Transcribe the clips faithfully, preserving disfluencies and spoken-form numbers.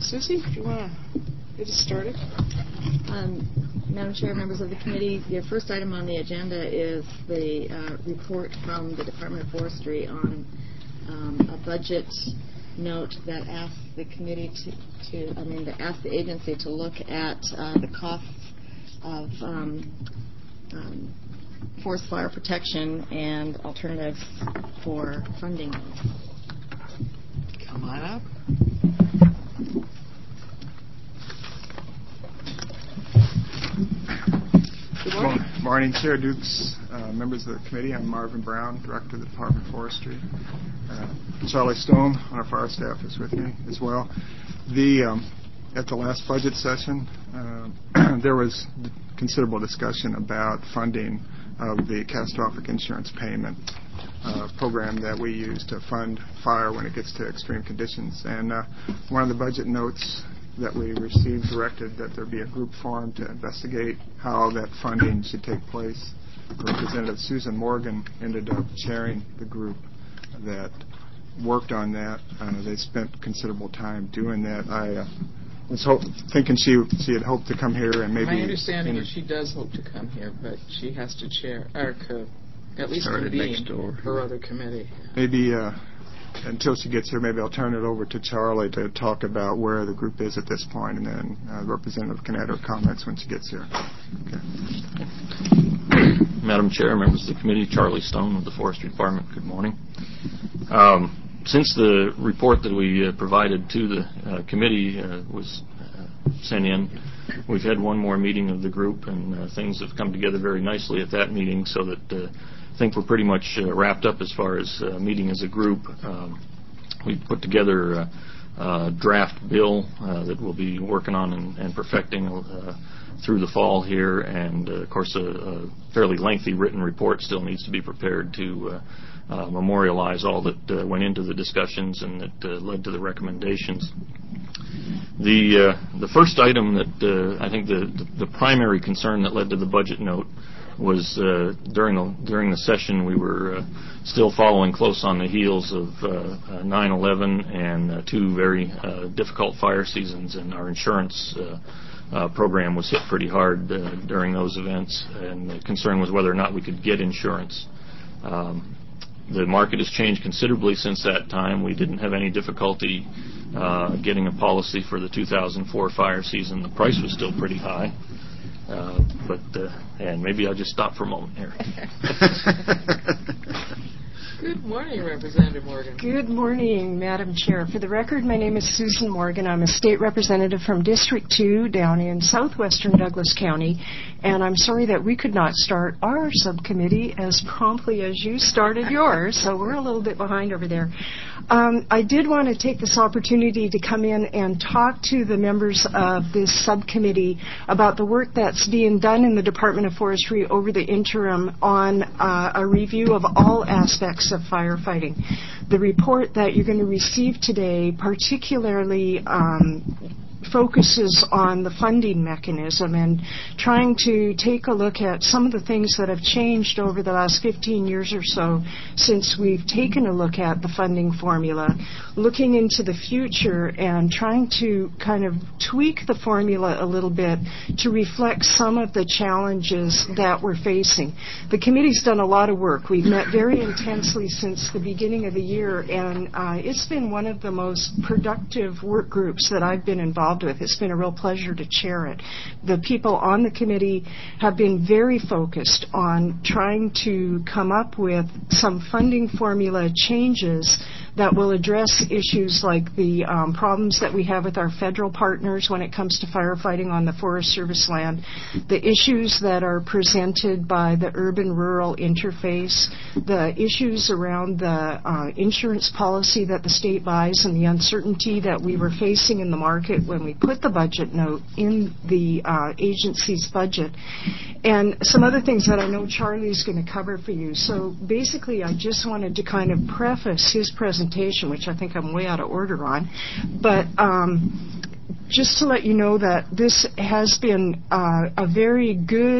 Susie, do you want to get us started? Um, Madam Chair, members of the committee, your first item on the agenda is the uh, report from the Department of Forestry on um, a budget note that asks the committee to, to I mean, that asks the agency to look at uh, the costs of um, um, forest fire protection and alternatives for funding. Come on up. Good morning. Good morning, Chair Dukes, uh, members of the committee. I'm Marvin Brown, Director of the Department of Forestry. Uh, Charlie Stone on our fire staff is with me as well. The um, at the last budget session, uh, there was considerable discussion about funding of the catastrophic insurance payment uh, program that we use to fund fire when it gets to extreme conditions. And uh, one of the budget notes that we received directed that there be a group formed to investigate how that funding should take place. Representative Susan Morgan ended up chairing the group that worked on that. Uh, they spent considerable time doing that. I uh, was hope, thinking she she had hoped to come here and maybe... My understanding is she does hope to come here, but she has to chair, or co, at least convene her other committee. Maybe... Uh, Until she gets here, maybe I'll turn it over to Charlie to talk about where the group is at this point, and then uh, Representative can add her comments when she gets here. Okay. Madam Chair, members of the committee, Charlie Stone with the Forestry Department, good morning. Um, since the report that we uh, provided to the uh, committee uh, was uh, sent in, we've had one more meeting of the group, and uh, things have come together very nicely at that meeting so that uh, I think we're pretty much uh, wrapped up as far as uh, meeting as a group. Um, we put together a, a draft bill uh, that we'll be working on and, and perfecting uh, through the fall here, and uh, of course a, a fairly lengthy written report still needs to be prepared to uh, uh, memorialize all that uh, went into the discussions and that uh, led to the recommendations. The uh, the first item that uh, I think the, the the primary concern that led to the budget note was uh, during the, during the session we were uh, still following close on the heels of uh, uh, nine eleven and uh, two very uh, difficult fire seasons, and our insurance uh, uh, program was hit pretty hard uh, during those events, and the concern was whether or not we could get insurance. Um, the market has changed considerably since that time. We didn't have any difficulty uh, getting a policy for the two thousand four fire season. The price was still pretty high. Uh, but, uh, and maybe I'll just stop for a moment here. Good morning, Representative Morgan. Good morning, Madam Chair. For the record, my name is Susan Morgan. I'm a state representative from District two down in southwestern Douglas County, and I'm sorry that we could not start our subcommittee as promptly as you started yours, so we're a little bit behind over there. Um, I did want to take this opportunity to come in and talk to the members of this subcommittee about the work that's being done in the Department of Forestry over the interim on uh, a review of all aspects of firefighting. The report that you're going to receive today particularly um, focuses on the funding mechanism and trying to take a look at some of the things that have changed over the last fifteen years or so since we've taken a look at the funding formula, looking into the future and trying to kind of tweak the formula a little bit to reflect some of the challenges that we're facing. The committee's done a lot of work. We've met very intensely since the beginning of the year, and uh, it's been one of the most productive work groups that I've been involved with. It's been a real pleasure to chair it. The people on the committee have been very focused on trying to come up with some funding formula changes that will address issues like the um, problems that we have with our federal partners when it comes to firefighting on the Forest Service land, the issues that are presented by the urban-rural interface, the issues around the uh, insurance policy that the state buys and the uncertainty that we were facing in the market when we put the budget note in the uh, agency's budget, and some other things that I know Charlie's going to cover for you. So basically, I just wanted to kind of preface his presentation, which I think I'm way out of order on, but um, just to let you know that this has been uh, a very good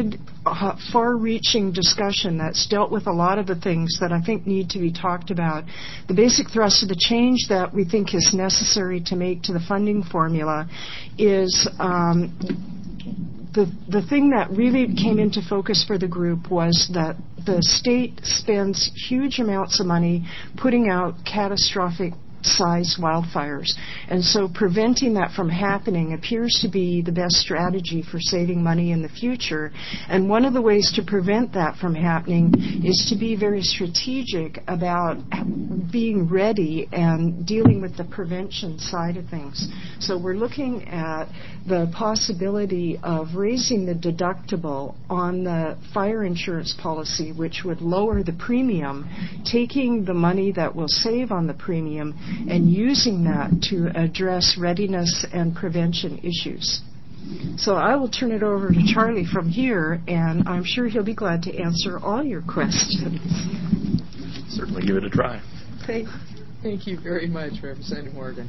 uh, far-reaching discussion that's dealt with a lot of the things that I think need to be talked about. The basic thrust of the change that we think is necessary to make to the funding formula is um, the the thing that really came into focus for the group was that the state spends huge amounts of money putting out catastrophic size wildfires. And so preventing that from happening appears to be the best strategy for saving money in the future. And one of the ways to prevent that from happening is to be very strategic about being ready and dealing with the prevention side of things. So we're looking at the possibility of raising the deductible on the fire insurance policy, which would lower the premium, taking the money that we'll save on the premium and using that to address readiness and prevention issues. So I will turn it over to Charlie from here, and I'm sure he'll be glad to answer all your questions. Certainly give it a try. Thank, thank you very much, Representative Morgan.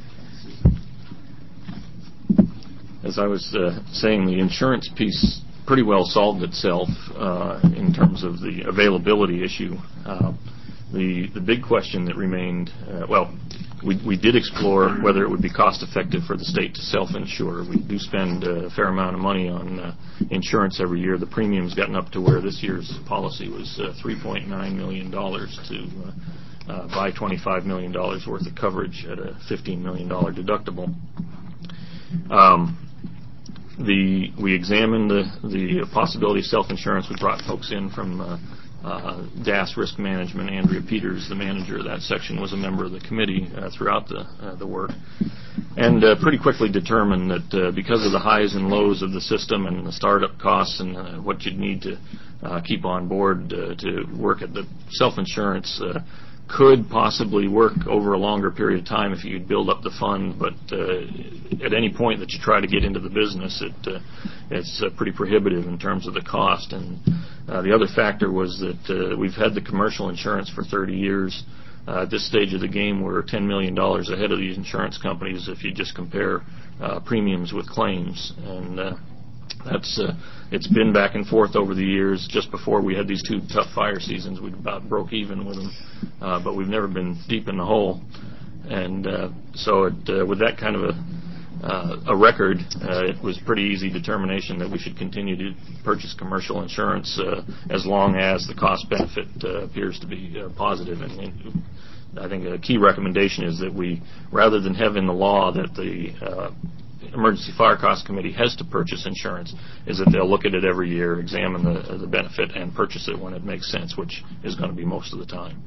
As I was uh, saying, the insurance piece pretty well solved itself uh, in terms of the availability issue. Uh, the the big question that remained, uh, well, we, we did explore whether it would be cost effective for the state to self-insure. We do spend a fair amount of money on uh, insurance every year. The premium's gotten up to where this year's policy was uh, three point nine million dollars to uh, uh, buy twenty-five million dollars worth of coverage at a fifteen million dollars deductible. Um, the we examined the, the possibility of self-insurance. We brought folks in from uh, uh, D A S Risk Management. Andrea Peters, the manager of that section, was a member of the committee uh, throughout the uh, the work, and uh, pretty quickly determined that uh, because of the highs and lows of the system and the startup costs and uh, what you'd need to uh, keep on board uh, to work at the self-insurance uh, could possibly work over a longer period of time if you could build up the fund, but uh, at any point that you try to get into the business, it uh, it's uh, pretty prohibitive in terms of the cost. And uh, the other factor was that uh, we've had the commercial insurance for thirty years. Uh, at this stage of the game, we're ten million dollars ahead of these insurance companies if you just compare uh, premiums with claims. And uh, That's uh, it's been back and forth over the years. Just before we had these two tough fire seasons, we about broke even with them, uh, but we've never been deep in the hole. And uh, so, it, uh, with that kind of a uh, a record, uh, it was pretty easy determination that we should continue to purchase commercial insurance uh, as long as the cost benefit uh, appears to be uh, positive. And, and I think a key recommendation is that we, rather than have in the law that the uh, Emergency Fire Cost Committee has to purchase insurance, is that they'll look at it every year, examine the, the benefit, and purchase it when it makes sense, which is going to be most of the time.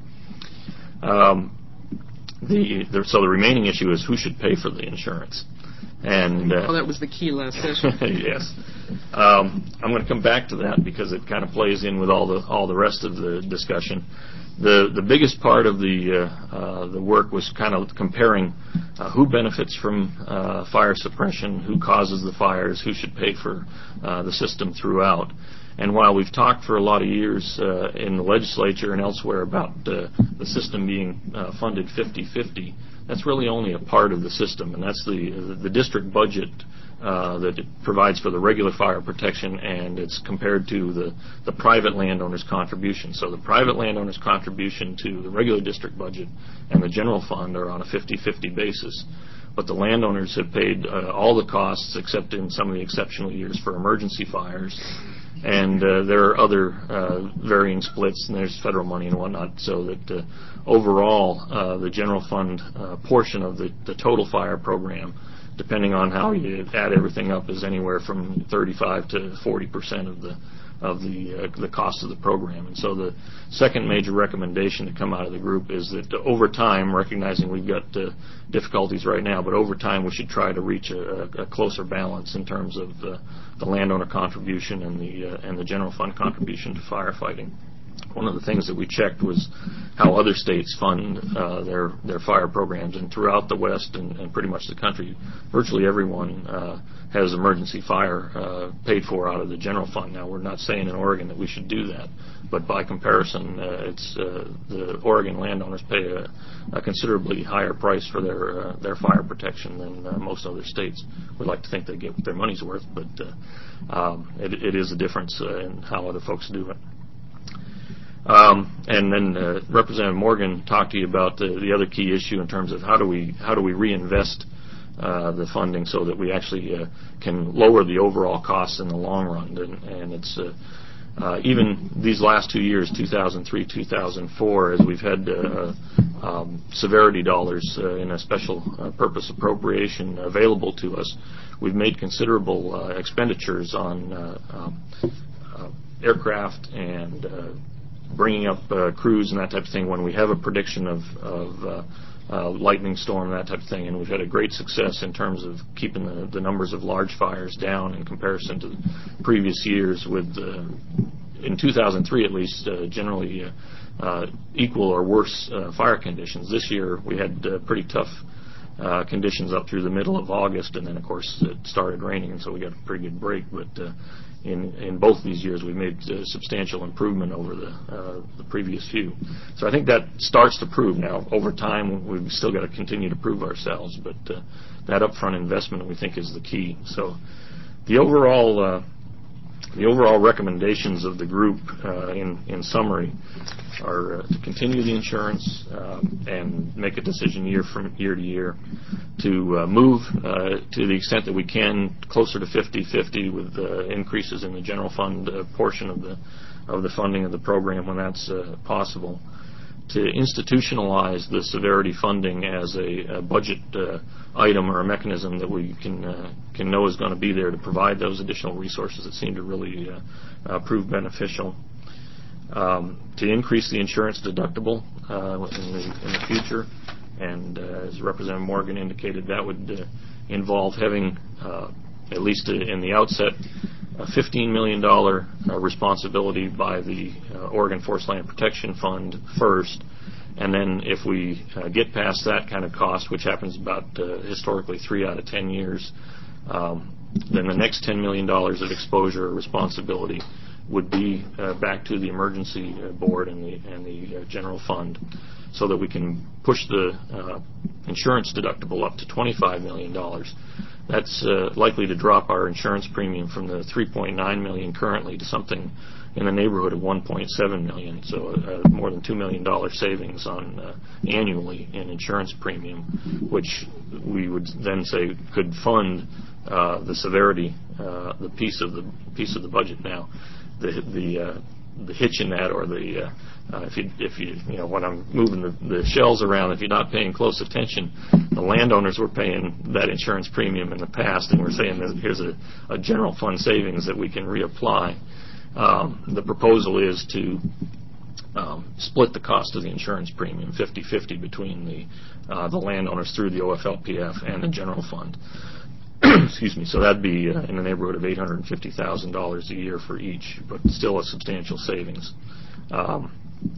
Um, the, the so the remaining issue is who should pay for the insurance. And uh, oh, that was the key last session. Yes, um, I'm going to come back to that because it kind of plays in with all the all the rest of the discussion. The the biggest part of the uh, uh, the work was kind of comparing uh, who benefits from uh, fire suppression, who causes the fires, who should pay for uh, the system throughout. And while we've talked for a lot of years uh, in the legislature and elsewhere about uh, the system being uh, funded fifty-fifty, that's really only a part of the system, and that's the the district budget uh, that it provides for the regular fire protection, and it's compared to the, the private landowner's contribution. So the private landowner's contribution to the regular district budget and the general fund are on a fifty-fifty basis. But the landowners have paid uh, all the costs except in some of the exceptional years for emergency fires. And uh, there are other uh, varying splits, and there's federal money and whatnot, so that uh, overall uh, the general fund uh, portion of the, the total fire program, depending on how you add everything up, is anywhere from thirty-five to forty percent of the of the uh, the cost of the program. And so the second major recommendation to come out of the group is that uh, over time, recognizing we've got uh, difficulties right now, but over time we should try to reach a, a closer balance in terms of uh, the landowner contribution and the uh, and the general fund contribution to firefighting. One of the things that we checked was how other states fund uh, their their fire programs, and throughout the West and, and pretty much the country, virtually everyone uh, has emergency fire uh, paid for out of the general fund. Now, we're not saying in Oregon that we should do that, but by comparison, uh, it's uh, the Oregon landowners pay a, a considerably higher price for their uh, their fire protection than uh, most other states. We'd like to think they get their money's worth, but uh, um, it, it is a difference uh, in how other folks do it. Um, and then uh, Representative Morgan talked to you about the, the other key issue in terms of how do we how do we reinvest uh, the funding so that we actually uh, can lower the overall costs in the long run. And, and it's uh, uh, even these last two years, two thousand three, two thousand four, as we've had uh, um, severity dollars uh, in a special uh, purpose appropriation available to us, we've made considerable uh, expenditures on uh, um, uh, aircraft and uh, bringing up uh, crews and that type of thing when we have a prediction of, of uh, uh, lightning storm, that type of thing. And we've had a great success in terms of keeping the, the numbers of large fires down in comparison to the previous years with, uh, in two thousand three at least, uh, generally uh, uh, equal or worse uh, fire conditions. This year we had uh, pretty tough uh, conditions up through the middle of August, and then of course it started raining, and so we got a pretty good break. But uh, In, in both these years, we've made uh, substantial improvement over the, uh, the previous few. So I think that starts to prove now. Over time, we've still got to continue to prove ourselves, but uh, that upfront investment we think is the key. So the overall uh, the overall recommendations of the group, uh, in, in summary, are uh, to continue the insurance uh, and make a decision year from year to year, to uh, move uh, to the extent that we can closer to fifty fifty with uh, increases in the general fund uh, portion of the of the funding of the program when that's uh, possible, to institutionalize the severity funding as a, a budget uh, item or a mechanism that we can uh, can know is going to be there to provide those additional resources that seem to really uh, uh, prove beneficial. Um, to increase the insurance deductible uh, in, the, in the future, and uh, as Representative Morgan indicated, that would uh, involve having, uh, at least in the outset, a fifteen million dollars uh, responsibility by the uh, Oregon Forest Land Protection Fund first, and then if we uh, get past that kind of cost, which happens about uh, historically three out of ten years, um, then the next ten million dollars of exposure or responsibility would be uh, back to the emergency uh, board and the and the uh, general fund, so that we can push the uh, insurance deductible up to twenty-five million dollars. That's uh, likely to drop our insurance premium from the three point nine million dollars currently to something in the neighborhood of one point seven million dollars, so uh, more than two million dollars savings on uh, annually in insurance premium, which we would then say could fund uh, the severity, uh, the piece of the piece of the budget now. The the uh, the hitch in that, or the uh, uh, if you if you you know when I'm moving the, the shells around, if you're not paying close attention, the landowners were paying that insurance premium in the past, and we're saying that here's a, a general fund savings that we can reapply. Um, the proposal is to um, split the cost of the insurance premium fifty fifty between the uh, the landowners through the O F L P F and the general fund. Excuse me. So that'd be uh, in the neighborhood of eight hundred fifty thousand dollars a year for each, but still a substantial savings. Um,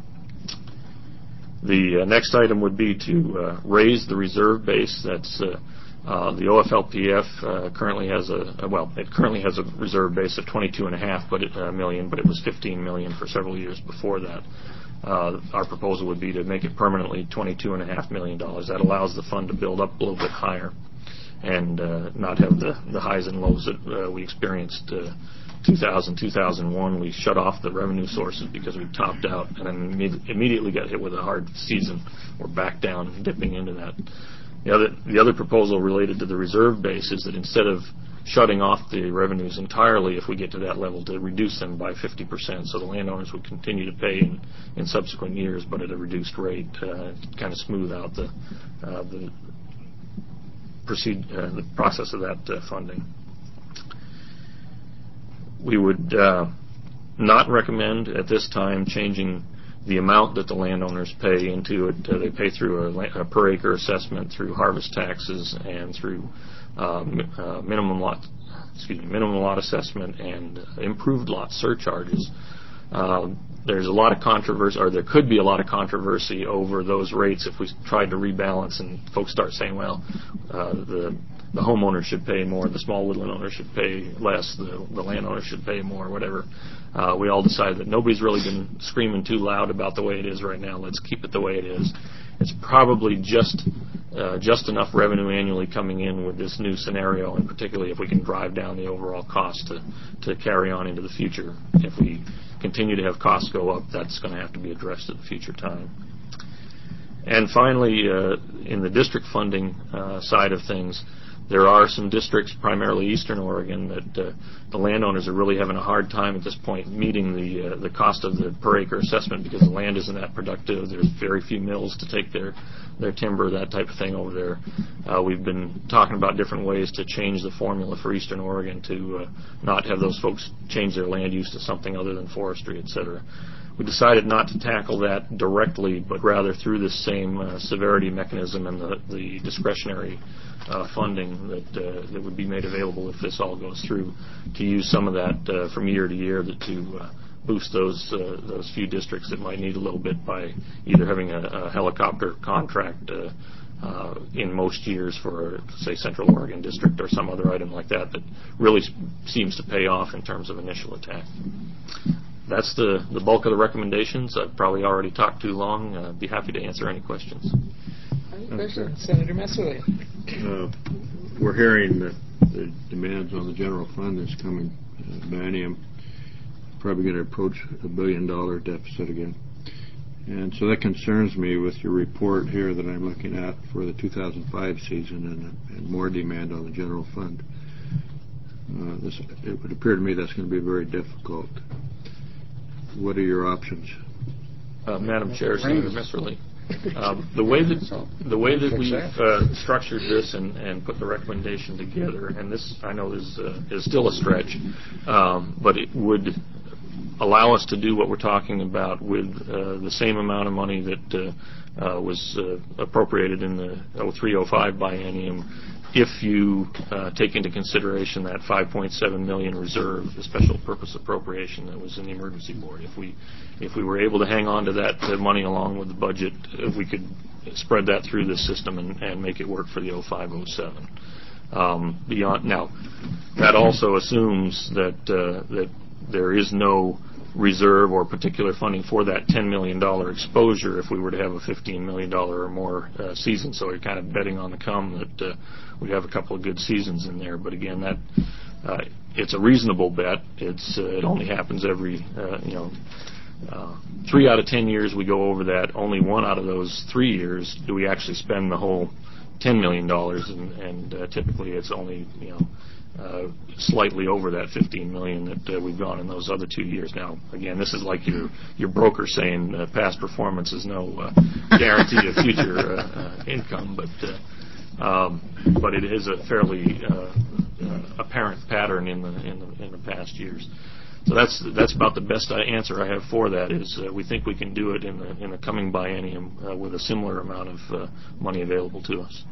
the uh, next item would be to uh, raise the reserve base. That's uh, uh, the O F L P F uh, currently has a well, it currently has a reserve base of twenty-two and a half but it, uh, million, but it was fifteen million for several years before that. Uh, our proposal would be to make it permanently twenty-two and a half million dollars. That allows the fund to build up a little bit higher and uh, not have the, the highs and lows that uh, we experienced uh, two thousand, two thousand one. We shut off the revenue sources because we topped out and then imme- immediately got hit with a hard season. We're back down, dipping into that. The other, the other proposal related to the reserve base is that instead of shutting off the revenues entirely, if we get to that level, to reduce them by fifty percent, so the landowners would continue to pay in, in subsequent years, but at a reduced rate, uh, to kind of smooth out the uh, the proceed uh, the process of that uh, funding. We would uh, not recommend at this time changing the amount that the landowners pay into it. Uh, they pay through a, a per acre assessment, through harvest taxes, and through um, uh, minimum lot, excuse me, minimum lot assessment and uh, improved lot surcharges. Uh, there's a lot of controversy, or there could be a lot of controversy over those rates if we tried to rebalance and folks start saying, well, uh, the the homeowner should pay more, the small woodland owner should pay less, the, the landowner should pay more, whatever. Uh, we all decided that nobody's really been screaming too loud about the way it is right now. Let's keep it the way it is. It's probably just uh, just enough revenue annually coming in with this new scenario, and particularly if we can drive down the overall cost to, to carry on into the future. If we continue to have costs go up, that's going to have to be addressed at a future time. And finally, uh, in the district funding uh, side of things, there are some districts, primarily Eastern Oregon, that uh, the landowners are really having a hard time at this point meeting the uh, the cost of the per acre assessment because the land isn't that productive. There's very few mills to take their, their timber, that type of thing over there. Uh, we've been talking about different ways to change the formula for Eastern Oregon to uh, not have those folks change their land use to something other than forestry, et cetera. We decided not to tackle that directly, but rather through this same uh, severity mechanism and the, the discretionary uh, funding that uh, that would be made available if this all goes through, to use some of that uh, from year to year that to uh, boost those uh, those few districts that might need a little bit by either having a, a helicopter contract uh, uh, in most years for, say, Central Oregon District or some other item like that that really seems to pay off in terms of initial attack. That's the, the bulk of the recommendations. I've probably already talked too long. I'd be happy to answer any questions. Any questions? Senator Messerly. Uh, we're hearing that the demands on the general fund this coming uh, biennium probably going to approach a billion dollar deficit again. And so that concerns me with your report here that I'm looking at for the two thousand five season and, and more demand on the general fund. Uh, this, it would appear to me that's going to be very difficult. What are your options? Uh, Madam Chair, Senator Messerly. Um, the way that the way that we've uh, structured this and, and put the recommendation together, and this I know is uh, is still a stretch, um, but it would allow us to do what we're talking about with uh, the same amount of money that uh, uh, was uh, appropriated in the oh three oh five biennium, if you uh, take into consideration that five point seven million dollars reserve, the special purpose appropriation that was in the emergency board. If we if we were able to hang on to that uh, money along with the budget, uh, we could spread that through the system and, and make it work for the oh five oh seven. Um, beyond now, that also assumes that uh, that there is no reserve or particular funding for that ten million dollars exposure if we were to have a fifteen million dollars or more uh, season. So you're kind of betting on the come that uh, we have a couple of good seasons in there. But again, that uh, it's a reasonable bet. It's uh, it only happens every uh, you know uh, three out of ten years we go over that. Only one out of those three years do we actually spend the whole ten million dollars, and, and uh, typically it's only you know. Uh, slightly over that fifteen million dollars that uh, we've gone in those other two years. Now, again, this is like your your broker saying uh, past performance is no uh, guarantee of future uh, uh, income, but uh, um, but it is a fairly uh, uh, apparent pattern in the in the in the past years. So that's that's about the best answer I have for that. Is uh, we think we can do it in the in the coming biennium uh, with a similar amount of uh, money available to us.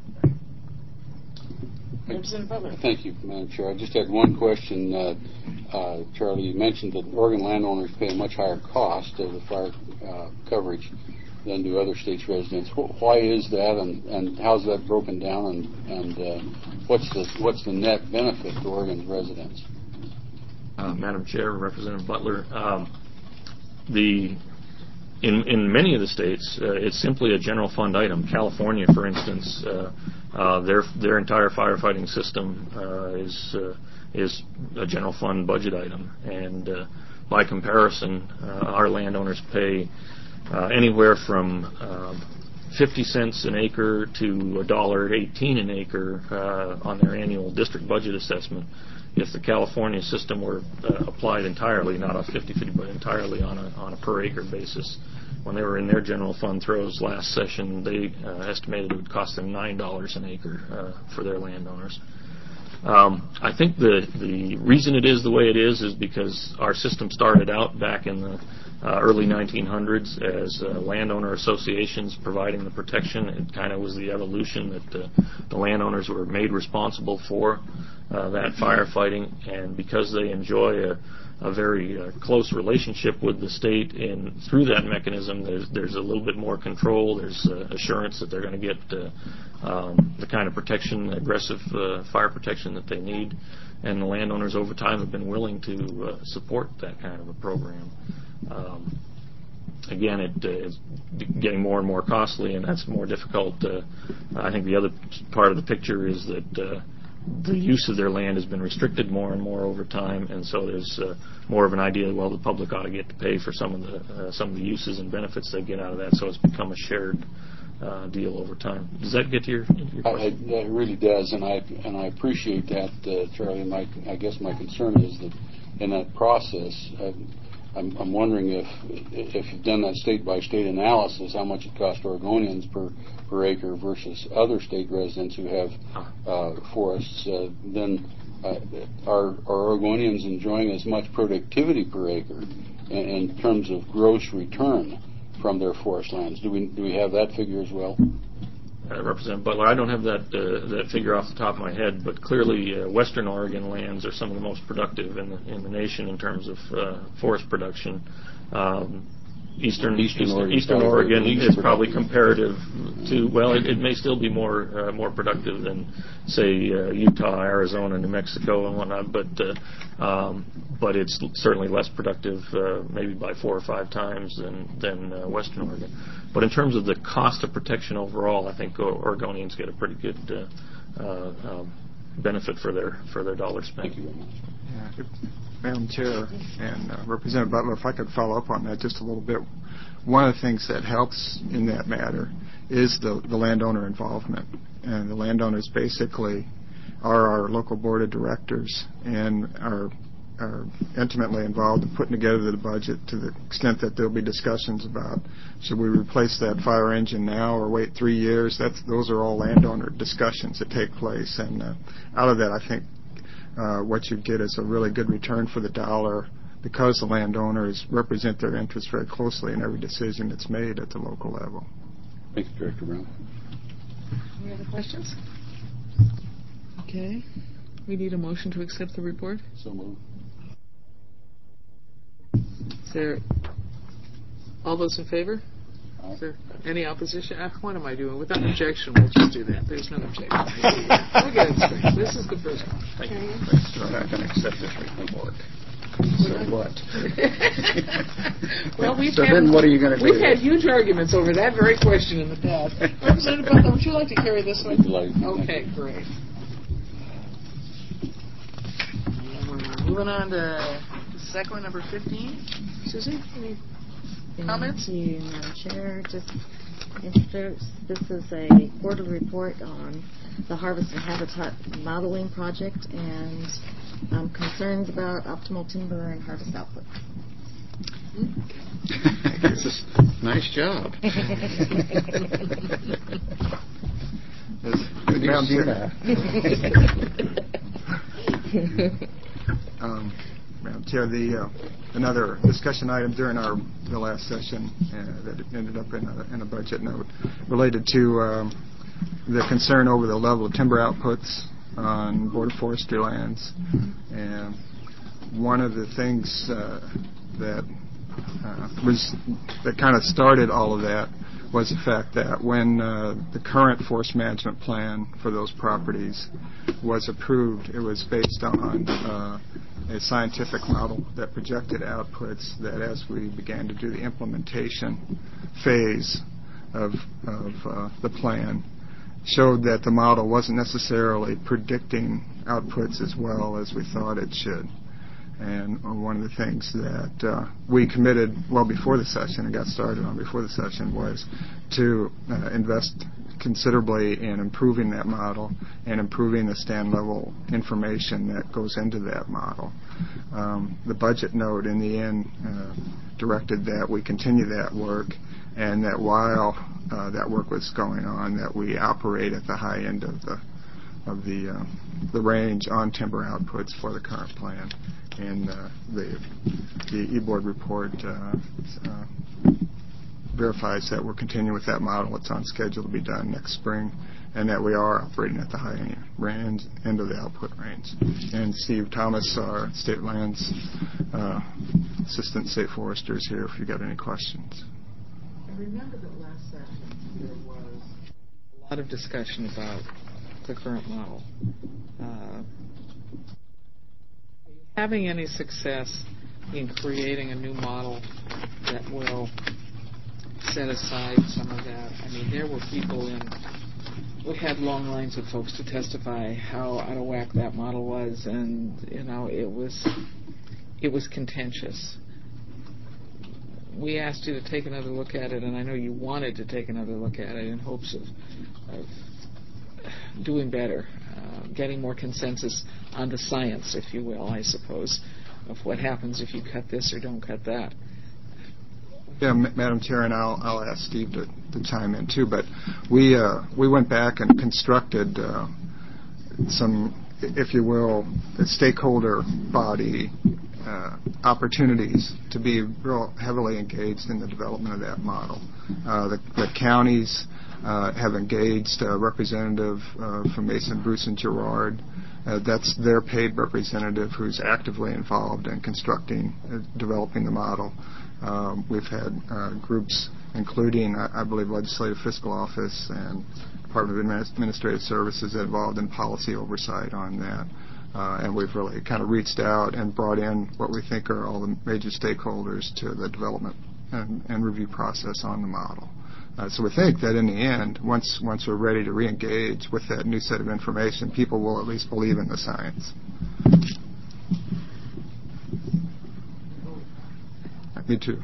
Thank you, Madam Chair. I just had one question. Uh, uh, Charlie, you mentioned that Oregon landowners pay a much higher cost of the fire uh, coverage than do other states' residents. Why is that, and, and how's that broken down, and, and uh, what's the what's the net benefit to Oregon's residents? Uh, Madam Chair, Representative Butler, um, the in in many of the states, uh, it's simply a general fund item. California, for instance. Uh, Uh, their their entire firefighting system uh, is uh, is a general fund budget item, and uh, by comparison, uh, our landowners pay uh, anywhere from uh, fifty cents an acre to a dollar eighteen an acre uh, on their annual district budget assessment. If the California system were uh, applied entirely, not a fifty-fifty, but entirely on a on a per acre basis. When they were in their general fund throws last session, they uh, estimated it would cost them nine dollars an acre uh, for their landowners. Um, I think the the reason it is the way it is is because our system started out back in the uh, early nineteen hundreds as uh, landowner associations providing the protection. It kind of was the evolution that uh, the landowners were made responsible for uh, that firefighting, and because they enjoy a, a very uh, close relationship with the state, and through that mechanism there's, there's a little bit more control, there's uh, assurance that they're going to get uh, um, the kind of protection, aggressive uh, fire protection that they need, and the landowners over time have been willing to uh, support that kind of a program. Um, again, it uh, is getting more and more costly, and that's more difficult. Uh, I think the other part of the picture is that uh, the use of their land has been restricted more and more over time, and so there's uh, more of an idea, well, the public ought to get to pay for some of the uh, some of the uses and benefits they get out of that, so it's become a shared uh, deal over time. Does that get to your, your question? I, it really does, and I and I appreciate that, uh, Charlie. My, I guess my concern is that in that process, uh, I'm, I'm wondering if if you've done that state-by-state analysis, how much it costs Oregonians per, per acre versus other state residents who have uh, forests, uh, then uh, are, are Oregonians enjoying as much productivity per acre in, in terms of gross return from their forest lands? Do we do we have that figure as well? Uh, Representative Butler, I don't have that uh, that figure off the top of my head, but clearly uh, Western Oregon lands are some of the most productive in the in the nation in terms of uh, forest production. Um, Eastern Eastern, Eastern Oregon, Eastern Oregon is probably comparative to, well, it, it may still be more uh, more productive than, say, uh, Utah, Arizona, New Mexico, and whatnot, but uh, um, but it's certainly less productive, uh, maybe by four or five times than than uh, Western Oregon. But in terms of the cost of protection overall, I think Oregonians get a pretty good uh, uh, um, benefit for their for their dollar spent. Thank you very much. Yeah. Madam Chair and uh, Representative Butler, if I could follow up on that just a little bit. One of the things that helps in that matter is the, the landowner involvement. And the landowners basically are our local board of directors and are, are intimately involved in putting together the budget to the extent that there'll be discussions about should we replace that fire engine now or wait three years. That's, those are all landowner discussions that take place. And uh, out of that, I think Uh, what you get is a really good return for the dollar because the landowners represent their interests very closely in every decision that's made at the local level. Thank you, Director Brown. Any other questions? Okay. We need a motion to accept the report. So moved. Is there all those in favor? Is there any opposition? Uh, what am I doing? Without objection, we'll just do that. There's no objection. We'll get it straight. This is the first one. Thank you. I'm not going to accept this report. So what? Well, we've so had, then what are you going to do? We've had huge arguments over that very question in the past. Representative Butler, would you like to carry this one? Like, okay, great. We're moving on to the second one, number fifteen. Susie, any comments? Thank you, Madam Chair. Just introduce, this is a quarterly report on the Harvest and Habitat Modeling Project and um, concerns about optimal timber and harvest output. Nice job. Madam Chair. um, Madam Chair, the uh, another discussion item during our the last session uh, that ended up in a, in a budget note related to um, the concern over the level of timber outputs on Board of Forestry lands. And one of the things uh, that uh, was that kind of started all of that was the fact that when uh, the current forest management plan for those properties was approved, it was based on uh, a scientific model that projected outputs that as we began to do the implementation phase of, of uh, the plan, showed that the model wasn't necessarily predicting outputs as well as we thought it should. And one of the things that uh, we committed well before the session and got started on before the session was to uh, invest considerably in improving that model and improving the stand level information that goes into that model. Um, the budget note in the end uh, directed that we continue that work and that while uh, that work was going on, that we operate at the high end of the of the uh, the range on timber outputs for the current plan. and uh, the the e-board report uh, uh, verifies that we're continuing with that model. It's on schedule to be done next spring, and that we are operating at the high end, range, end of the output range. And Steve Thomas, our State Lands uh, Assistant State Forester, is here if you've got any questions. I remember that last session there was a lot of discussion about the current model. Uh, are you having any success in creating a new model that will set aside some of that? I mean, there were people in, we had long lines of folks to testify how out of whack that model was, and, you know, it was, it was contentious. We asked you to take another look at it, and I know you wanted to take another look at it in hopes of, of doing better, uh, getting more consensus on the science, if you will, I suppose, of what happens if you cut this or don't cut that. Yeah, M- Madam Chair, and I'll, I'll ask Steve to, to chime in too, but we, uh, we went back and constructed uh, some, if you will, stakeholder body Uh, opportunities to be real heavily engaged in the development of that model. Uh, the, the counties uh, have engaged a representative uh, from Mason, Bruce, and Girard. Uh, that's their paid representative who's actively involved in constructing, uh, developing the model. Um, we've had uh, groups, including, I, I believe, Legislative Fiscal Office and Department of Administrative Services, involved in policy oversight on that. Uh, and we've really kind of reached out and brought in what we think are all the major stakeholders to the development and, and review process on the model. Uh, so we think that in the end, once once we're ready to re-engage with that new set of information, people will at least believe in the science. Me too.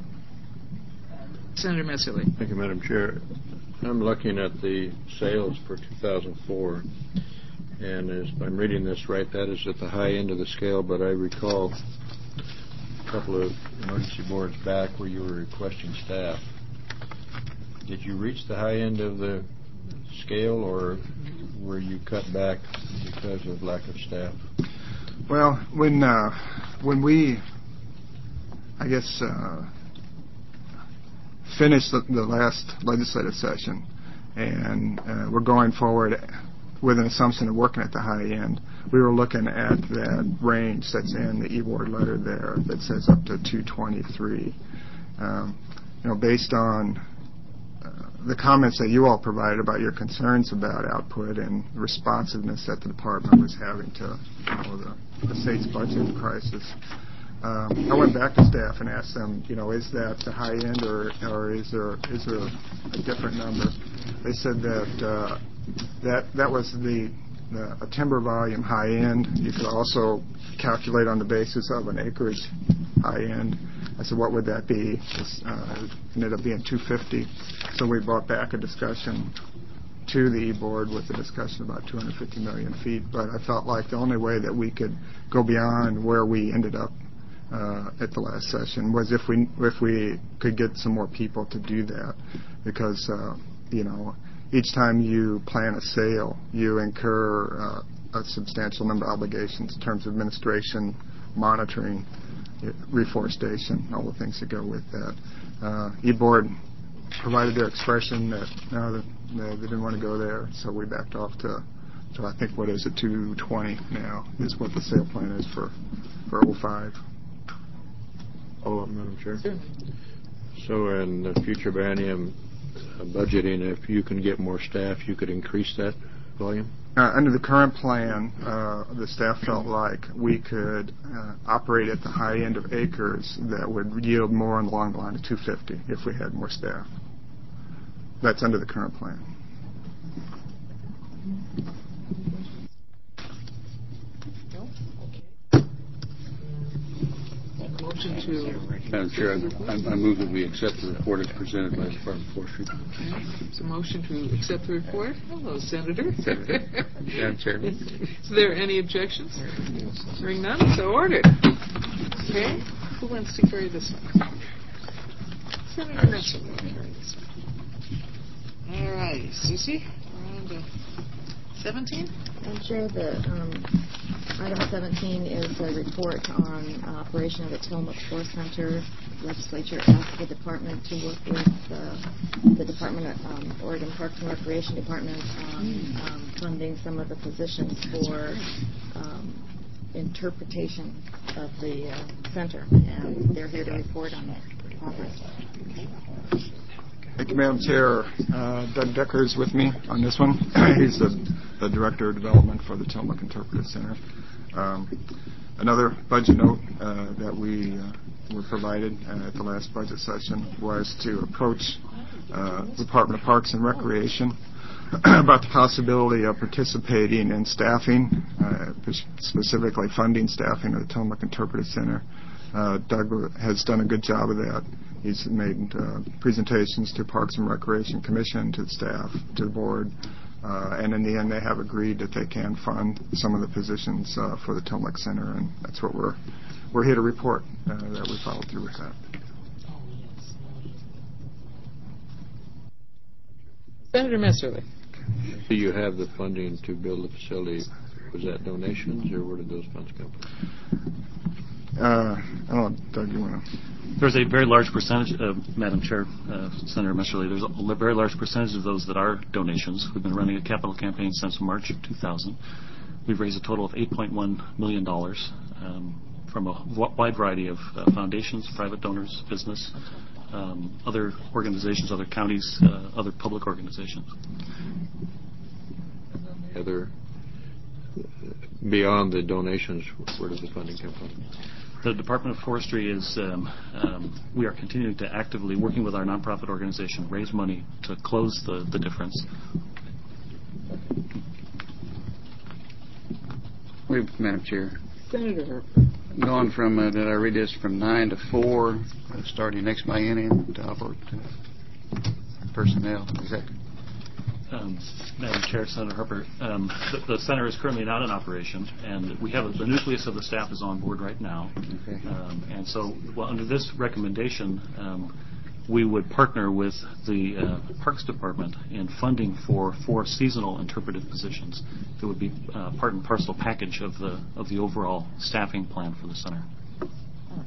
Senator Messerly. Thank you, Madam Chair. I'm looking at the sales for two thousand four. And as I'm reading this right, that is at the high end of the scale, but I recall a couple of emergency boards back where you were requesting staff. Did you reach the high end of the scale, or were you cut back because of lack of staff? Well, when uh, when we, I guess, uh, finished the, the last legislative session, and uh, we're going forward with an assumption of working at the high end, we were looking at that range that's in the e-board letter there that says up to two twenty-three. Um, you know, based on uh, the comments that you all provided about your concerns about output and responsiveness that the department was having to, you know, the, the state's budget crisis, um, I went back to staff and asked them, you know, is that the high end, or or is there is there a different number? They said that. Uh, That that was the, the a timber volume high end. You could also calculate on the basis of an acreage high end. I said, what would that be? It uh, ended up being two fifty. So we brought back a discussion to the e-board with a discussion about two hundred fifty million feet. But I felt like the only way that we could go beyond where we ended up uh, at the last session was if we if we could get some more people to do that, because uh, you know. Each time you plan a sale, you incur uh, a substantial number of obligations in terms of administration, monitoring, reforestation, all the things that go with that. Uh, e-board provided their expression that no, that, no, they didn't want to go there, so we backed off to, to I think, what is it, two twenty now is what the sale plan is for, for oh five. Follow up, Madam Chair. So in the future biennium uh, budgeting, if you can get more staff, you could increase that volume? Uh, under the current plan, uh, the staff felt like we could uh, operate at the high end of acres that would yield more along the line of two fifty if we had more staff. That's under the current plan. Motion to... Madam Chair, I, I move that we accept the report as presented by the Department of Forestry. Okay. It's a motion to accept the report. Hello, Senator. Madam Chairman. Is there any objections? Hearing none, so ordered. Okay. Who wants to carry this one? Senator Mitchell will carry this one. All right. Susie, we're on to seventeen? I'm sure the um, Item seventeen is a report on uh, operation of the Tillamook Forest Center. Legislature asked the department to work with uh, the Department of um, Oregon Parks and Recreation Department on um, funding some of the positions for um, interpretation of the uh, center, and they're here to report on that progress. Thank you, Madam Chair. Uh, Doug Decker is with me on this one. He's the, the Director of Development for the Tillamook Interpretive Center. Um, another budget note uh, that we uh, were provided uh, at the last budget session was to approach uh, the Department of Parks and Recreation about the possibility of participating in staffing, uh, specifically funding staffing of the Tillamook Interpretive Center. Uh, Doug has done a good job of that. He's made uh, presentations to Parks and Recreation Commission, to the staff, to the board, uh, and in the end they have agreed that they can fund some of the positions uh, for the Tillamook Center, and that's what we're we're here to report, uh, that we followed through with that. Senator Messerly. Do you have the funding to build the facility? Was that donations, or where did those funds come from? Uh, I don't know, Doug, you want to? There's a very large percentage, uh, Madam Chair, uh, Senator Messerly, there's a very large percentage of those that are donations. We've been running a capital campaign since March of two thousand. We've raised a total of eight point one million dollars um, from a w- wide variety of uh, foundations, private donors, business, um, other organizations, other counties, uh, other public organizations. Other, beyond the donations, where does the funding come from? The Department of Forestry is, um, um, we are continuing to actively, working with our nonprofit organization, raise money to close the, the difference. We've, Madam Chair, Senator gone from, uh, did I read this, from nine to four, uh, starting next biennium to operate uh, personnel. Is that? Um, Madam Chair, Senator Harper, um, the, the center is currently not in operation, and we have a, the nucleus of the staff is on board right now. Okay. Um, and so, well, under this recommendation, um, we would partner with the uh, Parks Department in funding for four seasonal interpretive positions. It would be uh, part and parcel package of the of the overall staffing plan for the center. Uh,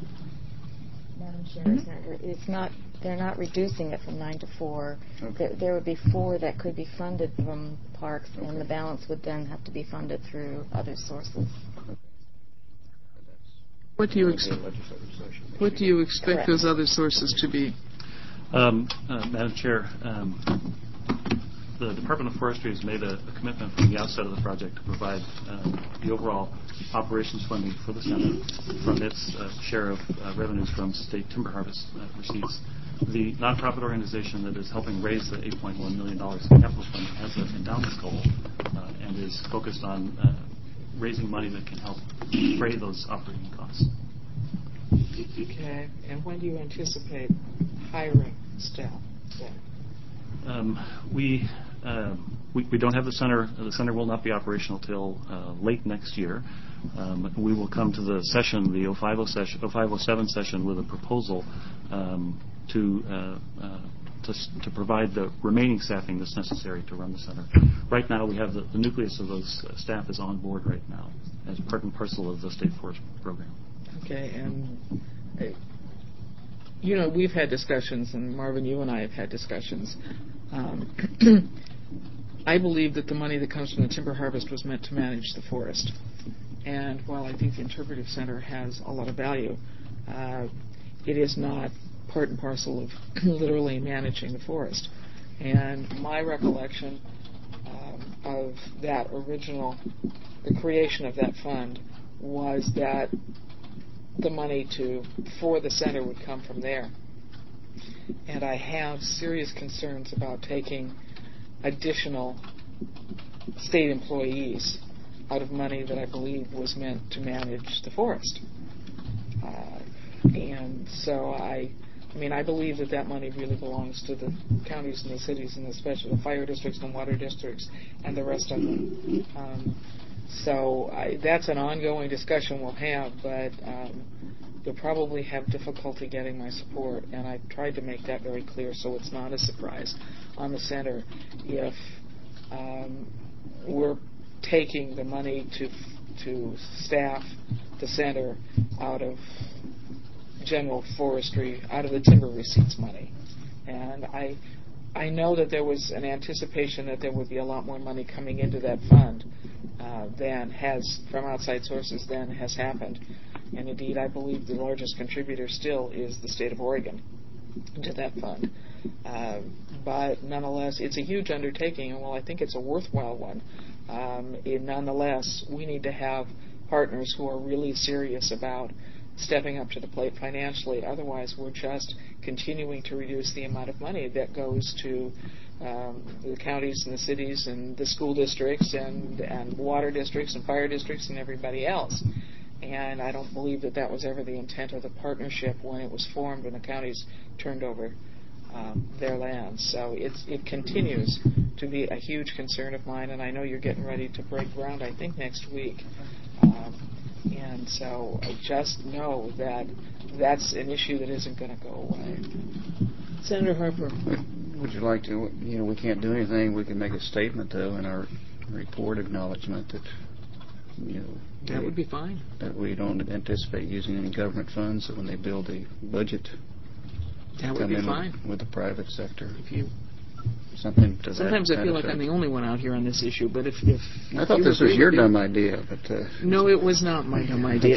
Madam Chair, mm-hmm. Senator, it's not. They're not reducing it from nine to four. Okay. There, there would be four that could be funded from parks, okay. and the balance would then have to be funded through other sources. Okay. What do you ex- What do you expect Correct. those other sources to be? Um, uh, Madam Chair, um, the Department of Forestry has made a, a commitment from the outset of the project to provide uh, the overall operations funding for the center from its uh, share of uh, revenues from state timber harvest uh, receipts. The nonprofit organization that is helping raise the eight point one million dollars in capital funding has an endowment goal uh, and is focused on uh, raising money that can help defray those operating costs. Okay. And when do you anticipate hiring staff? Um, we, uh, we we don't have the center. The center will not be operational till uh, late next year. Um, we will come to the session, the oh five oh session, oh five oh seven session, with a proposal um, to, uh, uh, to to provide the remaining staffing that's necessary to run the center. Right now, we have the, the nucleus of those uh, staff is on board right now as part and parcel of the state forest program. Okay, and uh, you know, we've had discussions, and Marvin, you and I have had discussions. Um, I believe that the money that comes from the timber harvest was meant to manage the forest. And while I think the Interpretive Center has a lot of value, uh, it is not part and parcel of literally managing the forest. And my recollection um, of that original, the creation of that fund, was that the money to for the center would come from there. And I have serious concerns about taking additional state employees out of money that I believe was meant to manage the forest. Uh, and so I, I mean, I believe that that money really belongs to the counties and the cities, and especially the fire districts and water districts and the rest of them. Um, so I, that's an ongoing discussion we'll have, but um, you'll probably have difficulty getting my support, and I tried to make that very clear so it's not a surprise on the center if um, we're taking the money to to staff the center out of general forestry, out of the timber receipts money. And I I know that there was an anticipation that there would be a lot more money coming into that fund uh, than has, from outside sources, than has happened. And indeed, I believe the largest contributor still is the state of Oregon to that fund. Uh, but nonetheless, it's a huge undertaking, and while I think it's a worthwhile one, um, it, nonetheless, we need to have partners who are really serious about stepping up to the plate financially. Otherwise, we're just continuing to reduce the amount of money that goes to um, the counties and the cities and the school districts and, and water districts and fire districts and everybody else. And I don't believe that that was ever the intent of the partnership when it was formed, when the counties turned over um, their lands. So it's, it continues to be a huge concern of mine, and I know you're getting ready to break ground, I think, next week. Um, and so I just know that that's an issue that isn't going to go away. Senator Harper. Would you like to, you know, we can't do anything. We can make a statement, though, in our report acknowledgement that, you know, that we, would be fine. That we don't anticipate using any government funds, so when they build a budget, that would come be in fine with, with the private sector. If you something to Sometimes that, I feel that like effect. I'm the only one out here on this issue, but if, if I thought you this was your you, dumb idea, but uh, no, it was not my dumb idea.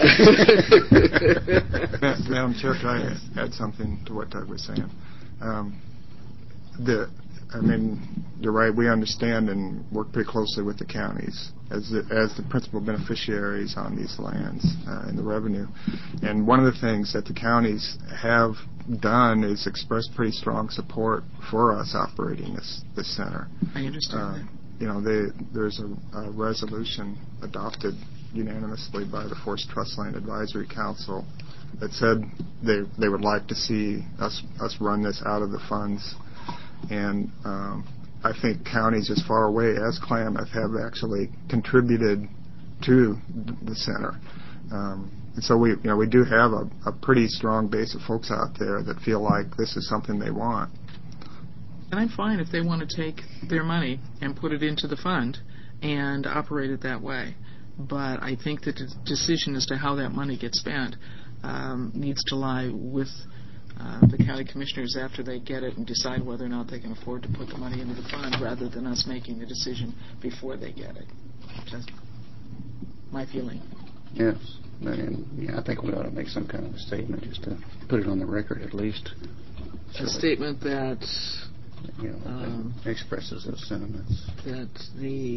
Madam Chair, could I add something to what Doug was saying? Um, the, I mean, you're right. We understand and work pretty closely with the counties as the, as the principal beneficiaries on these lands uh, and the revenue. And one of the things that the counties have done is express pretty strong support for us operating this this center. I understand uh, that. You know, they, there's a, a resolution adopted unanimously by the Forest Trust Land Advisory Council that said they they would like to see us us run this out of the funds. And um, I think counties as far away as Klamath have actually contributed to the center. Um, and so we, you know, we do have a, a pretty strong base of folks out there that feel like this is something they want. And I'm fine if they want to take their money and put it into the fund and operate it that way. But I think that the decision as to how that money gets spent um, needs to lie with Uh, the county commissioners after they get it and decide whether or not they can afford to put the money into the fund, rather than us making the decision before they get it. Just my feeling. Yes, and yeah, I think we ought to make some kind of a statement just to put it on the record at least. So a statement that, you know, um, that expresses those sentiments. That the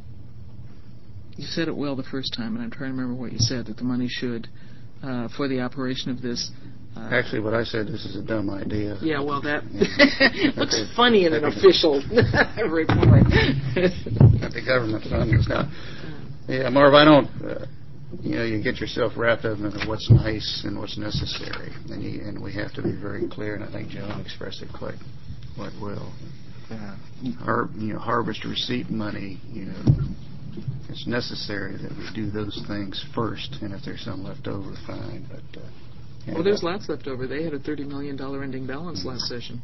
you said it well the first time, and I'm trying to remember what you said. That the money should, uh, for the operation of this. Uh, Actually, what I said, this is a dumb idea. Yeah, well, that yeah. looks Okay. funny in an Okay. official report. That the government funds now. Yeah, Marv, I don't. Uh, you know, you get yourself wrapped up into what's nice and what's necessary, and you, and we have to be very clear. And I think Joan expressed it quite quite well. Yeah. Har- you know, harvest receipt money. You know, it's necessary that we do those things first, and if there's some left over, fine. But uh, Well, there's lots left over. They had a thirty million dollars ending balance last session.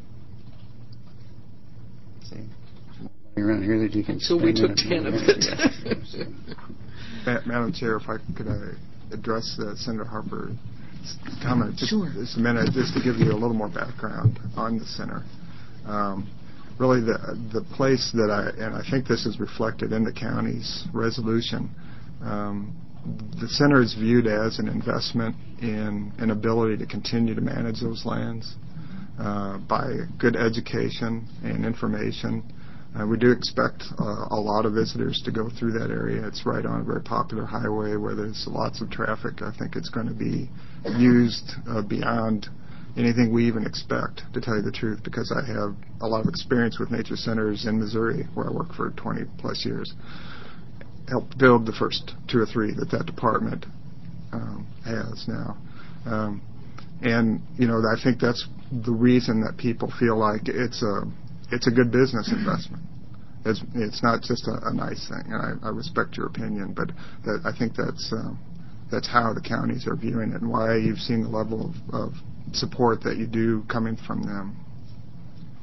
See, money around here that you can So we spend took in a ten of minute. it. Ma- Madam Chair, if I could uh, address uh, Senator Harper's comment just, Sure. just a minute, just to give you a little more background on the center. Um, really, the the place that I, and I think this is reflected in the county's resolution, um, the center is viewed as an investment in an ability to continue to manage those lands uh, by good education and information. Uh, we do expect uh, a lot of visitors to go through that area. It's right on a very popular highway where there's lots of traffic. I think it's going to be used uh, beyond anything we even expect, to tell you the truth, because I have a lot of experience with nature centers in Missouri, where I worked for twenty plus years. Helped build the first two or three that that department um, has now. Um, and, you know, I think that's the reason that people feel like it's a it's a good business investment. It's, it's not just a, a nice thing. And I, I respect your opinion, but that, I think that's um, that's how the counties are viewing it, and why you've seen the level of, of support that you do coming from them.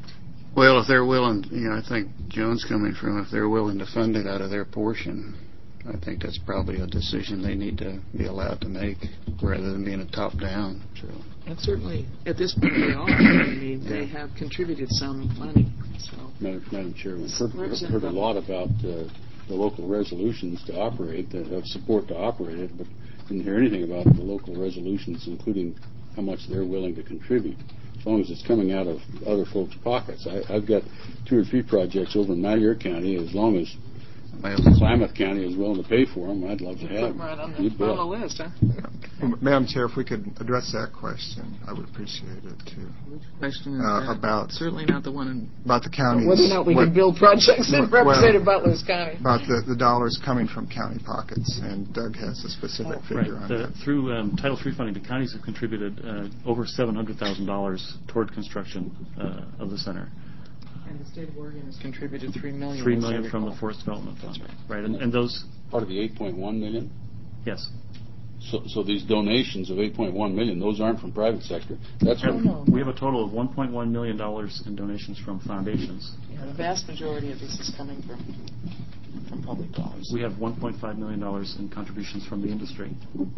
Well, if they're willing, you know, I think Joan's coming from, if they're willing to fund it out of their portion, I think that's probably a decision they need to be allowed to make rather than being a top-down. So. And certainly, at this point, they are. I mean, they have contributed some money. So. Madam, Madam Chairman, I've heard, heard a lot about uh, the local resolutions to operate, that have support to operate it, but didn't hear anything about the local resolutions, including how much they're willing to contribute, as long as it's coming out of other folks' pockets. I, I've got two or three projects over in Malheur County. As long as Klamath County is willing to pay for them, I'd love to have them. Right on the, on the list, huh? Yeah. Madam Chair, if we could address that question, I would appreciate it, too. Which question is uh, that? About certainly not the one in about the county. whether or not we what, can build projects in well, Representative Butler's County. About the, the dollars coming from county pockets, and Doug has a specific oh, figure right. on the, that. Through um, Title three funding, the counties have contributed uh, over seven hundred thousand dollars toward construction uh, of the center. And the state of Oregon has contributed three million. Three million from the Forest Development Fund, right? right. And, and those part of the eight point one million. Yes. So, so these donations of eight point one million, those aren't from private sector. That's no, from. No. We have a total of one point one million dollars in donations from foundations. Yeah, the vast majority of this is coming from from public dollars. We have one point five million dollars in contributions from the industry.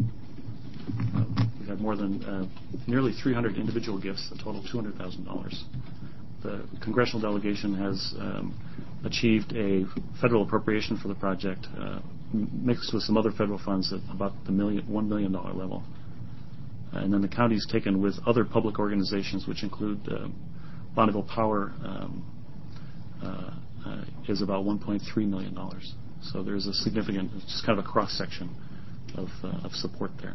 Uh, we have more than uh, nearly three hundred individual gifts, a total two hundred thousand dollars. The congressional delegation has um, achieved a federal appropriation for the project, uh, mixed with some other federal funds at about the million, one million dollar level. And then the county's taken with other public organizations, which include uh, Bonneville Power, um, uh, uh, is about one point three million dollars. So there's a significant, just kind of a cross section of uh, of support there.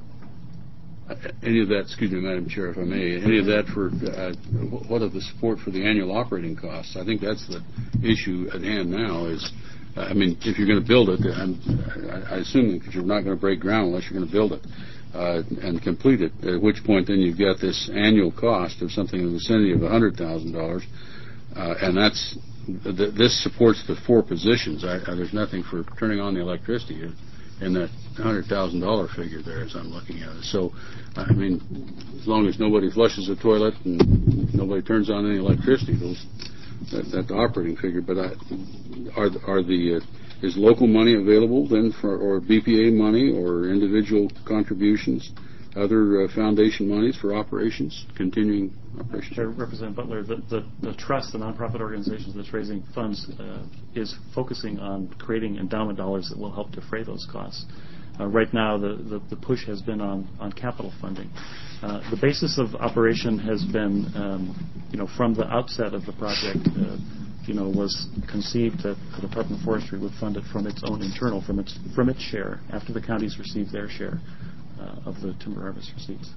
Any of that, excuse me, Madam Chair, if I may, any of that for, uh, what of the support for the annual operating costs? I think that's the issue at hand now is, uh, I mean, if you're going to build it, I'm, I assume that you're not going to break ground unless you're going to build it uh, and complete it, at which point then you've got this annual cost of something in the vicinity of one hundred thousand dollars, uh, and that's, th- this supports the four positions. I, I, there's nothing for turning on the electricity in that one hundred thousand dollars figure there as I'm looking at it. So, I mean, as long as nobody flushes the toilet and nobody turns on any electricity, those that, that's the operating figure. But I, are are the uh, is local money available then for, or B P A money or individual contributions, other uh, foundation monies for operations, continuing operations? Chair, Representative Butler, the, the, the trust, the nonprofit organizations that's raising funds uh, is focusing on creating endowment dollars that will help defray those costs. Uh, right now, the, the, the push has been on, on capital funding. Uh, the basis of operation has been, um, you know, from the outset of the project, uh, you know, was conceived that the Department of Forestry would fund it from its own internal, from its from its share, after the counties receive their share uh, of the timber harvest receipts.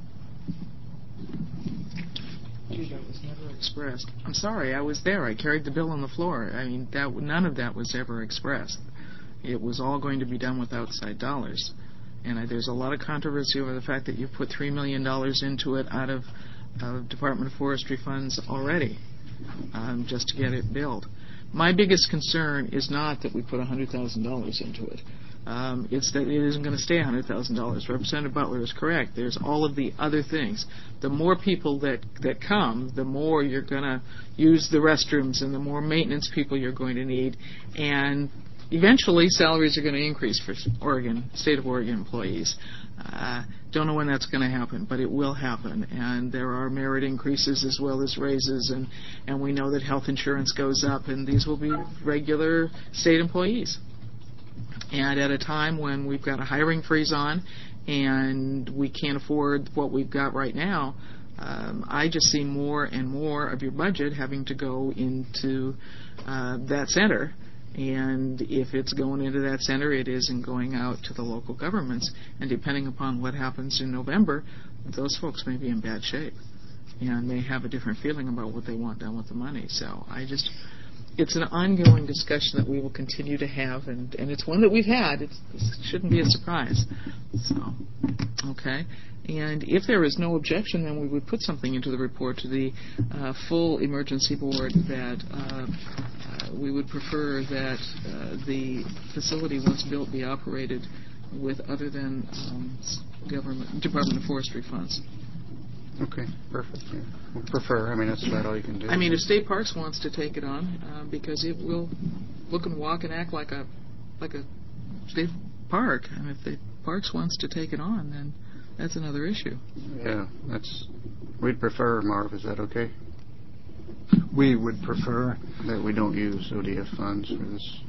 That was never expressed. I'm sorry, I was there. I carried the bill on the floor. I mean, that none of that was ever expressed. It was all going to be done with outside dollars. And I, there's a lot of controversy over the fact that you put three million dollars into it out of uh, Department of Forestry funds already, um, just to get it built. My biggest concern is not that we put one hundred thousand dollars into it. Um, it's that it isn't going to stay one hundred thousand dollars. Representative Butler is correct. There's all of the other things. The more people that, that come, the more you're going to use the restrooms and the more maintenance people you're going to need. And eventually, salaries are going to increase for Oregon, state of Oregon employees. Uh, don't know when that's going to happen, but it will happen. And there are merit increases as well as raises, and, and we know that health insurance goes up, and these will be regular state employees. And at a time when we've got a hiring freeze on and we can't afford what we've got right now, um, I just see more and more of your budget having to go into uh, that center. And if it's going into that center, it isn't going out to the local governments. And depending upon what happens in November, those folks may be in bad shape and may have a different feeling about what they want done with the money. So I just... It's an ongoing discussion that we will continue to have, and, and it's one that we've had. It's, it shouldn't be a surprise. So, okay. And if there is no objection, then we would put something into the report to the uh, full emergency board that uh, uh, we would prefer that uh, the facility, once built, be operated with other than um, government Department of Forestry funds. Okay, perfect. Yeah. We'll prefer. I mean, that's about all you can do. I mean, if State Parks wants to take it on, uh, because it will look and walk and act like a like a State Park. I mean, if the Parks wants to take it on, then that's another issue. Yeah, that's, we'd prefer, Marv, is that okay? We would prefer. That we don't use O D F funds for this.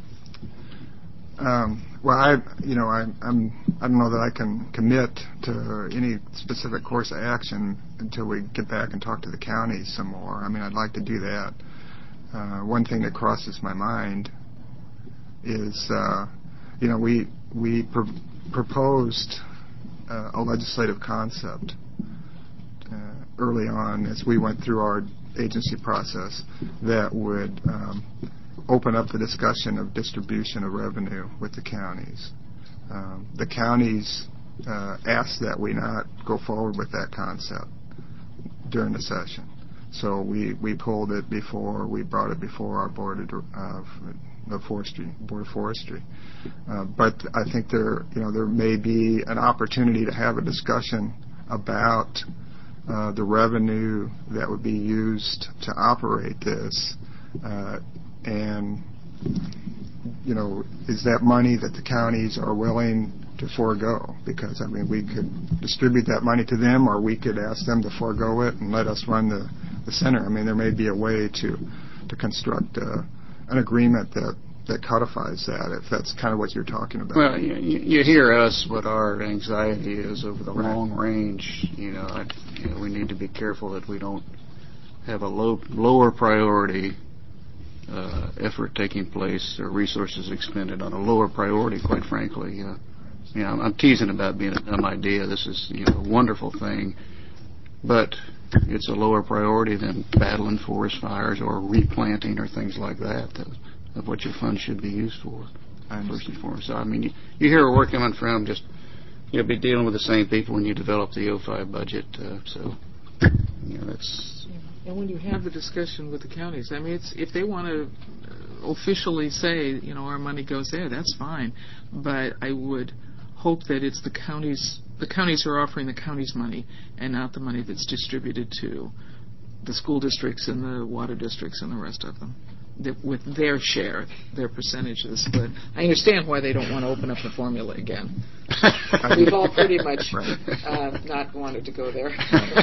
Um, well, I, you know, I, I'm, I don't know that I can commit to any specific course of action until we get back and talk to the county some more. I mean, I'd like to do that. Uh, one thing that crosses my mind is, uh, you know, we we pr- proposed uh, a legislative concept uh, early on as we went through our agency process that would um, open up the discussion of distribution of revenue with the counties. Um, the counties uh, asked that we not go forward with that concept during the session. So we, we pulled it before, we brought it before our board of, uh, of forestry, board of forestry. Uh, but I think there, you know, there may be an opportunity to have a discussion about uh, the revenue that would be used to operate this, uh, and you know, is that money that the counties are willing to forego? Because I mean, we could distribute that money to them, or we could ask them to forego it and let us run the, the center. I mean, there may be a way to to construct uh, an agreement that that codifies that, if that's kind of what you're talking about. Well, you, you hear us what our anxiety is over the long range. You know, I, you know, we need to be careful that we don't have a low, lower priority uh, effort taking place or resources expended on a lower priority. Quite frankly, uh, you know, I'm, I'm teasing about being a dumb idea. This is, you know, a wonderful thing, but it's a lower priority than battling forest fires or replanting or things like that. that of what your funds should be used for, first and foremost. So, I mean, you, you hear where we're coming from. Just, you'll be dealing with the same people when you develop the O five budget. Uh, so, you know, that's... And when you have the discussion with the counties, I mean, it's, if they want to officially say, you know, our money goes there, that's fine. But I would hope that it's the counties, the counties are offering the counties money and not the money that's distributed to the school districts and the water districts and the rest of them, with their share, their percentages. But I understand why they don't want to open up the formula again. We've all pretty much uh, not wanted to go there.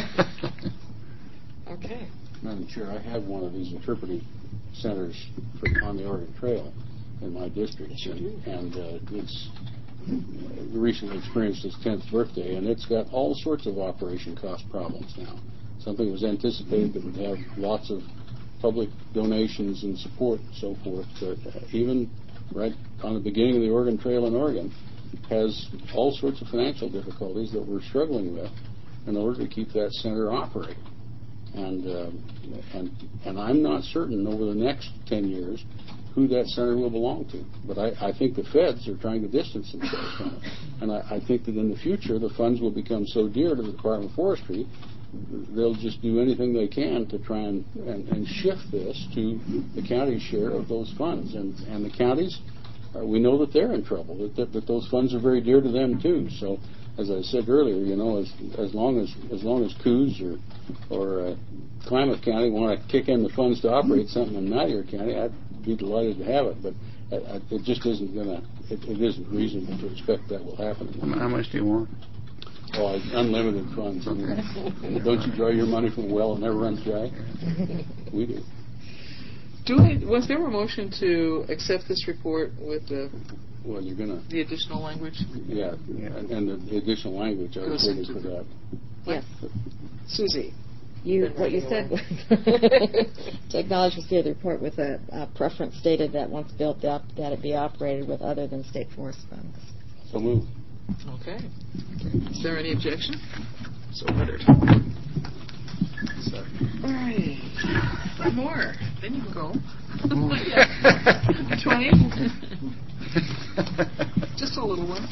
Okay. Madam Chair, I have one of these interpretive centers for, on the Oregon Trail in my district, and, and uh, it's uh, recently experienced its tenth birthday, and it's got all sorts of operation cost problems now. Something was anticipated that would have lots of public donations and support and so forth, but uh, even right on the beginning of the Oregon Trail in Oregon has all sorts of financial difficulties that we're struggling with in order to keep that center operating. And uh, and and I'm not certain over the next ten years who that center will belong to. But I, I think the feds are trying to distance themselves from it. And I, I think that in the future the funds will become so dear to the Department of Forestry they'll just do anything they can to try and, and, and shift this to the county's share of those funds. And, and the counties, uh, we know that they're in trouble, that, that, that those funds are very dear to them too. So, as I said earlier, you know, as, as long as as long as Coos or, or uh, Klamath County want to kick in the funds to operate something in Malheur County, I'd be delighted to have it. But uh, it just isn't going to, it, it isn't reasonable to expect that will happen. How much do you want? Oh, unlimited funds. Okay. Don't you draw your money from a well and never runs dry? We do. Do I, was there a motion to accept this report with the well, you're gonna the additional language? Yeah, yeah. And, and the additional language. I was waiting for that. Yes. Susie. You, what you said was to acknowledge receipt of the report with a, a preference stated that once built up, that it be operated with other than state forest funds. So moved. Okay. Is there any objection? So ordered. Sorry. All right. One more. Then you can go. Twenty. Just a little one.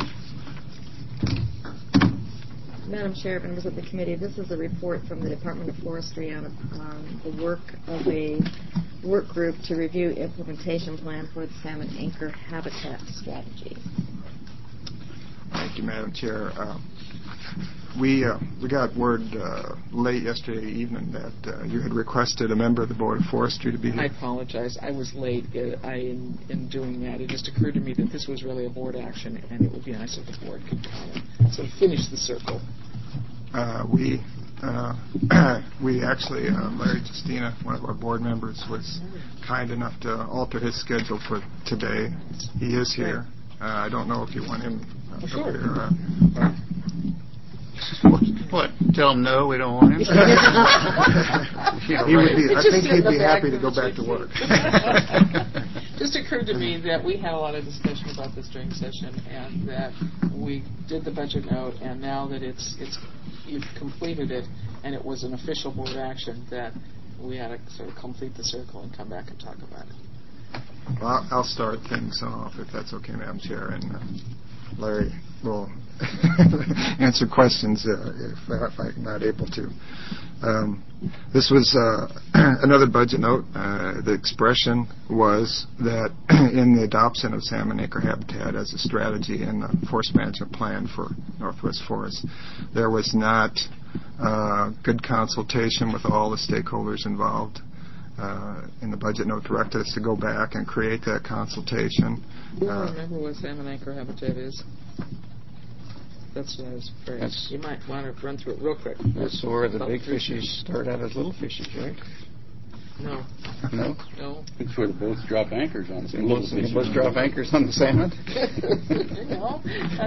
Madam Chair, members of the committee, this is a report from the Department of Forestry on, on the work of a work group to review implementation plan for the salmon anchor habitat strategy. Thank you, Madam Chair. Uh, we uh, we got word uh, late yesterday evening that uh, you had requested a member of the Board of Forestry to be here. I apologize. I was late uh, I, in, in doing that. It just occurred to me that this was really a board action, and it would be nice if the board could comment. So finish the circle. Uh, we uh, we actually, uh, Larry Justina, one of our board members, was kind enough to alter his schedule for today. He is here. Uh, I don't know if you want him uh, well, sure. up here. Uh, uh, What? Tell him no, we don't want him? Yeah, he would be, I think he'd be happy to go back to work. Just occurred to me that we had a lot of discussion about this during session, and that we did the budget note, and now that it's it's you've completed it, and it was an official board action, that we had to sort of complete the circle and come back and talk about it. Well, I'll start things off, if that's okay, Madam Chair, and uh, Larry will answer questions uh, if, if I'm not able to. Um, this was uh, another budget note. Uh, the expression was that in the adoption of salmon acre habitat as a strategy in the forest management plan for Northwest Forest, there was not uh, good consultation with all the stakeholders involved. Uh, in the budget note, directed us to go back and create that consultation. Do you uh, remember what salmon acre habitat is? That's what I was afraid. That's, you might want to run through it real quick. That's where the About big three fishies start out as little fishies, right? No. No? No. It's where the boats drop anchors on. The boats, the boats drop anchors on the salmon? No.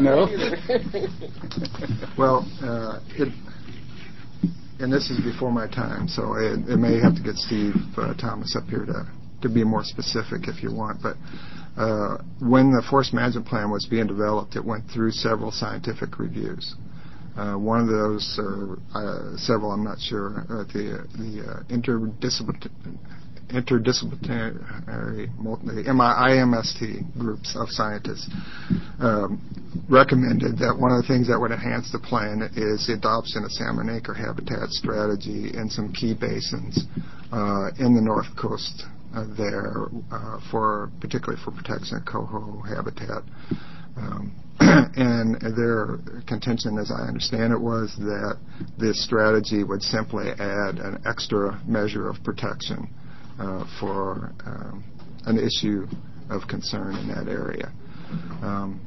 No? Well, uh, it, and this is before my time, so it, it may have to get Steve uh, Thomas up here to, to be more specific if you want. But uh, when the forest management plan was being developed, it went through several scientific reviews. Uh, one of those, or uh, several, I'm not sure, uh, the the uh, interdisciplinary, interdisciplinary the I M S T groups of scientists um, recommended that one of the things that would enhance the plan is the adoption of salmon acre habitat strategy in some key basins uh, in the north coast uh, there, uh, for particularly for protection of coho habitat. Um, and their contention, as I understand it, was that this strategy would simply add an extra measure of protection uh, for um, an issue of concern in that area. Um,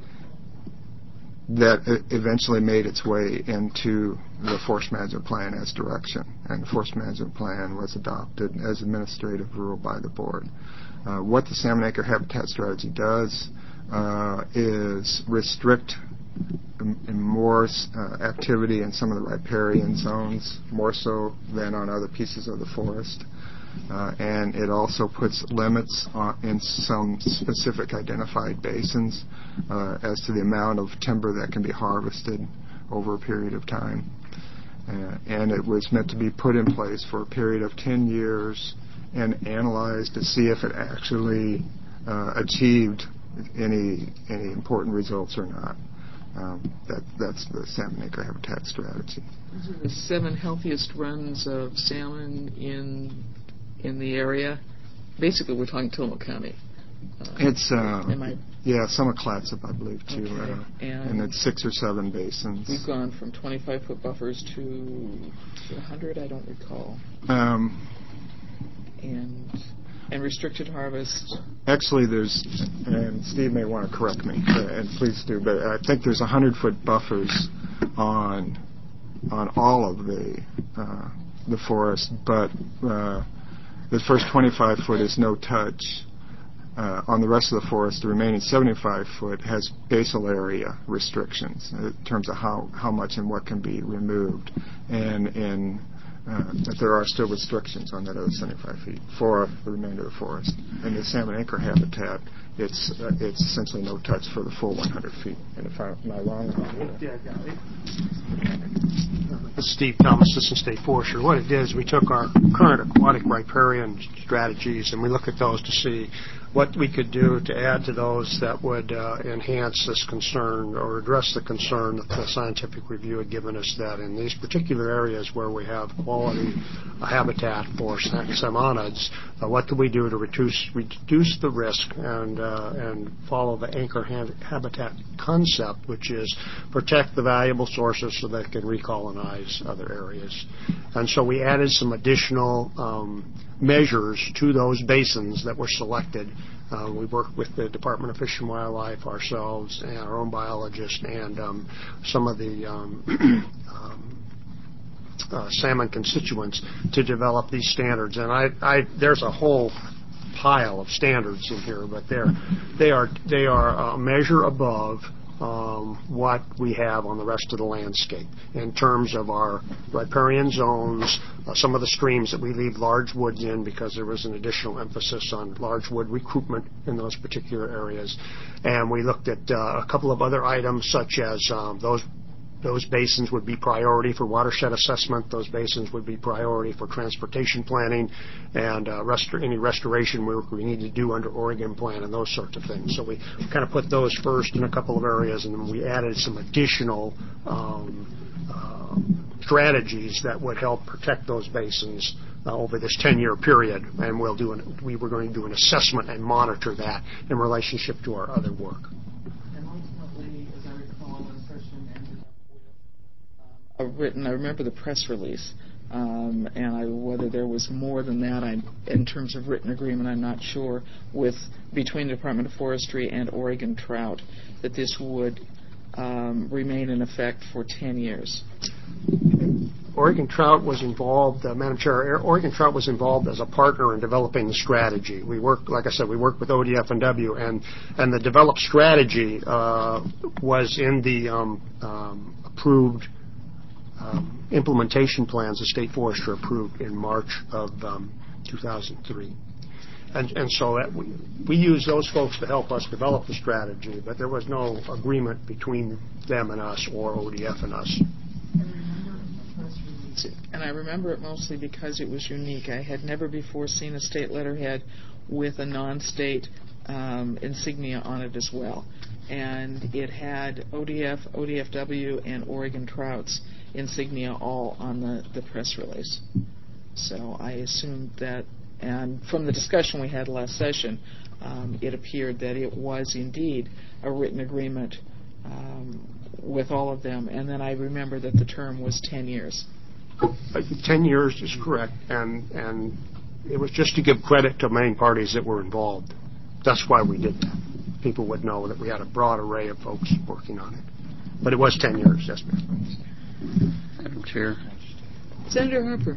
that eventually made its way into the Forest Management Plan as direction, and the Forest Management Plan was adopted as administrative rule by the board. Uh, what the salmon acre habitat strategy does uh, is restrict m- more uh, activity in some of the riparian zones, more so than on other pieces of the forest. Uh, and it also puts limits on, in some specific identified basins uh, as to the amount of timber that can be harvested over a period of time. Uh, and it was meant to be put in place for a period of ten years and analyzed to see if it actually uh, achieved any any important results or not. Um, that that's the salmon acre habitat strategy. These are the seven healthiest runs of salmon in in the area. Basically, we're talking Tillamook County. Uh, it's uh, am I yeah, some of Clatsop, I believe, too, okay. uh, and, and it's six or seven basins. We've gone from twenty-five foot buffers to one hundred, I don't recall. Um, and and restricted harvest. Actually, there's, and Steve may want to correct me, uh, and please do, but I think there's one hundred foot buffers on on all of the uh, the forest, but uh, the first twenty-five foot is no touch. Uh, on the rest of the forest, the remaining seventy-five foot has basal area restrictions in terms of how, how much and what can be removed, and in uh, but there are still restrictions on that other seventy-five feet for the remainder of the forest. In the salmon acre habitat, it's uh, it's essentially no touch for the full one hundred feet. And if I, am I wrong? Yeah, got it. This is Steve Thomas, Assistant State Forester. What it did is we took our current aquatic riparian strategies and we looked at those to see what we could do to add to those that would uh, enhance this concern or address the concern that the scientific review had given us, that in these particular areas where we have quality uh, habitat for salmonids, uh, what can we do to reduce reduce the risk and uh, and follow the anchor ha- habitat concept, which is protect the valuable sources so they can recolonize other areas. And so we added some additional um, measures to those basins that were selected. Uh, we worked with the Department of Fish and Wildlife, ourselves, and our own biologists, and um, some of the um, um, uh, salmon constituents to develop these standards. And I, I, there's a whole pile of standards in here, but they're, they are they are a measure above Um, what we have on the rest of the landscape in terms of our riparian zones, uh, some of the streams that we leave large woods in because there was an additional emphasis on large wood recruitment in those particular areas. And we looked at uh, a couple of other items such as um, those Those basins would be priority for watershed assessment. Those basins would be priority for transportation planning and uh, restor- any restoration work we need to do under Oregon Plan and those sorts of things. So we kind of put those first in a couple of areas, and then we added some additional um, uh, strategies that would help protect those basins uh, over this ten-year period. And we'll do an, we were going to do an assessment and monitor that in relationship to our other work. A written, I remember the press release, um, and I, whether there was more than that, I, in terms of written agreement, I'm not sure, with between the Department of Forestry and Oregon Trout, that this would um, remain in effect for ten years. Oregon Trout was involved, uh, Madam Chair, Oregon Trout was involved as a partner in developing the strategy. We worked, like I said, we worked with O D F and W, and, and the developed strategy uh, was in the um, um, approved Um, implementation plans the state forester approved in March of um, two thousand three. And, and so that we, we used those folks to help us develop the strategy, but there was no agreement between them and us or O D F and us. And I remember it mostly because it was unique. I had never before seen a state letterhead with a non-state um, insignia on it as well. And it had O D F, O D F W, and Oregon Trout's insignia all on the, the press release. So I assumed that, and from the discussion we had last session, um, it appeared that it was indeed a written agreement um, with all of them. And then I remember that the term was ten years. Ten years is correct, and and it was just to give credit to main parties that were involved. That's why we did that. People would know that we had a broad array of folks working on it. But it was ten years, yes, ma'am. Madam Chair. Senator Harper.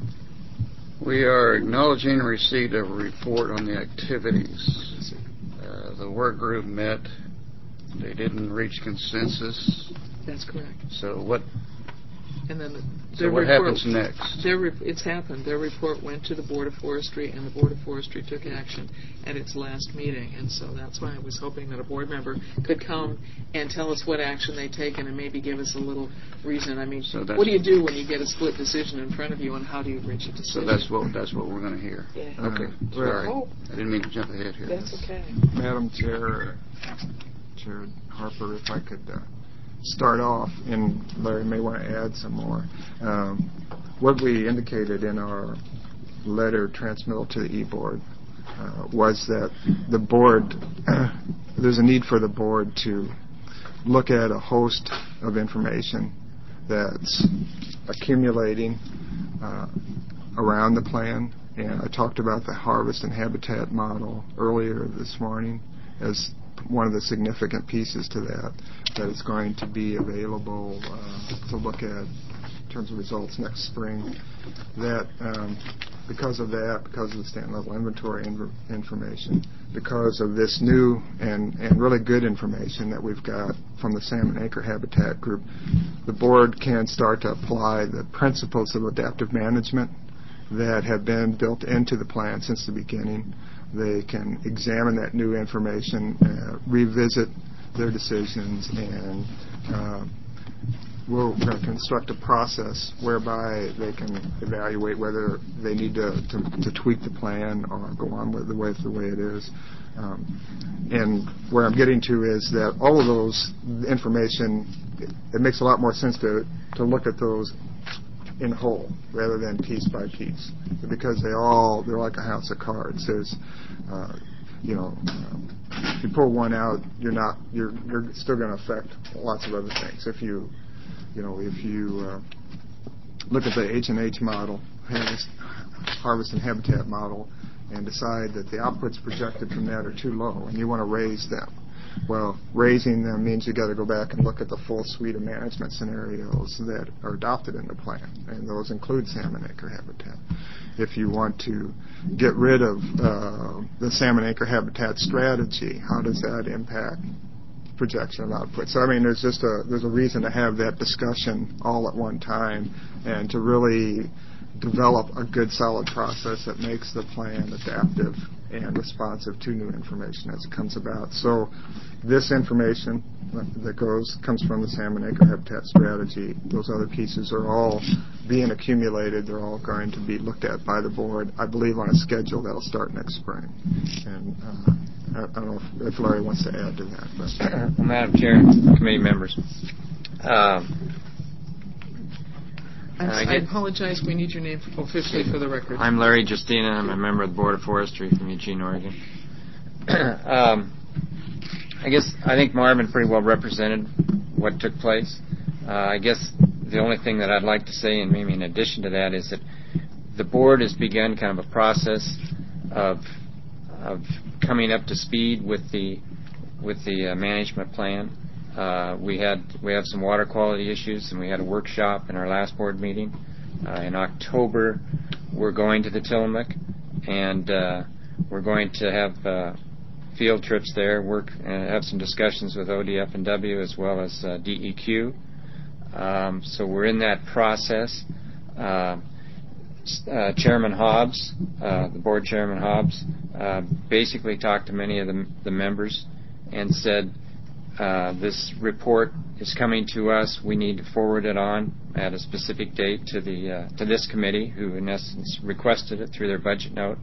We are acknowledging receipt of a report on the activities. Uh, the work group met. They didn't reach consensus. That's correct. So what... And then the, so what report, happens next? Their re- it's happened. Their report went to the Board of Forestry, and the Board of Forestry took action at its last meeting. And so that's why I was hoping that a board member could come and tell us what action they've taken and maybe give us a little reason. I mean, so what do you do when you get a split decision in front of you, and how do you reach a decision? So that's what that's what we're going to hear. Yeah. Okay. Uh, Sorry. Oh. I didn't mean to jump ahead here. That's okay. Madam Chair, Chair Harper, if I could uh, start off, and Larry may want to add some more. Um, what we indicated in our letter transmittal to the E-Board uh, was that the board, uh, there's a need for the board to look at a host of information that's accumulating uh, around the plan. And I talked about the harvest and habitat model earlier this morning as one of the significant pieces to that, that is going to be available uh, to look at in terms of results next spring. That um, because of that, because of the stand level inventory inv- information, because of this new and, and really good information that we've got from the Salmon Anchor Habitat Group, the board can start to apply the principles of adaptive management that have been built into the plan since the beginning. They can examine that new information, uh, revisit their decisions, and uh, we're going to construct a process whereby they can evaluate whether they need to, to, to tweak the plan or go on with the way, the way it is. Um, and where I'm getting to is that all of those information, it, it makes a lot more sense to, to look at those in whole rather than piece by piece, because they all, they're like a house of cards. There's, uh, you know, uh, if you pull one out, you're not, you're, you're still going to affect lots of other things. If you, you know, if you uh, look at the H and H model, harvest and habitat model, and decide that the outputs projected from that are too low and you want to raise them. Well, raising them means you got to go back and look at the full suite of management scenarios that are adopted in the plan, and those include salmon acre habitat. If you want to get rid of uh, the salmon acre habitat strategy, how does that impact projection of output? So I mean, there's just a there's a reason to have that discussion all at one time and to really develop a good, solid process that makes the plan adaptive and responsive to new information as it comes about. So this information that goes comes from the salmon acre habitat strategy. Those other pieces are all being accumulated. They're all going to be looked at by the board, I believe, on a schedule that'll start next spring. And uh, I, I don't know if, if Larry wants to add to that. But. Well, Madam Chair, committee members, um, I'm, I, I apologize. We need your name officially for the record. I'm Larry Justina. I'm a member of the Board of Forestry from Eugene, Oregon. um, I guess I think Marvin pretty well represented what took place. Uh, I guess the only thing that I'd like to say, and maybe in addition to that, is that the board has begun kind of a process of of coming up to speed with the with the uh, management plan. Uh, we had we have some water quality issues, and we had a workshop in our last board meeting. Uh, in October, we're going to the Tillamook, and uh, we're going to have uh, field trips there, work and have some discussions with O D F and W as well as uh, D E Q. Um, so we're in that process. Uh, uh, Chairman Hobbs, uh, the board chairman Hobbs, uh, basically talked to many of the, the members and said, Uh, this report is coming to us. We need to forward it on at a specific date to the uh, to this committee, who in essence requested it through their budget note.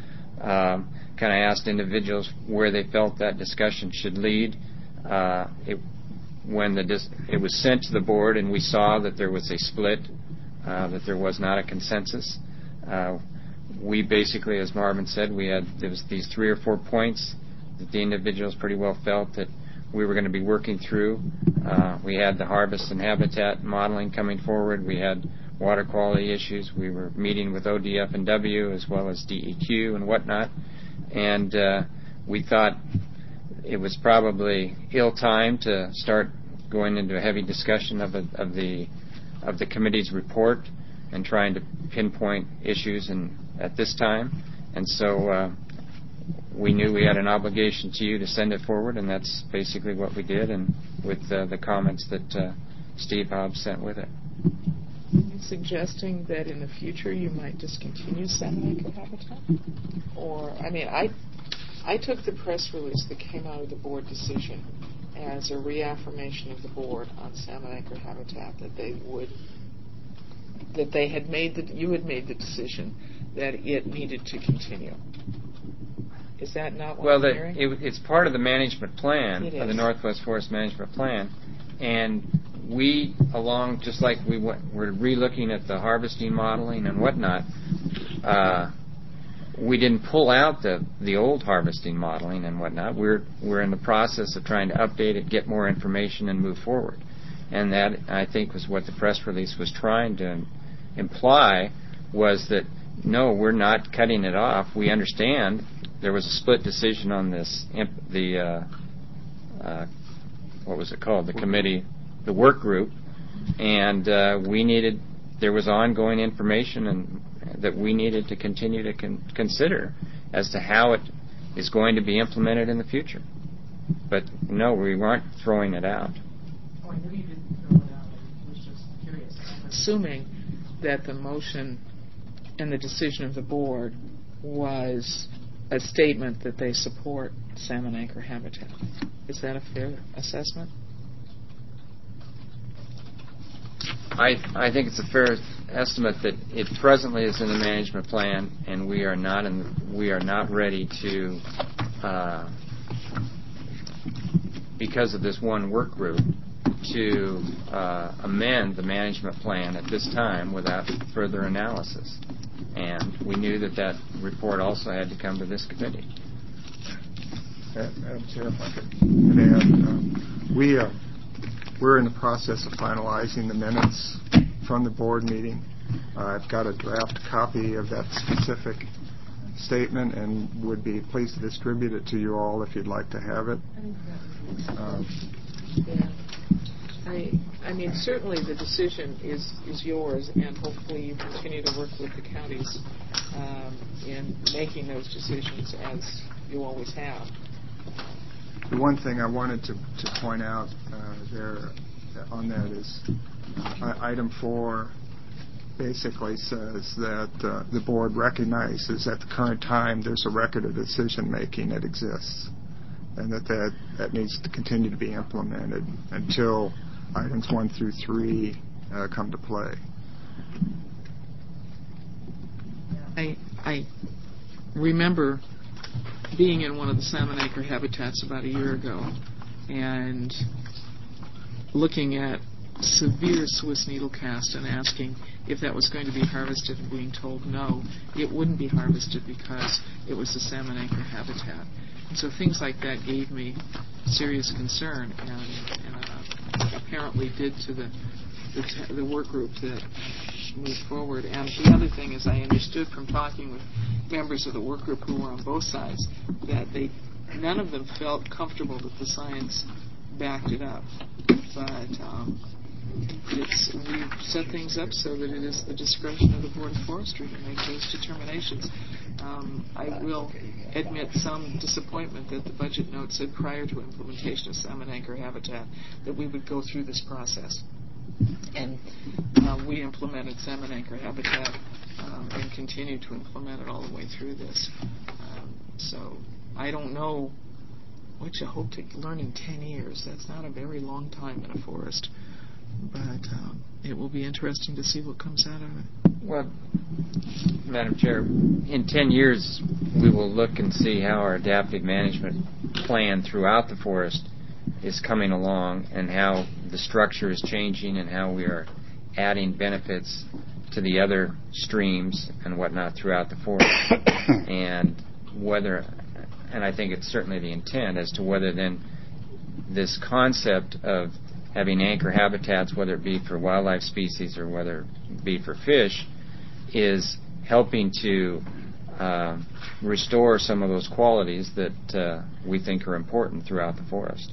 Um, kind of asked individuals where they felt that discussion should lead. Uh, it, when the dis- it was sent to the board, and we saw that there was a split, uh, that there was not a consensus. Uh, we basically, as Marvin said, we had there was these three or four points that the individuals pretty well felt that we were going to be working through. Uh, we had the harvest and habitat modeling coming forward. We had water quality issues. We were meeting with O D F and W as well as D E Q and whatnot. And uh, we thought it was probably ill-timed to start going into a heavy discussion of, a, of the of the committee's report and trying to pinpoint issues in, at this time. And so uh, we knew we had an obligation to you to send it forward, and that's basically what we did, and with uh, the comments that uh, Steve Hobbs sent with it. Are you suggesting that in the future you might discontinue salmon acre habitat? Or, I mean, I, I took the press release that came out of the board decision as a reaffirmation of the board on salmon acre habitat, that they would, that they had made the, you had made the decision that it needed to continue. Is that not what well, I'm the, hearing? It, it's part of the management plan, It of the is. Northwest Forest Management Plan, and we, along, just like we went, we're re-looking at the harvesting modeling and whatnot, uh, we didn't pull out the, the old harvesting modeling and whatnot. We're, we're in the process of trying to update it, get more information, and move forward. And that, I think, was what the press release was trying to imply, was that, no, we're not cutting it off. We understand there was a split decision on this, the, uh, uh, what was it called, the committee, the work group, and uh, we needed, there was ongoing information and that we needed to continue to con- consider as to how it is going to be implemented in the future. But no, we weren't throwing it out. Oh, I knew you didn't throw it out. I was just curious. Assuming that the motion and the decision of the board was a statement that they support salmon acre habitat. Is that a fair assessment? I, I think it's a fair estimate that it presently is in the management plan, and we are not in, we are not ready to uh, because of this one work group, to uh, amend the management plan at this time without further analysis. And we knew that that report also had to come to this committee. Madam Chair, if I could add, um, we, uh, we're in the process of finalizing the minutes from the board meeting. Uh, I've got a draft copy of that specific statement and would be pleased to distribute it to you all if you'd like to have it. Um, Yeah. I, I mean, certainly the decision is, is yours, and hopefully you continue to work with the counties um, in making those decisions as you always have. The one thing I wanted to, to point out uh, there on that is uh, item four basically says that uh, the board recognizes at the current time there's a record of decision making that exists, and that, that that needs to continue to be implemented until items one through three uh, come to play. I, I remember being in one of the salmon anchor habitats about a year ago and looking at severe Swiss needle cast and asking if that was going to be harvested and being told no, it wouldn't be harvested because it was a salmon anchor habitat. And so things like that gave me serious concern, and, and uh, apparently did to the, the, t- the work group that moved forward. And the other thing is, I understood from talking with members of the work group who were on both sides that they none of them felt comfortable that the science backed it up. But um, it's we've set things up so that it is the discretion of the Board of Forestry to make those determinations. Um, I will admit some disappointment that the budget note said prior to implementation of salmon anchor habitat that we would go through this process. And uh, we implemented salmon anchor habitat um, and continue to implement it all the way through this. Um, so I don't know what you hope to learn in ten years. That's not a very long time in a forest. But um, it will be interesting to see what comes out of it. Well, Madam Chair, in ten years we will look and see how our adaptive management plan throughout the forest is coming along and how the structure is changing and how we are adding benefits to the other streams and whatnot throughout the forest. And whether, and I think it's certainly the intent as to whether then this concept of having anchor habitats, whether it be for wildlife species or whether it be for fish, is helping to uh, restore some of those qualities that uh, we think are important throughout the forest.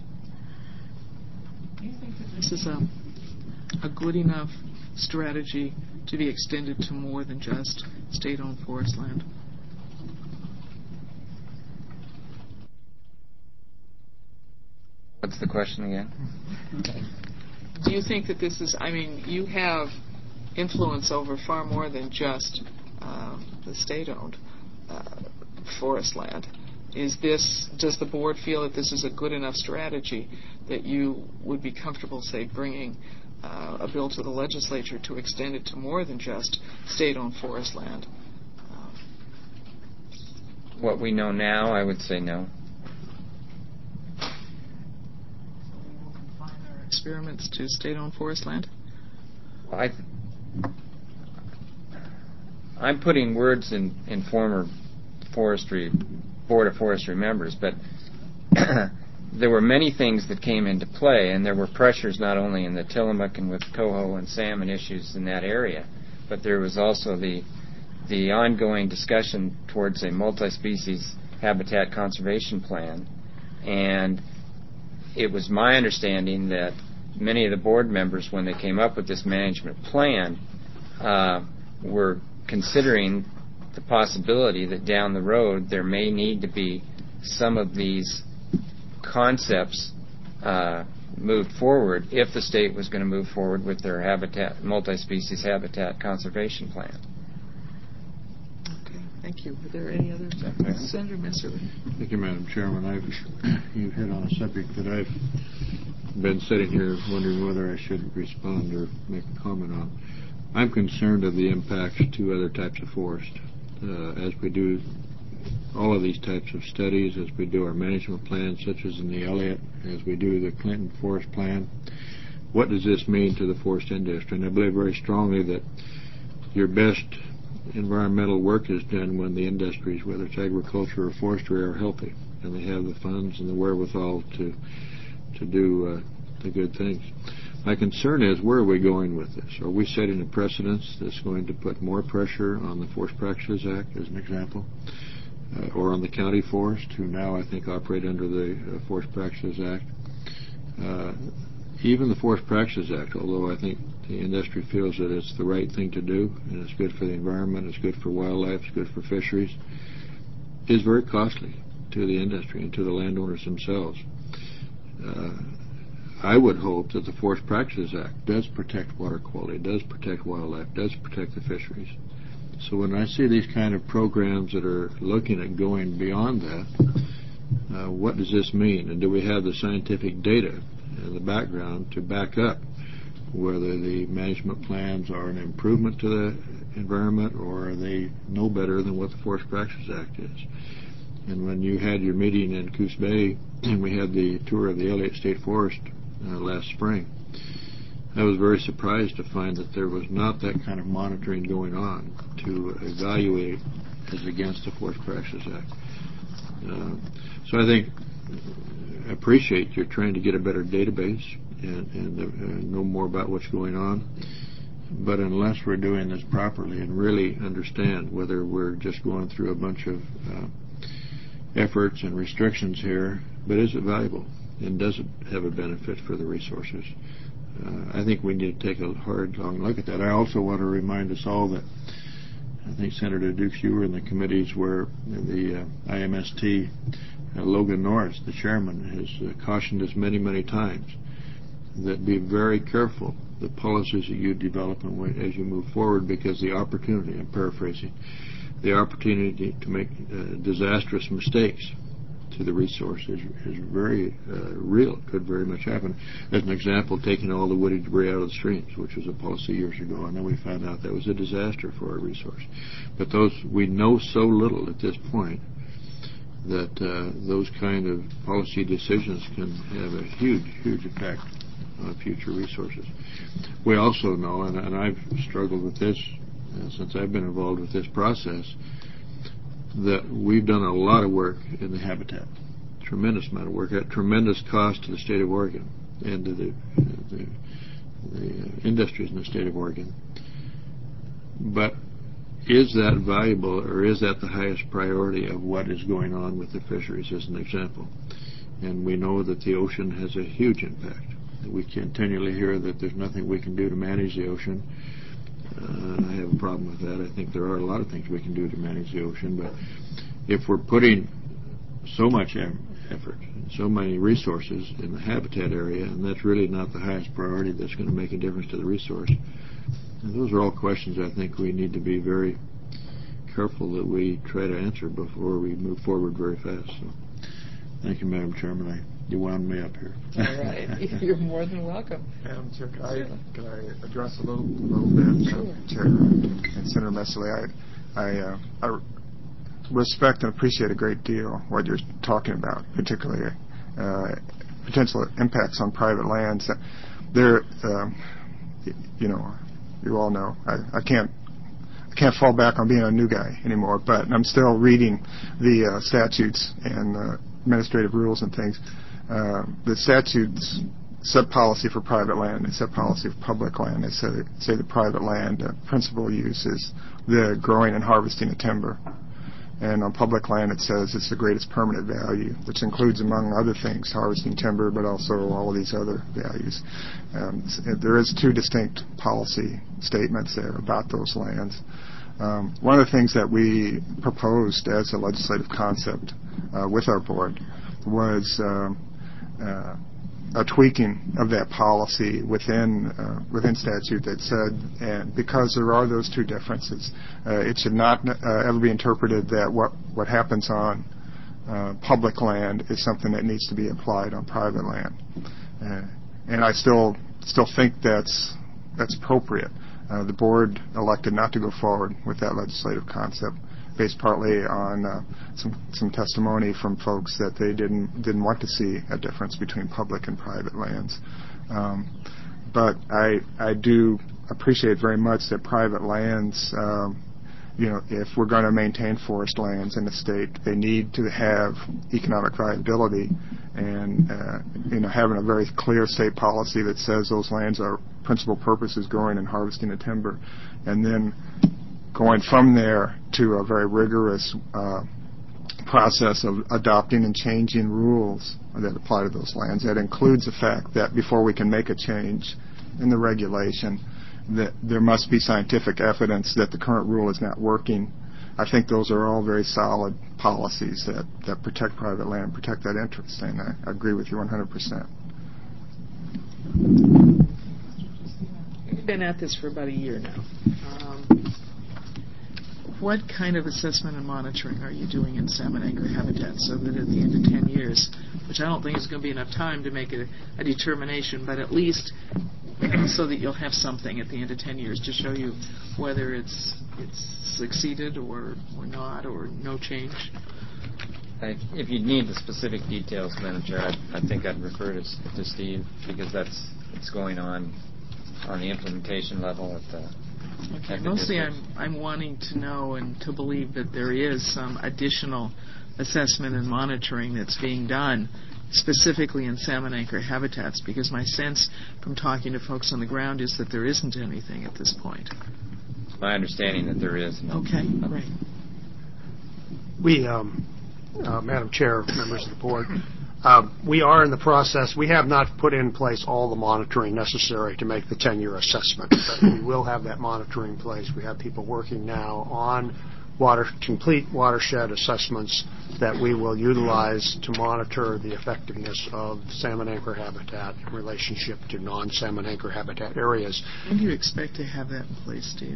Do you think that this is a, a good enough strategy to be extended to more than just state-owned forest land? What's the question again? Do you think that this is, I mean, you have influence over far more than just uh, the state-owned uh, forest land. Is this, does the board feel that this is a good enough strategy that you would be comfortable, say, bringing uh, a bill to the legislature to extend it to more than just state-owned forest land? Um, what we know now, I would say no. Experiments to state-owned forest land? Well, I th- I'm putting words in, in former forestry, Board of Forestry members, but there were many things that came into play, and there were pressures not only in the Tillamook and with coho and salmon issues in that area, but there was also the the ongoing discussion towards a multi-species habitat conservation plan. And it was my understanding that many of the board members, when they came up with this management plan, uh, were considering the possibility that down the road there may need to be some of these concepts uh, moved forward if the state was going to move forward with their habitat, multi-species habitat conservation plan. Okay, thank you. Are there any other? Senator Messerly. Thank you, Madam Chairman. I've you hit on a subject that I've been sitting here wondering whether I should respond or make a comment on. I'm concerned of the impacts to other types of forest. Uh, as we do all of these types of studies, as we do our management plans, such as in the Elliott, as we do the Clinton Forest Plan. What does this mean to the forest industry? And I believe very strongly that your best environmental work is done when the industries, whether it's agriculture or forestry, are healthy and they have the funds and the wherewithal to to do uh, the good things. My concern is, where are we going with this? Are we setting a precedence that's going to put more pressure on the Forest Practices Act, as an example, uh, or on the county forest, who now I think operate under the uh, Forest Practices Act? Uh, even the Forest Practices Act, although I think the industry feels that it's the right thing to do, and it's good for the environment, it's good for wildlife, it's good for fisheries, is very costly to the industry and to the landowners themselves. Uh, I would hope that the Forest Practices Act does protect water quality, does protect wildlife, does protect the fisheries. So when I see these kind of programs that are looking at going beyond that, uh, what does this mean? And do we have the scientific data in the background to back up whether the management plans are an improvement to the environment, or are they no better than what the Forest Practices Act is? And when you had your meeting in Coos Bay, and we had the tour of the Elliott State Forest uh, last spring, I was very surprised to find that there was not that kind of monitoring going on to evaluate as against the Forest Practices Act. Uh, so I think, I appreciate you're trying to get a better database and, and uh, know more about what's going on. But unless we're doing this properly and really understand whether we're just going through a bunch of uh, efforts and restrictions here, but is it valuable and does it have a benefit for the resources? Uh, I think we need to take a hard, long look at that. I also want to remind us all that I think Senator Dukes, you were in the committees where the uh, I M S T, uh, Logan Norris, the chairman, has uh, cautioned us many, many times that be very careful the policies that you develop and as you move forward, because the opportunity, I'm paraphrasing, the opportunity to make uh, disastrous mistakes to the resource is, is very uh, real. It could very much happen. As an example, taking all the woody debris out of the streams, which was a policy years ago, and then we found out that was a disaster for our resource. But those, we know so little at this point that uh, those kind of policy decisions can have a huge, huge effect on future resources. We also know, and, and I've struggled with this uh, since I've been involved with this process, that we've done a lot of work in the habitat, tremendous amount of work at tremendous cost to the state of Oregon and to the, the, the industries in the state of Oregon. But is that valuable, or is that the highest priority of what is going on with the fisheries, as an example? And we know that the ocean has a huge impact. We continually hear that there's nothing we can do to manage the ocean. Uh, I have a problem with that. I think there are a lot of things we can do to manage the ocean, but if we're putting so much effort, so many resources in the habitat area, and that's really not the highest priority that's going to make a difference to the resource, those are all questions I think we need to be very careful that we try to answer before we move forward very fast. So, thank you, Madam Chairman. I, you wound me up here. All right. You're more than welcome. Madam Chair, can I, can I address a little, little bit, sure. uh, Chair and Senator Messerly? I, I, uh, I respect and appreciate a great deal what you're talking about, particularly uh, potential impacts on private lands. There, um, you know, you all know, I, I can't I can't fall back on being a new guy anymore, but I'm still reading the uh, statutes and uh, administrative rules and things. Uh, the statutes set policy for private land, they set policy for public land. They say, say the private land uh, principal use is the growing and harvesting of timber. And on public land it says it's the greatest permanent value, which includes, among other things, harvesting timber, but also all of these other values. Um, there is two distinct policy statements there about those lands. Um, one of the things that we proposed as a legislative concept uh, with our board was um, uh, a tweaking of that policy within uh, within statute that said, and because there are those two differences, uh, it should not uh, ever be interpreted that what what happens on uh, public land is something that needs to be applied on private land. Uh, and I still still think that's that's appropriate. Uh, the board elected not to go forward with that legislative concept based partly on uh, some some testimony from folks that they didn't didn't want to see a difference between public and private lands. Um, but I I do appreciate very much that private lands, um, you know, if we're going to maintain forest lands in the state, they need to have economic viability, and uh, you know, having a very clear state policy that says those lands are principal purpose is growing and harvesting the timber, and then going from there to a very rigorous uh, process of adopting and changing rules that apply to those lands. That includes the fact that before we can make a change in the regulation, that there must be scientific evidence that the current rule is not working. I think those are all very solid policies that, that protect private land, protect that interest, and I, I agree with you one hundred percent. You've been at this for about a year now. Um, what kind of assessment and monitoring are you doing in salmon anchor habitat so that at the end of ten years, which I don't think is going to be enough time to make a, a determination, but at least so that you'll have something at the end of ten years to show you whether it's it's succeeded or, or not, or no change? I, if you need the specific details, Madam Chair, I, I think I'd refer to, to Steve, because that's what's going on on the implementation level at the Okay. at the Mostly districts. I'm, I'm wanting to know and to believe that there is some additional assessment and monitoring that's being done specifically in salmon anchor habitats, because my sense from talking to folks on the ground is that there isn't anything at this point. My understanding that there is. Okay, great. We, um, uh, Madam Chair, members of the board, uh, we are in the process. We have not put in place all the monitoring necessary to make the ten-year assessment, but we will have that monitoring in place. We have people working now on water, complete watershed assessments that we will utilize to monitor the effectiveness of salmon anchor habitat in relationship to non-salmon anchor habitat areas. When do you expect to have that in place, Steve?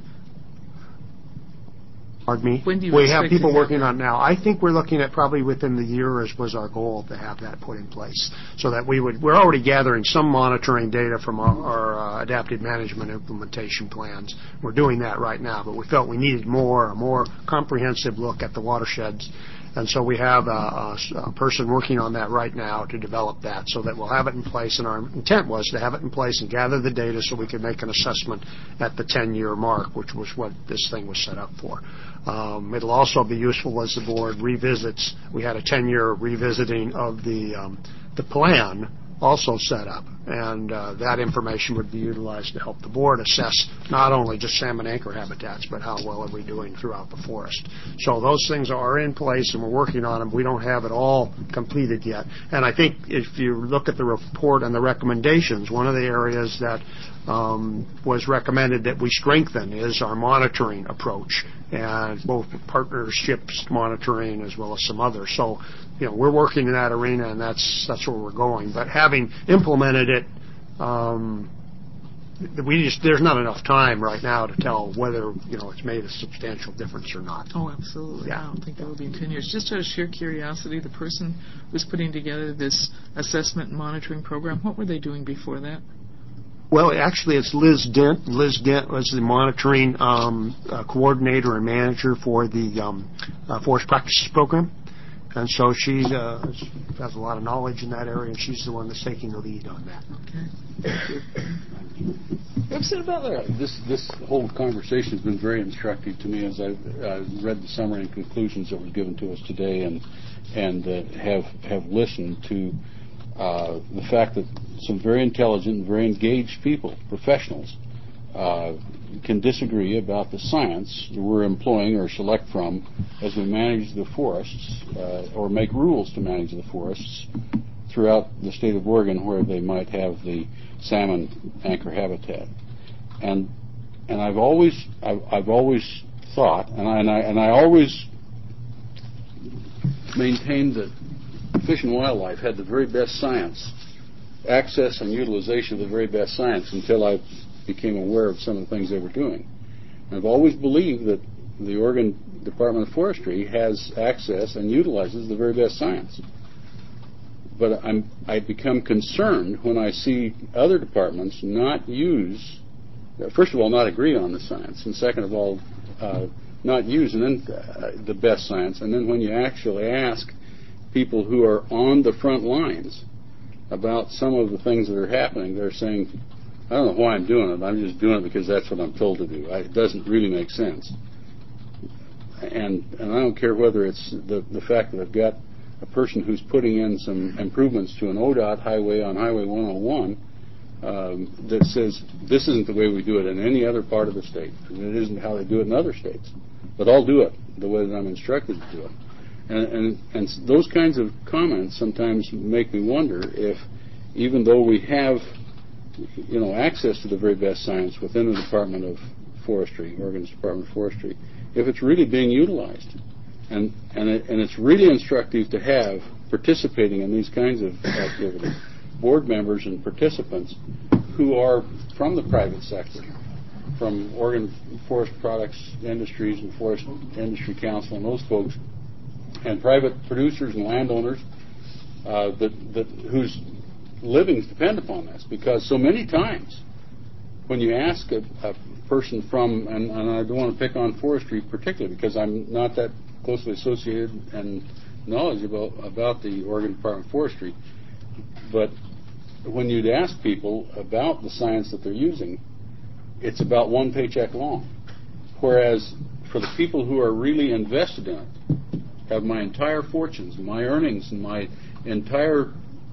Pardon me? When do you we have expect to people have working that? on it now. I think we're looking at probably within the year as was our goal to have that put in place, so that we would. We're already gathering some monitoring data from our, our uh, adaptive management implementation plans. We're doing that right now, but we felt we needed more, a more comprehensive look at the watersheds. And so we have a, a, a person working on that right now to develop that, so that we'll have it in place. And our intent was to have it in place and gather the data so we could make an assessment at the ten-year mark, which was what this thing was set up for. Um, it'll also be useful as the board revisits. We had a ten-year revisiting of the um, the plan also set up, and uh, that information would be utilized to help the board assess not only just salmon anchor habitats, but how well are we doing throughout the forest. So those things are in place, and we're working on them. We don't have it all completed yet. And I think if you look at the report and the recommendations, one of the areas that um, was recommended that we strengthen is our monitoring approach, and both partnerships monitoring as well as some others. So, you know, we're working in that arena, and that's that's where we're going. But having implemented it, um, we just there's not enough time right now to tell whether, you know, it's made a substantial difference or not. Oh, absolutely. Yeah. I don't think that will be in ten years. Just out of sheer curiosity, the person who's putting together this assessment and monitoring program, what were they doing before that? Well, actually, it's Liz Dent. Liz Dent was the monitoring um, uh, coordinator and manager for the um, uh, Forest Practices Program. And so she uh, has a lot of knowledge in that area, and she's the one that's taking the lead on that. Okay. Representative Butler. This this whole conversation has been very instructive to me as I've uh, read the summary and conclusions that were given to us today, and and uh, have have listened to uh, the fact that some very intelligent and very engaged people, professionals, uh, can disagree about the science that we're employing or select from as we manage the forests uh, or make rules to manage the forests throughout the state of Oregon, where they might have the salmon anchor habitat. And and I've always I've, I've always thought, and I, and I and I always maintained that Fish and Wildlife had the very best science, access and utilization of the very best science, until I became aware of some of the things they were doing. And I've always believed that the Oregon Department of Forestry has access and utilizes the very best science. But I'm, I become concerned when I see other departments not use, first of all, not agree on the science, and second of all, uh, not using uh, the best science. And then when you actually ask people who are on the front lines about some of the things that are happening, they're saying, I don't know why I'm doing it. I'm just doing it because that's what I'm told to do. I, it doesn't really make sense. And and I don't care whether it's the, the fact that I've got a person who's putting in some improvements to an O D O T highway on Highway one oh one um, that says this isn't the way we do it in any other part of the state, and it isn't how they do it in other states. But I'll do it the way that I'm instructed to do it. And, and, and those kinds of comments sometimes make me wonder if, even though we have, you know, access to the very best science within the Department of Forestry, Oregon's Department of Forestry, if it's really being utilized. And and, it, and it's really instructive to have, participating in these kinds of activities, board members and participants who are from the private sector, from Oregon Forest Products Industries and Forest Industry Council and those folks, and private producers and landowners uh, that, that whose livings depend upon this. Because so many times when you ask a, a person from, and, and I don't want to pick on forestry particularly because I'm not that closely associated and knowledgeable about the Oregon Department of Forestry, but when you'd ask people about the science that they're using, it's about one paycheck long. Whereas for the people who are really invested in it, have my entire fortunes, my earnings, and my entire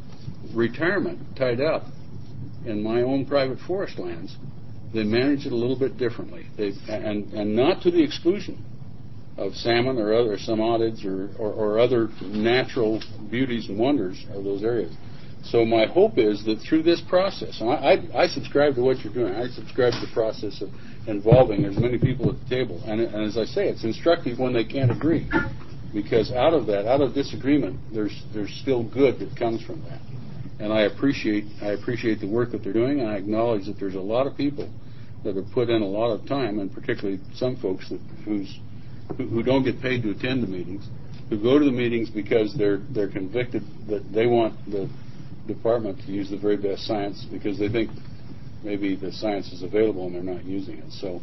retirement tied up in my own private forest lands, they manage it a little bit differently, they, and and not to the exclusion of salmon or other samodids or, or, or other natural beauties and wonders of those areas. So my hope is that through this process, and I, I, I subscribe to what you're doing. I subscribe to the process of involving as many people at the table. And, and as I say, it's instructive when they can't agree, because out of that, out of disagreement, there's there's still good that comes from that. And I appreciate I appreciate the work that they're doing, and I acknowledge that there's a lot of people that have put in a lot of time, and particularly some folks that who's who, who don't get paid to attend the meetings, who go to the meetings because they're they're convicted that they want the department to use the very best science because they think maybe the science is available and they're not using it. So,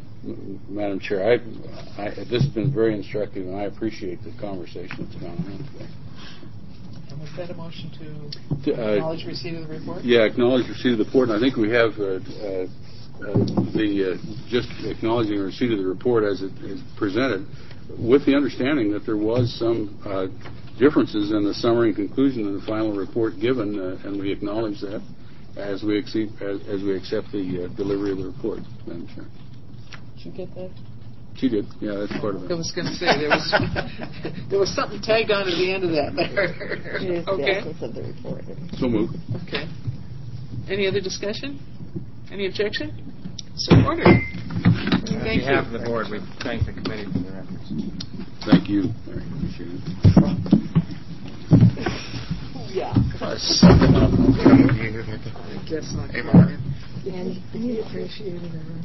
M- Madam Chair, I, I, this has been very instructive, and I appreciate the conversation that's gone on today. And was that a motion to, to uh, acknowledge receipt of the report? Yeah, acknowledge receipt of the report. And I think we have uh, uh, uh, the uh, just acknowledging receipt of the report as it is presented, with the understanding that there was some uh, differences in the summary and conclusion of the final report given, uh, and we acknowledge that as we accept, as, as we accept the uh, delivery of the report, Madam Chair. Did you get that? She did. Yeah, that's part of it. I was going to say there was there was something tagged on at the end of that there. It is Okay. the essence of the report. So moved. Okay. Any other discussion? Any objection? So ordered. On Thank behalf you. of the board, we thank the committee for their efforts. Thank you. Very appreciate it. Yeah. Uh, something up. You- I guess not. Hey, Mark. And he appreciated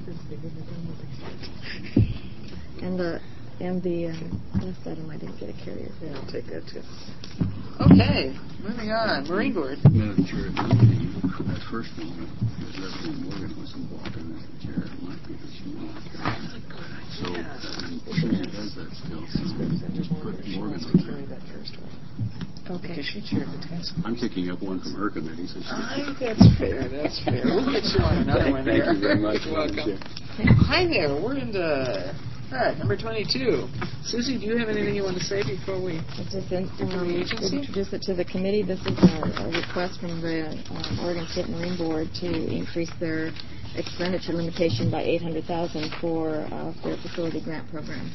And the and the um, last item I didn't get a carrier. Yeah, I'll take that too. Okay, moving on. Marine Board. Madam Chair, that first one, that Reverend Morgan was involved in as the chair, it might be that she won't carry it. So, um, if she does that still, just put Morgan on Carry there. that first one. Okay. Because she chaired the task force. I'm picking up one from her committee, so she I, that's fair, that's fair. We'll get you on another one Thank here. you very much, You're Madam welcome. Chair. Hi there, we're into, all right, number twenty-two. Susie, do you have anything you want to say before we, I'll just in, From um, the agency? introduce it to the committee. This is a, a request from the um, Oregon State Marine Board to increase their expenditure limitation by eight hundred thousand dollars for uh, their facility grant program.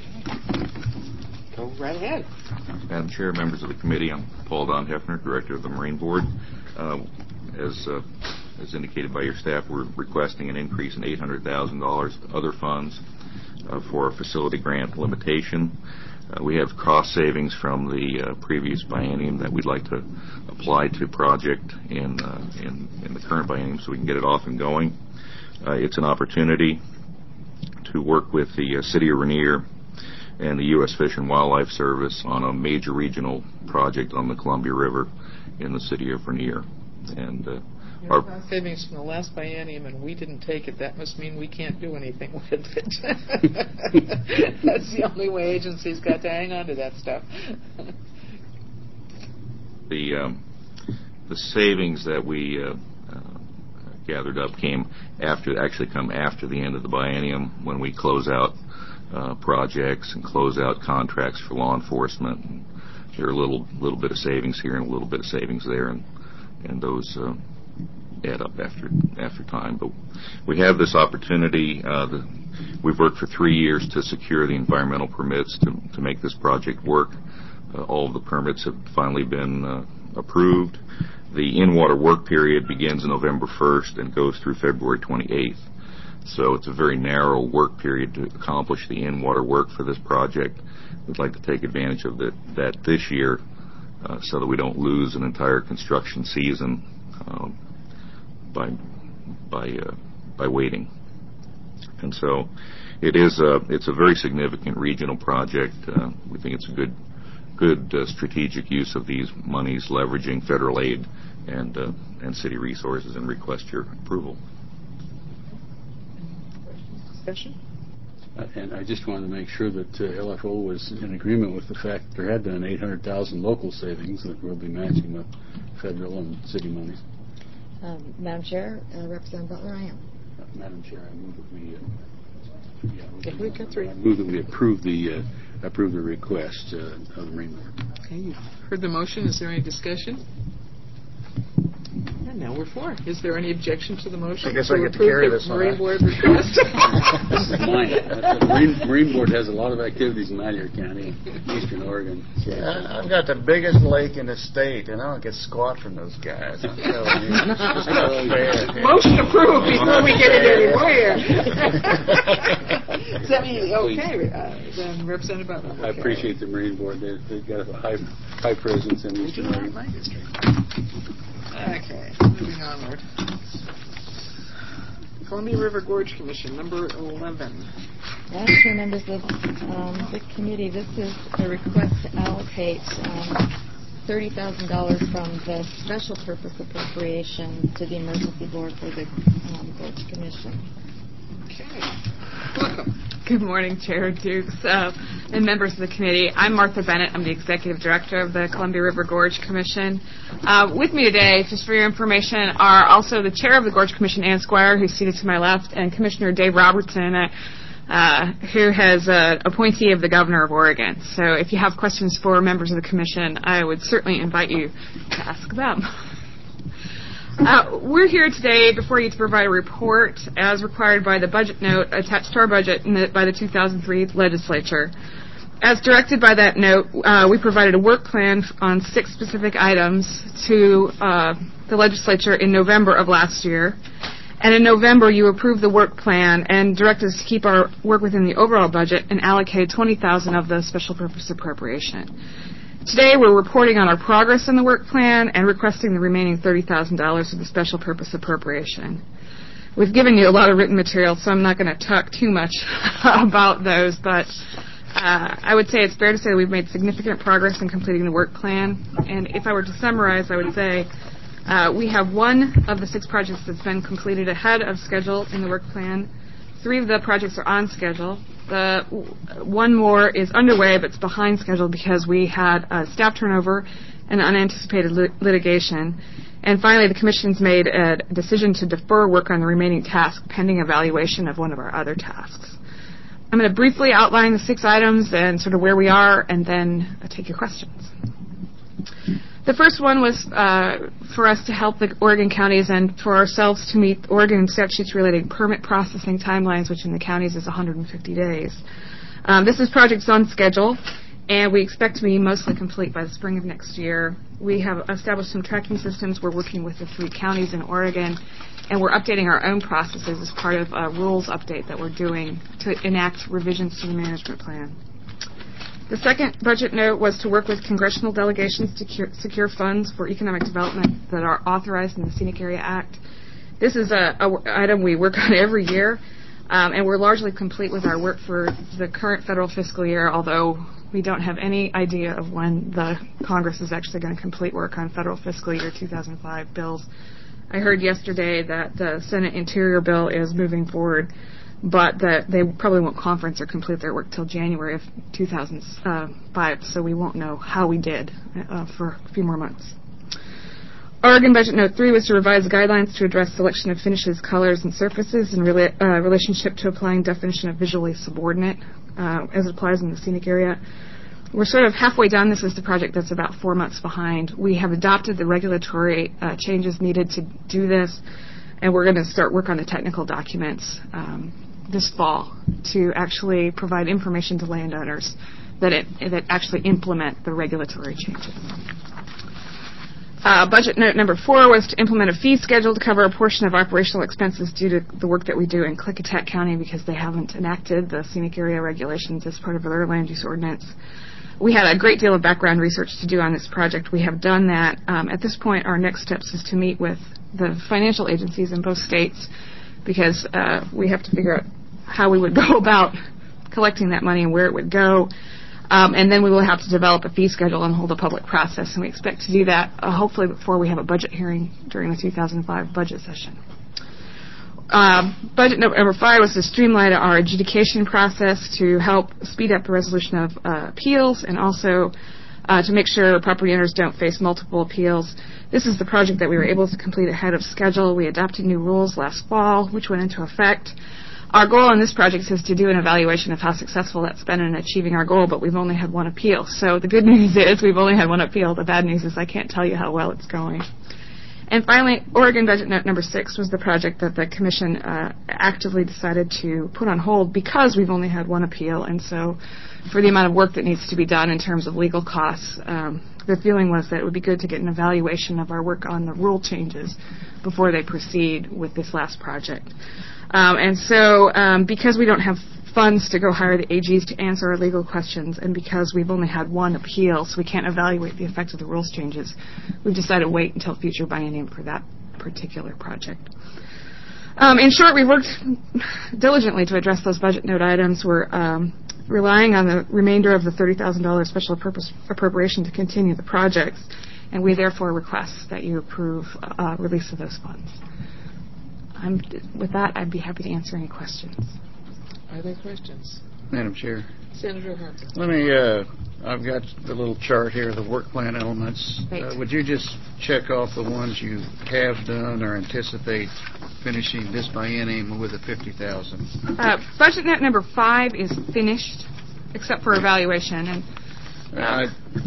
go right ahead. Madam Chair, members of the committee, I'm Paul Don Hefner, Director of the Marine Board. Uh, as uh, as indicated by your staff, we're requesting an increase in eight hundred thousand dollars other funds uh, for a facility grant limitation. Uh, we have cost savings from the uh, previous biennium that we'd like to apply to project in, uh, in, in the current biennium so we can get it off and going. Uh, it's an opportunity to work with the uh, City of Rainier and the U S Fish and Wildlife Service on a major regional project on the Columbia River in the City of Rainier. And uh, our Cost savings from the last biennium, and we didn't take it. That must mean we can't do anything with it. That's the only way agencies got to hang on to that stuff. The um, the savings that we uh, uh, gathered up came after, actually come after the end of the biennium, when we close out uh, projects and close out contracts for law enforcement. And there are a little little bit of savings here and a little bit of savings there, and and those uh, add up after after time. But we have this opportunity. Uh, the, we've worked for three years to secure the environmental permits to to make this project work. Uh, all of the permits have finally been uh, approved. The in-water work period begins November first and goes through February twenty-eighth. So it's a very narrow work period to accomplish the in-water work for this project. We'd like to take advantage of the, that this year uh, so that we don't lose an entire construction season um, by by uh, by waiting. And so it is a it's a very significant regional project. Uh, we think it's a good good uh, strategic use of these monies, leveraging federal aid and uh, and city resources, and request your approval. Discussion? Uh, and I just wanted to make sure that uh, L F O was in agreement with the fact that there had been an eight hundred thousand local savings that we'll be matching with federal and city monies. Um, Madam Chair, uh, Representative Butler, I am. Uh, Madam Chair, I move that we. Uh, yeah, we Yeah, we've got three. I move that we approve the uh, approve the request uh, of the Marine Board. Okay, you've heard the motion. Is there any discussion? And now we're for. Is there any objection to the motion? I guess I get to carry this one. Marine Board request. This is mine. Uh, the Marine, Marine Board has a lot of activities in Malheur County, Eastern Oregon. So Yeah, I've got the biggest lake in the state, and I don't get squat from those guys. I'm telling you, it's just not fair. Motion approved before we get it anywhere. Does that mean, okay, uh, then Representative Butler. I okay. appreciate the Marine Board. They, they've got a high high presence in We do Eastern not Oregon. like history. Okay, moving onward. Columbia River Gorge Commission, number eleven. Madam Chair, members of um, the committee, this is a request to allocate um, thirty thousand dollars from the special purpose appropriation to the emergency board for the um, Gorge Commission. Okay. Welcome. Good morning, Chair Dukes uh, and members of the committee. I'm Martha Bennett. I'm the Executive Director of the Columbia River Gorge Commission. Uh, with me today, just for your information, are also the Chair of the Gorge Commission, Ann Squire, who's seated to my left, and Commissioner Dave Robertson, uh, uh, who has uh, appointee of the Governor of Oregon. So if you have questions for members of the Commission, I would certainly invite you to ask them. Uh, we're here today before you to provide a report as required by the budget note attached to our budget in the, by the two thousand three legislature. As directed by that note, uh, we provided a work plan on six specific items to uh, the legislature in November of last year. And in November, you approved the work plan and directed us to keep our work within the overall budget and allocated twenty thousand dollars of the special purpose appropriation. Today, we're reporting on our progress in the work plan and requesting the remaining thirty thousand dollars of the special purpose appropriation. We've given you a lot of written material, so I'm not going to talk too much about those, but uh, I would say it's fair to say that we've made significant progress in completing the work plan. And if I were to summarize, I would say uh, we have one of the six projects that's been completed ahead of schedule in the work plan. Three of the projects are on schedule. The one more is underway, but it's behind schedule because we had uh, staff turnover and unanticipated lit- litigation. And finally, the Commission's made a decision to defer work on the remaining task pending evaluation of one of our other tasks. I'm going to briefly outline the six items and sort of where we are, and then uh, take your questions. The first one was uh, for us to help the Oregon counties and for ourselves to meet Oregon statutes relating permit processing timelines, which in the counties is one hundred fifty days. Um, this is projects on schedule, and we expect to be mostly complete by the spring of next year. We have established some tracking systems. We're working with the three counties in Oregon, and we're updating our own processes as part of a rules update that we're doing to enact revisions to the management plan. The second budget note was to work with congressional delegations to cure, secure funds for economic development that are authorized in the Scenic Area Act. This is a, a item we work on every year, um, and we're largely complete with our work for the current federal fiscal year, although we don't have any idea of when the Congress is actually going to complete work on federal fiscal year two thousand five bills I heard yesterday that the Senate Interior bill is moving forward, but that they probably won't conference or complete their work till January of two thousand five, so we won't know how we did uh, for a few more months. Oregon Budget Note three was to revise guidelines to address selection of finishes, colors, and surfaces in rela- uh, relationship to applying definition of visually subordinate uh, as it applies in the scenic area. We're sort of halfway done. This is the project that's about four months behind. We have adopted the regulatory uh, changes needed to do this, and we're going to start work on the technical documents um, this fall to actually provide information to landowners that it that actually implement the regulatory changes. Uh, budget note number four was to implement a fee schedule to cover a portion of operational expenses due to the work that we do in Klickitat County because they haven't enacted the scenic area regulations as part of their land use ordinance. We had a great deal of background research to do on this project. We have done that. Um, at this point, our next steps is to meet with the financial agencies in both states because uh, we have to figure out how we would go about collecting that money and where it would go. Um, and then we will have to develop a fee schedule and hold a public process, and we expect to do that uh, hopefully before we have a budget hearing during the two thousand five budget session. Uh, budget number five was to streamline our adjudication process to help speed up the resolution of uh, appeals and also uh, to make sure property owners don't face multiple appeals. This is the project that we were able to complete ahead of schedule. We adopted new rules last fall, which went into effect. Our goal on this project is to do an evaluation of how successful that's been in achieving our goal, but we've only had one appeal. So the good news is we've only had one appeal. The bad news is I can't tell you how well it's going. And finally, Oregon Budget Note number six was the project that the Commission uh, actively decided to put on hold because we've only had one appeal. And so for the amount of work that needs to be done in terms of legal costs, um, the feeling was that it would be good to get an evaluation of our work on the rule changes before they proceed with this last project. Um, and so um, because we don't have funds to go hire the A Gs to answer our legal questions, and because we've only had one appeal, so we can't evaluate the effect of the rules changes, we've decided to wait until future biennium for that particular project. Um, in short, we've worked diligently to address those budget note items. We're um, relying on the remainder of the thirty thousand dollars special purpose appropriation to continue the projects, and we therefore request that you approve uh, release of those funds. I'm, with that, I'd be happy to answer any questions. Are there questions? Madam Chair. Senator Harper. Let me, uh, I've got the little chart here, the work plan elements. Uh, would you just check off the ones you have done or anticipate finishing this biennium with the fifty thousand dollars? Uh, budget note number five is finished, except for evaluation. And uh, I,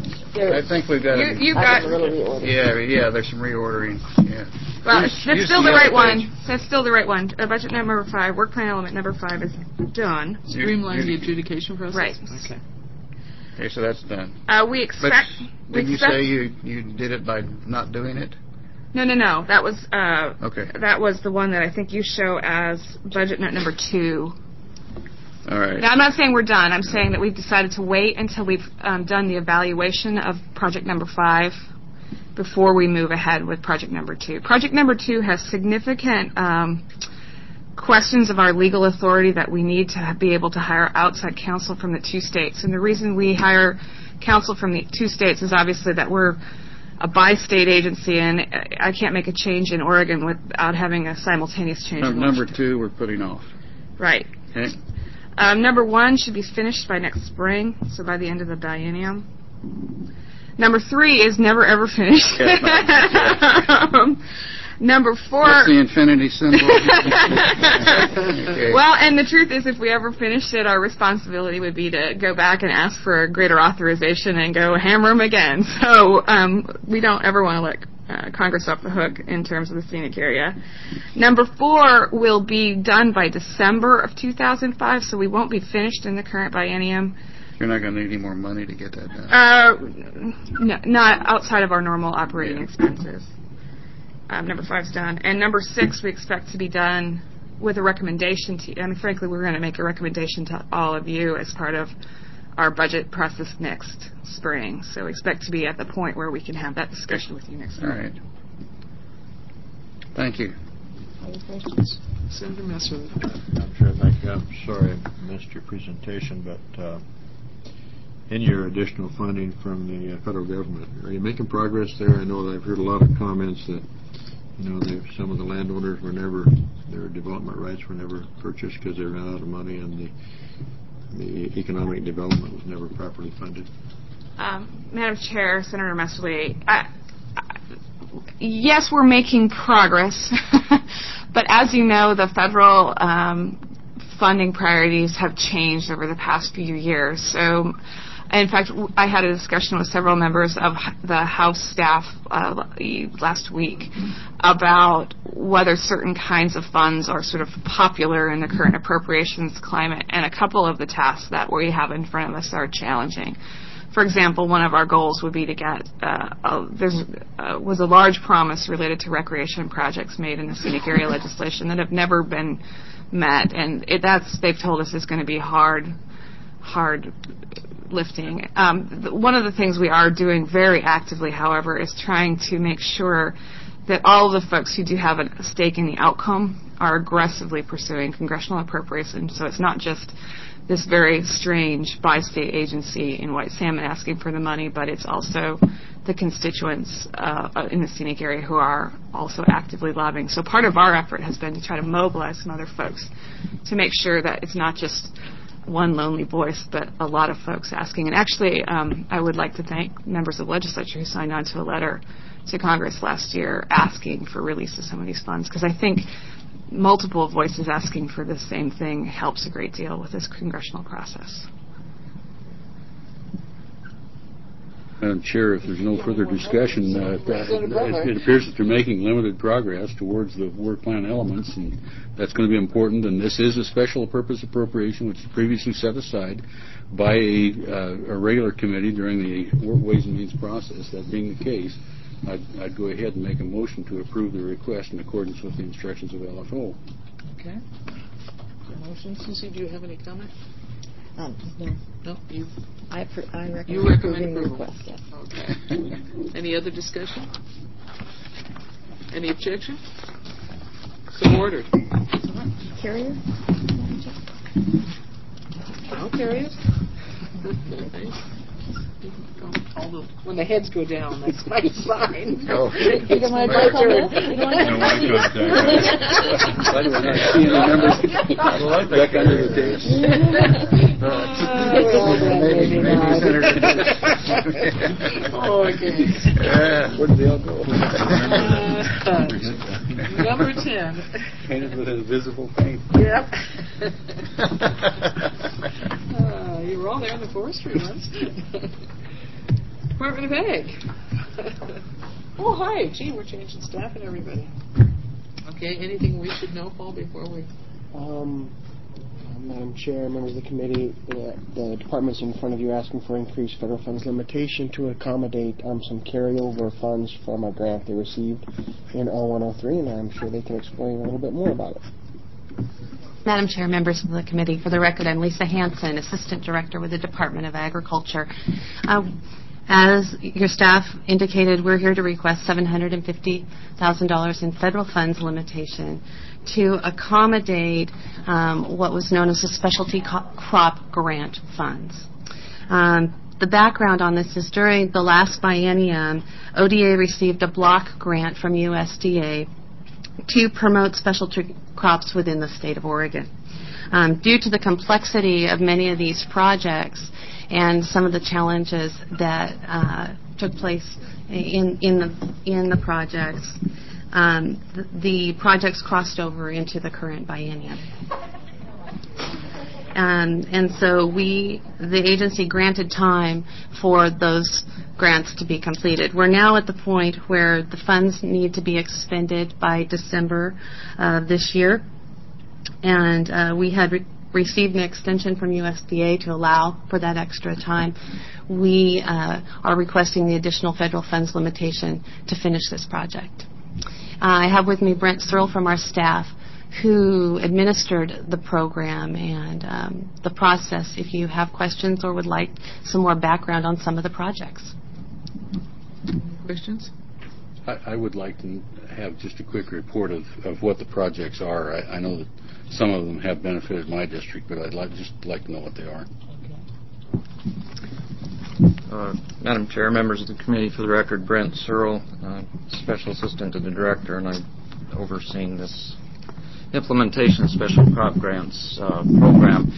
I think we've got. You, you've got. Yeah, yeah. There's some reordering. Yeah. Well, Use, that's use still the the right page. one. That's still the right one. Uh, budget number five, work plan element number five is done. Streamline the adjudication process? Right. Okay. Okay, so that's done. Uh, we expect... But we did you expect, say you, you did it by not doing it? No, no, no. That was uh, okay. That was the one that I think you show as budget note number two. All right. Now, I'm not saying we're done. I'm saying that we've decided to wait until we've um, done the evaluation of project number five before we move ahead with project number two. Project number two has significant um, questions of our legal authority that we need to be able to hire outside counsel from the two states. And the reason we hire counsel from the two states is obviously that we're a bi-state agency, and I can't make a change in Oregon without having a simultaneous change Um, in number Washington. two, we're putting off. Right. Okay. Um, number one should be finished by next spring, so by the end of the biennium. Number three is never ever finished. um, number four. What's the infinity symbol? Okay. Well, and the truth is, if we ever finished it, our responsibility would be to go back and ask for a greater authorization and go hammer them again. So um, we don't ever want to let uh, Congress off the hook in terms of the scenic area. Number four will be done by December of two thousand five, so we won't be finished in the current biennium. You're not going to need any more money to get that done. Uh, no, not outside of our normal operating yeah. expenses. Um, number five's done. And number six we expect to be done with a recommendation to, I mean, frankly, we're going to make a recommendation to all of you as part of our budget process next spring. So we expect to be at the point where we can have that discussion with you next spring. All right. Thank you. Other questions? Senator Messer. I'm sure. Thank you. I'm sorry I missed your presentation, but uh, in your additional funding from the uh, federal government, are you making progress there? I know that I've heard a lot of comments that You know, they, some of the landowners were never, their development rights were never purchased because they ran out of money, and the the economic development was never properly funded. Um, Madam Chair, Senator Messerly, I, I, yes, we're making progress, but as you know, the federal um, funding priorities have changed over the past few years. So, in fact, I had a discussion with several members of the House staff uh, last week about whether certain kinds of funds are sort of popular in the current appropriations climate, and a couple of the tasks that we have in front of us are challenging. For example, one of our goals would be to get, uh, a, there's uh, was a large promise related to recreation projects made in the scenic area legislation that have never been met, and it, that's, they've told us, is going to be hard, hard lifting. Um, th- one of the things we are doing very actively, however, is trying to make sure that all of the folks who do have a stake in the outcome are aggressively pursuing congressional appropriations, so it's not just this very strange bi-state agency in White Salmon asking for the money, but it's also the constituents uh, in the scenic area who are also actively lobbying. So part of our effort has been to try to mobilize some other folks to make sure that it's not just one lonely voice, but a lot of folks asking. And actually, um, I would like to thank members of the legislature who signed on to a letter to Congress last year asking for release of some of these funds, because I think multiple voices asking for the same thing helps a great deal with this congressional process. Madam Chair, if there's no further discussion, uh, it, it appears that they're making limited progress towards the work plan elements, and that's going to be important. And this is a special purpose appropriation, which was previously set aside by a, uh, a regular committee during the Ways and Means process. That being the case, I'd, I'd go ahead and make a motion to approve the request in accordance with the instructions of L F O. Okay. The motion. Susie, do you have any comment? Um, no. No, you. I, pr- I recommend, you recommend approving approval. the request. Yes. Okay. Any other discussion? Any objection? So ordered. Carrier? I'll carry it. All the, when the heads go down, that's my sign. Oh. You don't want advice on this? You don't want contact. Why do I not see any members back under the table? Oh, okay. Yeah. Where did they all go? Uh, number ten. Painted with invisible paint. Yep. uh, you were all there in the forestry ones. Department of Ag. Oh, hi. Gee, we're changing staff and everybody. Okay, anything we should know, Paul, before we... Um, uh, Madam Chair, members of the committee, the, the department's in front of you asking for increased federal funds limitation to accommodate um, some carryover funds from a grant they received in oh one oh three, and I'm sure they can explain a little bit more about it. Madam Chair, members of the committee, for the record, I'm Lisa Hansen, Assistant Director with the Department of Agriculture. Uh, As your staff indicated, we're here to request seven hundred fifty thousand dollars in federal funds limitation to accommodate um, what was known as the Specialty Co- Crop Grant Funds. Um, the background on this is during the last biennium, O D A received a block grant from U S D A to promote specialty crops within the state of Oregon. Um, due to the complexity of many of these projects, and some of the challenges that uh, took place in in the in the projects, um, the, the projects crossed over into the current biennium. Um, and so we, the agency, granted time for those grants to be completed. We're now at the point where the funds need to be expended by December uh, this year, and uh, we had. Re- received an extension from U S D A to allow for that extra time. We uh, are requesting the additional federal funds limitation to finish this project. Uh, I have with me Brent Searle from our staff, who administered the program and um, the process, if you have questions or would like some more background on some of the projects. Questions? I, I would like to have just a quick report of, of what the projects are. I, I know that some of them have benefited my district, but I'd like, just like to know what they are. Uh, Madam Chair, members of the committee, for the record, Brent Searle, uh, Special Assistant to the Director, and I'm overseeing this implementation of special crop grants uh, program.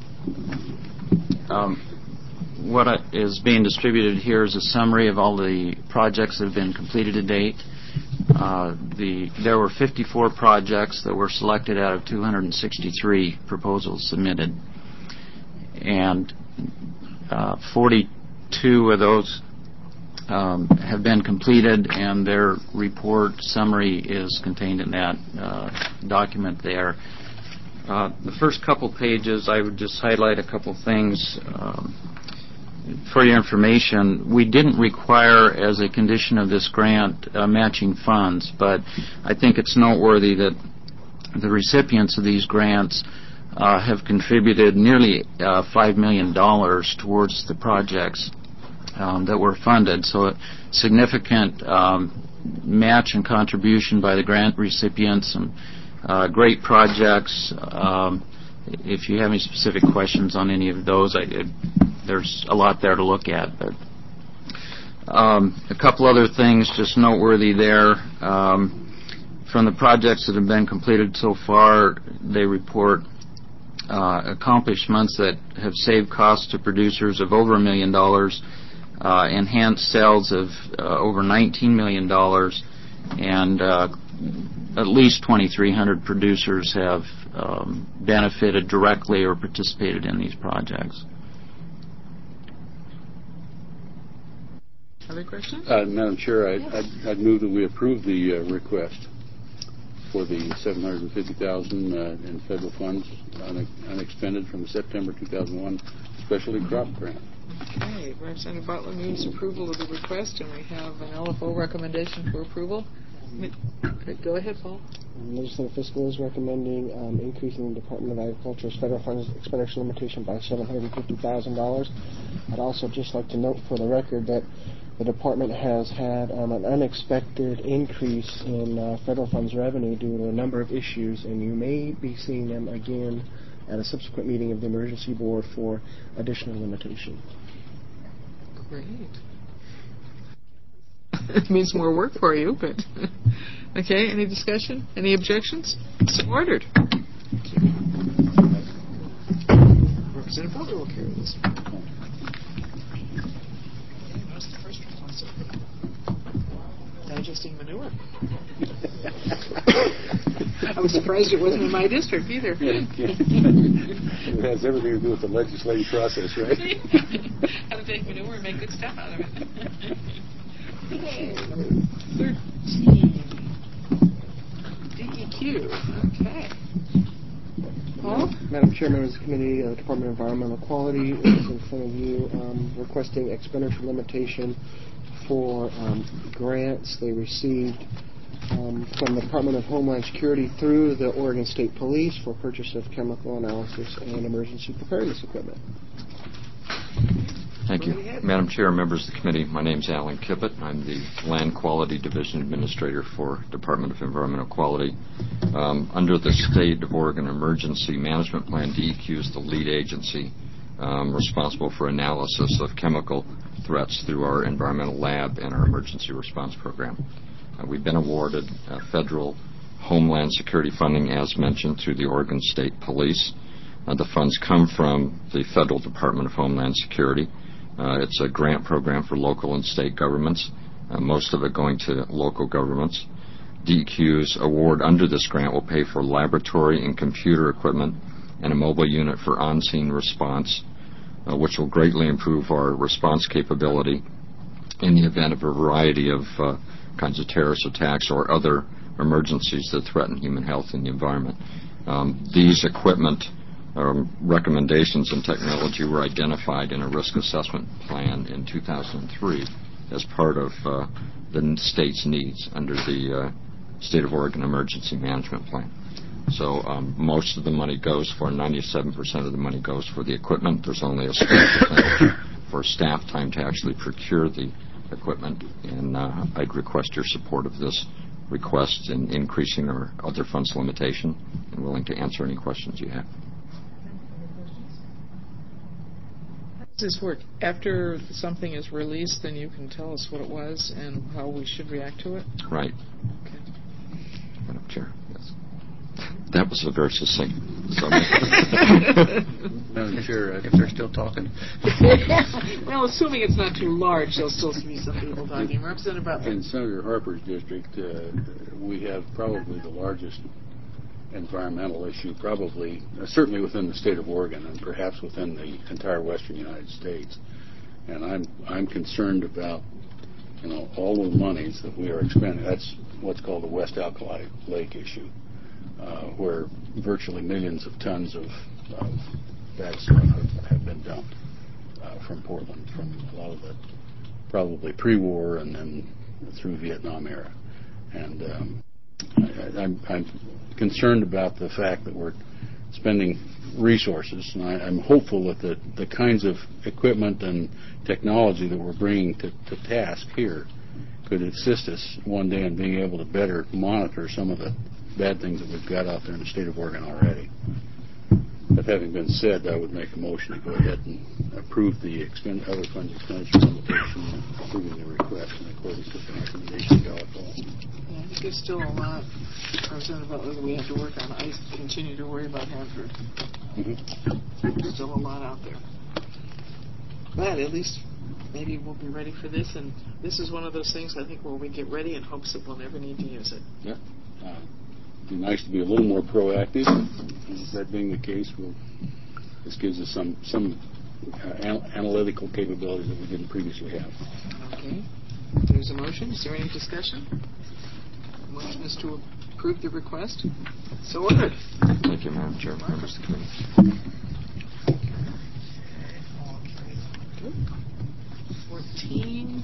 Um, what I, is being distributed here is a summary of all the projects that have been completed to date. Uh, the there were fifty-four projects that were selected out of two hundred sixty-three proposals submitted, and uh, forty-two of those um, have been completed, and their report summary is contained in that uh, document there. Uh, the first couple pages, I would just highlight a couple things. Um, For your information, we didn't require as a condition of this grant uh, matching funds, but I think it's noteworthy that the recipients of these grants uh, have contributed nearly uh, five million dollars towards the projects um, that were funded. So a significant um, match and contribution by the grant recipients, and uh, great projects. Um, if you have any specific questions on any of those, I, it, there's a lot there to look at. But um, a couple other things just noteworthy there. Um, from the projects that have been completed so far, they report uh, accomplishments that have saved costs to producers of over a million dollars, uh, enhanced sales of uh, over nineteen million dollars, and uh, at least twenty-three hundred producers have um, benefited directly or participated in these projects. Other questions? Uh, Madam Chair, I'd, I'd, I'd move that we approve the uh, request for the seven hundred fifty thousand dollars uh, in federal funds une- unexpended from the September two thousand one Specialty Crop Grant. Okay, Representative Butler moves approval of the request, and we have an L F O recommendation for approval. Okay, go ahead, Paul. Um, Legislative Fiscal is recommending um, increasing the Department of Agriculture's federal funds expenditure limitation by seven hundred fifty thousand dollars. I'd also just like to note for the record that the department has had um, an unexpected increase in uh, federal funds revenue due to a number of issues, and you may be seeing them again at a subsequent meeting of the Emergency Board for additional limitation. Great. It means more work for you, but okay. Any discussion? Any objections? So ordered. Representative Butler will carry this. That's the first one. Digesting manure. I was surprised it wasn't in my district either. It has everything to do with the legislative process, right? How to take manure and make good stuff out of it. Okay, number thirteen. D E Q. Okay. Paul? Madam Chair, members of the committee, uh, the Department of Environmental Quality is in front of you um, requesting expenditure limitation for um, grants they received um, from the Department of Homeland Security through the Oregon State Police for purchase of chemical analysis and emergency preparedness equipment. Thank you. Madam Chair, members of the committee, my name is Alan Kippett. I'm the Land Quality Division Administrator for Department of Environmental Quality. Um, under the State of Oregon Emergency Management Plan, D E Q is the lead agency um, responsible for analysis of chemical threats through our environmental lab and our emergency response program. Uh, we've been awarded uh, federal Homeland Security funding, as mentioned, through the Oregon State Police. Uh, the funds come from the Federal Department of Homeland Security. Uh, it's a grant program for local and state governments, uh, most of it going to local governments. D E Q's award under this grant will pay for laboratory and computer equipment and a mobile unit for on-scene response, uh, which will greatly improve our response capability in the event of a variety of uh, kinds of terrorist attacks or other emergencies that threaten human health and the environment. Um, these equipment Um, recommendations and technology were identified in a risk assessment plan in two thousand three as part of uh, the state's needs under the uh, State of Oregon Emergency Management Plan. So um, most of the money goes for, ninety-seven percent of the money goes for the equipment. There's only a small percentage for staff time to actually procure the equipment, and uh, I'd request your support of this request in increasing our other funds limitation, and willing to answer any questions you have. Does this work? After something is released, then you can tell us what it was and how we should react to it? Right. Okay. Madam Chair, yes. That was a very succinct Madam Chair, if they're still talking. Well, assuming it's not too large, there'll still be some people talking. Representative Butler. In Senator Harper's district, uh, we have probably the largest environmental issue, probably, uh, certainly within the state of Oregon and perhaps within the entire western United States. And I'm I'm concerned about, you know, all the monies that we are expending. That's what's called the West Alkali Lake issue, uh, where virtually millions of tons of, of bad stuff have, have been dumped uh, from Portland, from a lot of the probably pre-war and then through Vietnam era. And um, I, I'm, I'm concerned about the fact that we're spending resources, and I, I'm hopeful that the, the kinds of equipment and technology that we're bringing to, to task here could assist us one day in being able to better monitor some of the bad things that we've got out there in the state of Oregon already. But having been said, I would make a motion to go ahead and approve the expend other funds expenditure limitation and approving the request in accordance with the recommendation of Alcohol. Yeah, I think there's still a lot, Representative Butler, that we have to work on. I continue to worry about Hanford. Mm-hmm. There's still a lot out there. But at least maybe we'll be ready for this, and this is one of those things, I think, where we get ready in hopes that we'll never need to use it. Yeah. Uh, it'd be nice to be a little more proactive. And that being the case, we'll, this gives us some some uh, an- analytical capabilities that we didn't previously have. Okay. There's a motion. Is there any discussion? The motion is to approve the request. So ordered. Thank you, Madam Chair. Members of the committee. fourteen.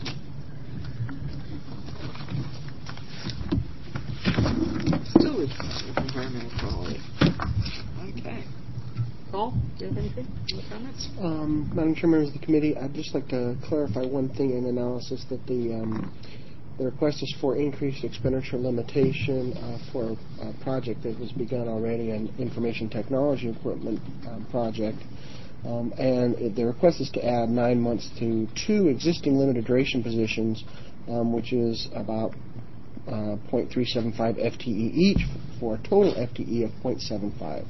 Still with environmental quality. Okay. Paul, do you have anything? Any comments? Um, Madam Chair, members of the committee, I'd just like to clarify one thing in analysis, that the um, the request is for increased expenditure limitation uh, for a project that has begun already, an information technology equipment um, project. Um, and it, the request is to add nine months to two existing limited duration positions, um, which is about uh, point three seven five F T E each, for a total F T E of point seven five.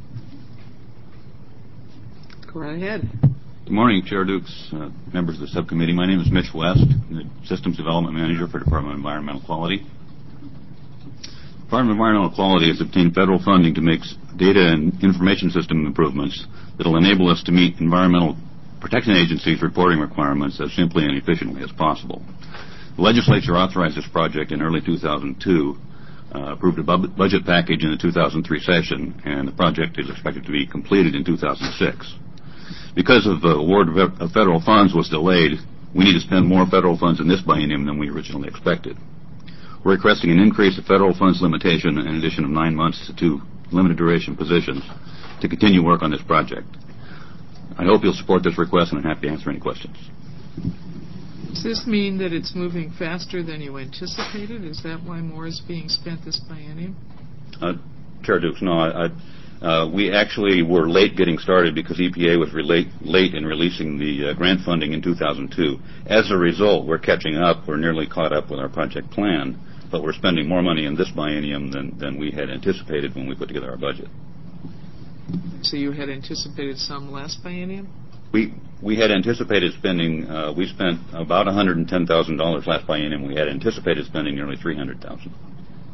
Go right ahead. Good morning, Chair Dukes, uh, members of the subcommittee. My name is Mitch West, the Systems Development Manager for Department of Environmental Quality. Department of Environmental Quality has obtained federal funding to make data and information system improvements that will enable us to meet Environmental Protection Agency's reporting requirements as simply and efficiently as possible. The legislature authorized this project in early two thousand two, uh, approved a bu- budget package in the two thousand three session, and the project is expected to be completed in two thousand six. Because of the award of federal funds was delayed, we need to spend more federal funds in this biennium than we originally expected. We're requesting an increase of federal funds limitation in addition of nine months to two limited duration positions to continue work on this project. I hope you'll support this request, and I'm happy to answer any questions. Does this mean that it's moving faster than you anticipated? Is that why more is being spent this biennium? Uh, Chair Dukes, no, I, I Uh, we actually were late getting started because E P A was relate, late in releasing the uh, grant funding in two thousand two. As a result, we're catching up. We're nearly caught up with our project plan, but we're spending more money in this biennium than, than we had anticipated when we put together our budget. So you had anticipated some last biennium? We we had anticipated spending, uh, we spent about one hundred ten thousand dollars last biennium. We had anticipated spending nearly three hundred thousand dollars.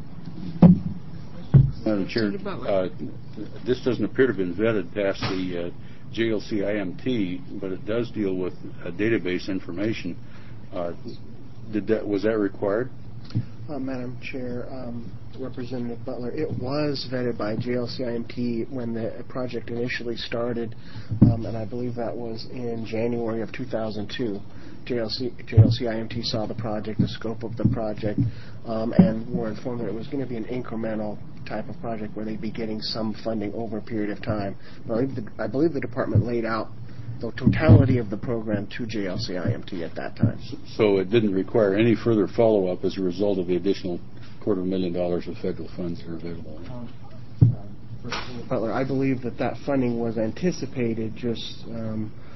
Madam Chair, uh, this doesn't appear to have been vetted past the uh, J L C I M T, but it does deal with uh, database information. Uh, did that was that required? Uh, Madam Chair, um, Representative Butler, it was vetted by J L C I M T when the project initially started, um, and I believe that was in January of two thousand two. J L C, J L C I M T saw the project, the scope of the project, um, and were informed that it was going to be an incremental type of project where they'd be getting some funding over a period of time. But I believe the, I believe the department laid out the totality of the program to J L C I M T at that time. So it didn't require any further follow-up as a result of the additional quarter of a million dollars of federal funds that are available. Um, Butler, I believe that that funding was anticipated, just um,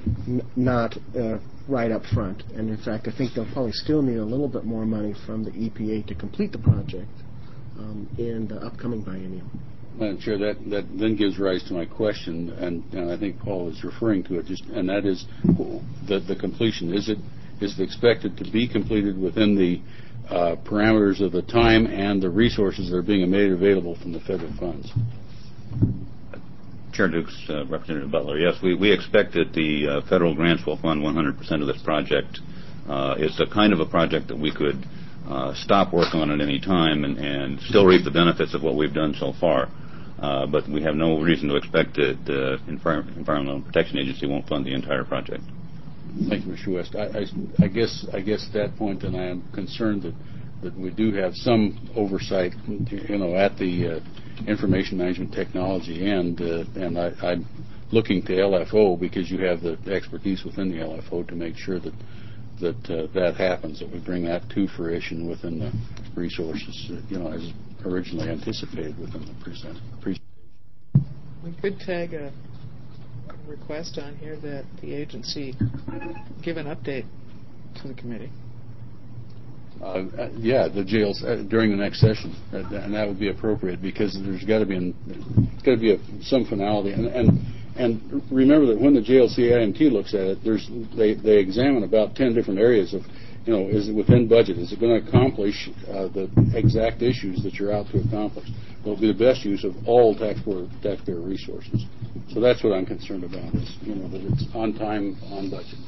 n- not uh, right up front. And in fact, I think they'll probably still need a little bit more money from the E P A to complete the project um, in the upcoming biennium. Madam Chair, that, that then gives rise to my question, and, and I think Paul is referring to it, just, and that is the, the completion. Is it is it expected to be completed within the uh, parameters of the time and the resources that are being made available from the federal funds? Chair Dukes, uh, Representative Butler, yes, we, we expect that the uh, federal grants will fund one hundred percent of this project. Uh, it's a kind of a project that we could uh, stop work on at any time and, and still reap the benefits of what we've done so far. Uh, but we have no reason to expect that the Envir- Environmental Protection Agency won't fund the entire project. Thank you, Mister West. I, I, I guess I guess at that point, then I am concerned that, that we do have some oversight, you know, at the uh, information management technology end, uh, and I, I'm looking to L F O because you have the expertise within the L F O to make sure that that uh, that happens, that we bring that to fruition within the resources, uh, you know, as originally anticipated within the present. We could tag a request on here that the agency give an update to the committee. Uh, uh, yeah, the jails uh, during the next session, uh, and that would be appropriate because there's got to be an, got to be a, some finality, and, and and remember that when the J L C I M T looks at it, there's they they examine about ten different areas of, you know, is it within budget? Is it going to accomplish uh, the exact issues that you're out to accomplish? Will it be the best use of all taxpayer taxpayer resources? So that's what I'm concerned about. Is, you know, that it's on time, on budget.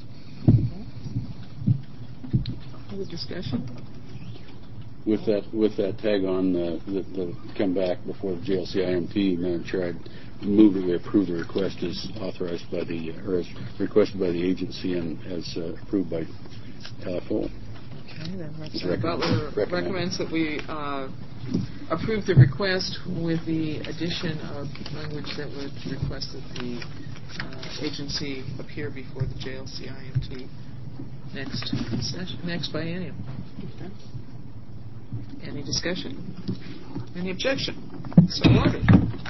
Other discussion? With that, with that tag on uh, that, that come back before the J L C I M T, Madam Chair, I'd move that we approve the request as authorized by the, or as requested by the agency and as uh, approved by L F O. Okay, then Representative Butler recommends that we uh, approve the request with the addition of language that would request that the uh, agency appear before the J L C I M T next session, next biennium. Okay. Any discussion? Any objection? So ordered.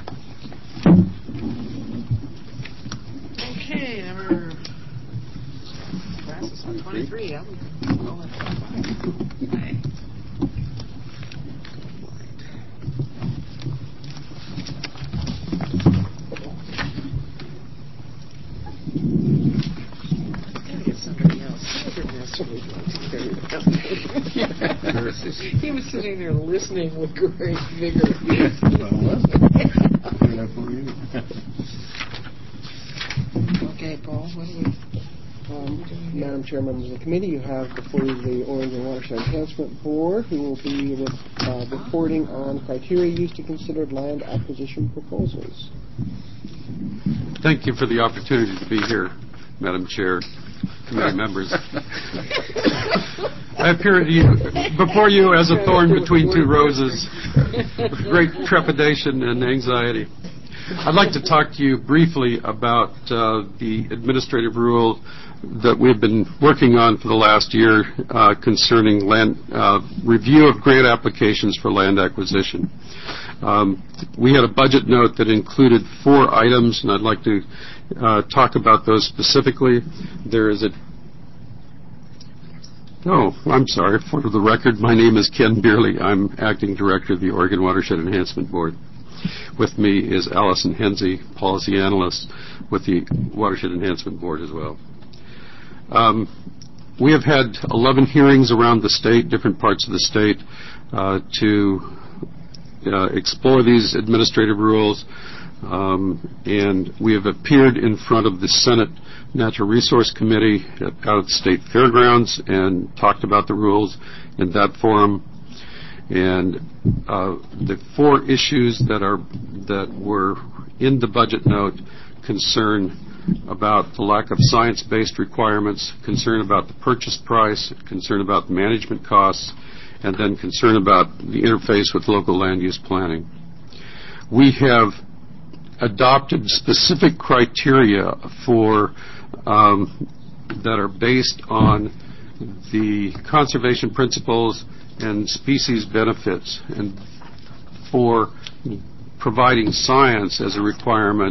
Okay, number classes on twenty-three. I'll roll it twenty-five. Aye. He was sitting there listening with great vigor. Okay, Paul, what do we... Um, Madam Chair, members of the committee, you have before you the Oregon Watershed Enhancement Board, who will be with, uh, reporting on criteria used to consider land acquisition proposals. Thank you for the opportunity to be here, Madam Chair, committee members. I appear to you, before you as a thorn between two roses, with great trepidation and anxiety. I'd like to talk to you briefly about uh, the administrative rule that we've been working on for the last year uh, concerning land uh, review of grant applications for land acquisition. Um, we had a budget note that included four items, and I'd like to uh, talk about those specifically. There is a Oh, I'm sorry. For the record, my name is Ken Beerley. I'm Acting Director of the Oregon Watershed Enhancement Board. With me is Allison Henze, Policy Analyst with the Watershed Enhancement Board as well. Um, we have had eleven hearings around the state, different parts of the state, uh, to uh, explore these administrative rules, um, and we have appeared in front of the Senate Natural Resource Committee at, out at the State Fairgrounds and talked about the rules in that forum. And uh, the four issues that are that were in the budget note concern about the lack of science-based requirements, concern about the purchase price, concern about the management costs, and then concern about the interface with local land use planning. We have adopted specific criteria for um, that are based on the conservation principles and species benefits, and for providing science as a requirement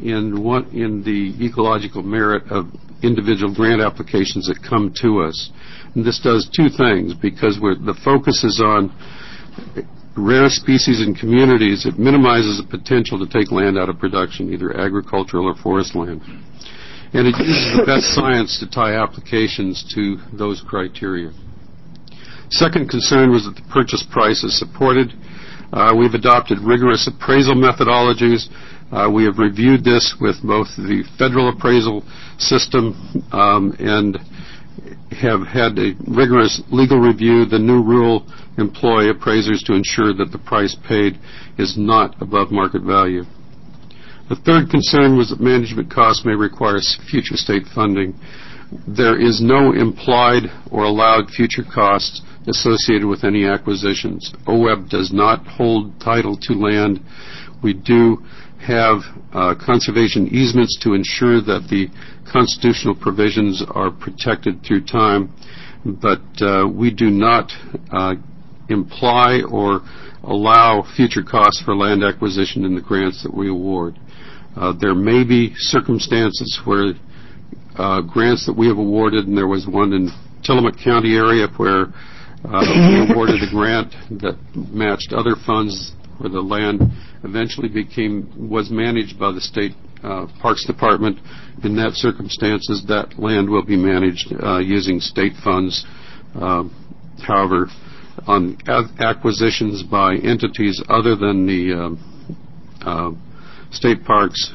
in what in the ecological merit of individual grant applications that come to us. And this does two things, because we're, the focus is on rare species and communities. It minimizes the potential to take land out of production, either agricultural or forest land. And it uses the best science to tie applications to those criteria. Second concern was that the purchase price is supported. Uh, we've adopted rigorous appraisal methodologies. Uh, we have reviewed this with both the federal appraisal system um, and have had a rigorous legal review. The new rule employ appraisers to ensure that the price paid is not above market value. The third concern was that management costs may require future state funding. There is no implied or allowed future costs associated with any acquisitions. O W E B does not hold title to land. We do have uh, conservation easements to ensure that the constitutional provisions are protected through time, but uh, we do not uh, imply or allow future costs for land acquisition in the grants that we award. Uh, there may be circumstances where uh, grants that we have awarded, and there was one in Tillamook County area where uh, we awarded a grant that matched other funds where the land eventually became was managed by the state uh, Parks Department. In that circumstances, that land will be managed uh, using state funds. Uh, however, on acquisitions by entities other than the uh, uh, state parks,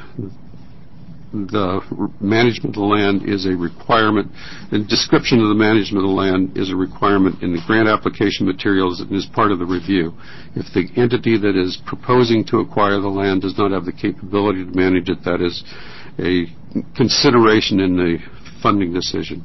the management of the land is a requirement. The description of the management of the land is a requirement in the grant application materials and is part of the review. If the entity that is proposing to acquire the land does not have the capability to manage it, that is a consideration in the funding decision.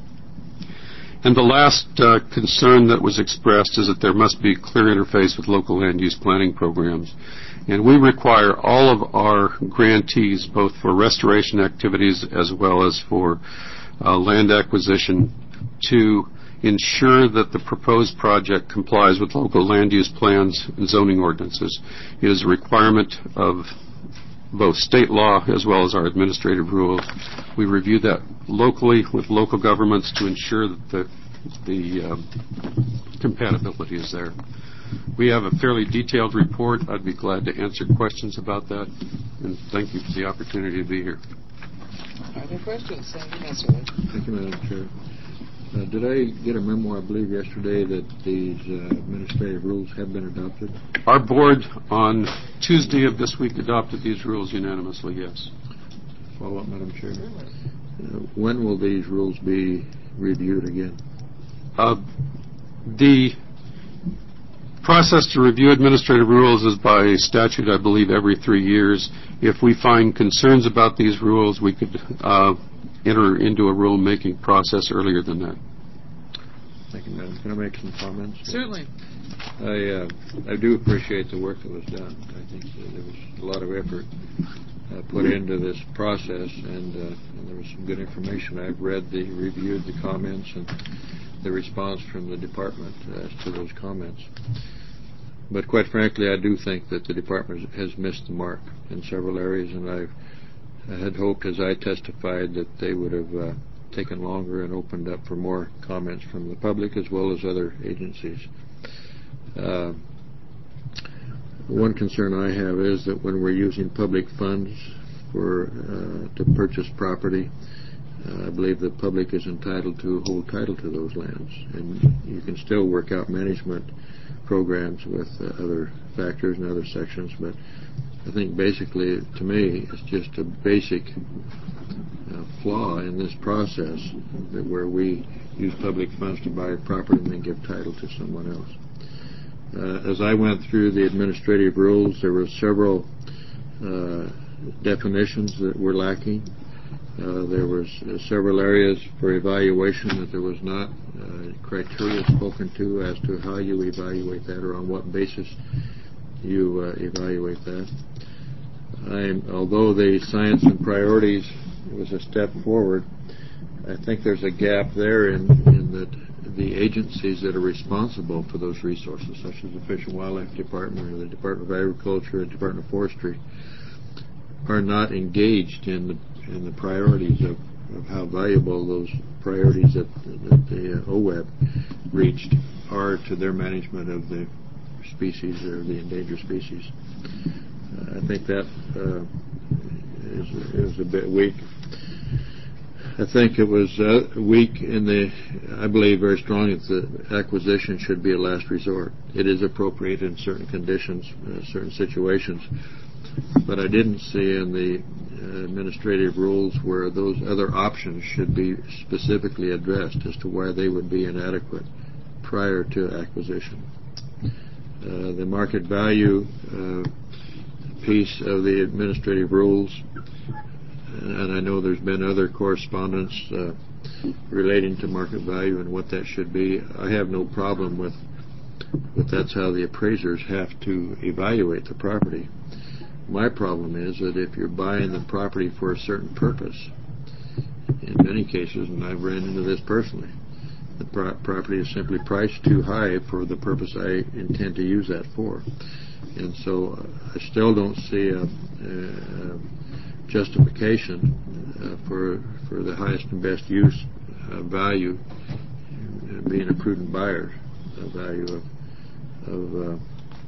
And the last uh, concern that was expressed is that there must be clear interface with local land use planning programs. And we require all of our grantees, both for restoration activities as well as for uh, land acquisition, to ensure that the proposed project complies with local land use plans and zoning ordinances. It is a requirement of both state law as well as our administrative rules. We review that locally with local governments to ensure that the, the um, compatibility is there. We have a fairly detailed report. I'd be glad to answer questions about that, and thank you for the opportunity to be here. Are there questions? Thank you, Thank you, Madam Chair. Uh, did I get a memo, I believe, yesterday that these uh, administrative rules have been adopted? Our board on Tuesday of this week adopted these rules unanimously, yes. Follow up, Madam Chair. Uh, when will these rules be reviewed again? Uh, the process to review administrative rules is by statute, I believe, every three years. If we find concerns about these rules, we could uh, enter into a rule-making process earlier than that. Thank you, Madam. Can I make some comments? Certainly. I uh, I do appreciate the work that was done. I think that there was a lot of effort uh, put into this process, and, uh, and there was some good information. I've read the, reviewed the comments and the response from the department as to those comments. But quite frankly, I do think that the department has missed the mark in several areas, and I've, I had hoped, as I testified, that they would have uh, taken longer and opened up for more comments from the public as well as other agencies. Uh, one concern I have is that when we're using public funds for uh, to purchase property, Uh, I believe the public is entitled to hold title to those lands, and you can still work out management programs with uh, other factors and other sections, but I think basically, to me, it's just a basic uh, flaw in this process that where we use public funds to buy property and then give title to someone else. Uh, as I went through the administrative rules, there were several uh, definitions that were lacking. Uh, there was uh, several areas for evaluation that there was not uh, criteria spoken to as to how you evaluate that or on what basis you uh, evaluate that. I'm, although the science and priorities was a step forward, I think there's a gap there in, in that the agencies that are responsible for those resources, such as the Fish and Wildlife Department or the Department of Agriculture and Department of Forestry, are not engaged in the in the priorities of, of how valuable those priorities that, that the uh, O W E B reached are to their management of the species or the endangered species. Uh, I think that uh, is, is a bit weak. I think it was uh, weak in the, I believe very strongly that the acquisition should be a last resort. It is appropriate in certain conditions, uh, certain situations, but I didn't see in the uh, administrative rules where those other options should be specifically addressed as to why they would be inadequate prior to acquisition. Uh, the market value uh, piece of the administrative rules, and I know there's been other correspondence uh, relating to market value and what that should be. I have no problem with, with that's how the appraisers have to evaluate the property. My problem is that if you're buying the property for a certain purpose, in many cases, and I've ran into this personally, the pro- property is simply priced too high for the purpose I intend to use that for. And so uh, I still don't see a, a, a justification uh, for for the highest and best use uh, value uh, being a prudent buyer uh, value of, of uh,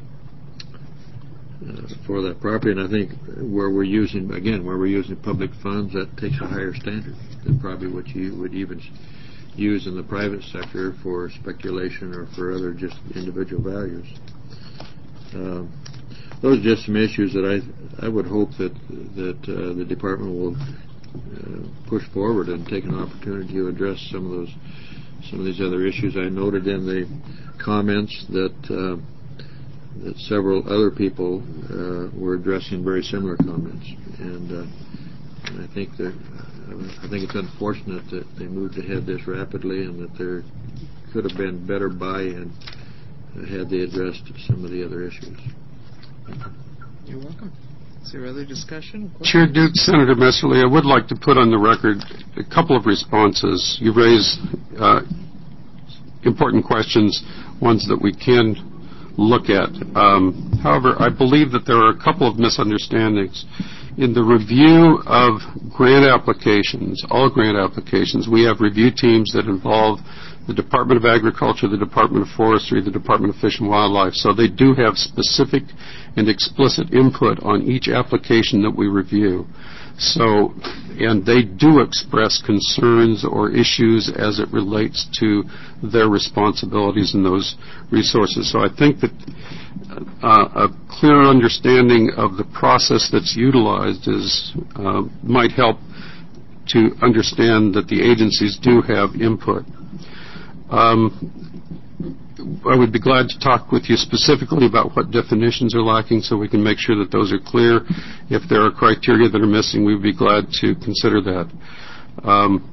uh, for that property. And I think where we're using, again, where we're using public funds, that takes a higher standard than probably what you would even use in the private sector for speculation or for other just individual values. Uh, those are just some issues that I I would hope that that uh, the department will uh, push forward and take an opportunity to address some of those some of these other issues. I noted in the comments that uh, that several other people uh, were addressing very similar comments, and, uh, and I think that uh, I think it's unfortunate that they moved ahead this rapidly, and that there could have been better buy-in had they addressed some of the other issues. You're welcome. Is there other discussion? Chair Duke, Senator Messerly, I would like to put on the record a couple of responses. You raise uh, important questions, ones that we can look at. Um, however, I believe that there are a couple of misunderstandings. In the review of grant applications, all grant applications, we have review teams that involve the Department of Agriculture, the Department of Forestry, the Department of Fish and Wildlife. So they do have specific and explicit input on each application that we review. So, and they do express concerns or issues as it relates to their responsibilities and those resources. So I think that uh, a clear understanding of the process that's utilized is uh, might help to understand that the agencies do have input. Um, I would be glad to talk with you specifically about what definitions are lacking so we can make sure that those are clear. If there are criteria that are missing, we would be glad to consider that. Um,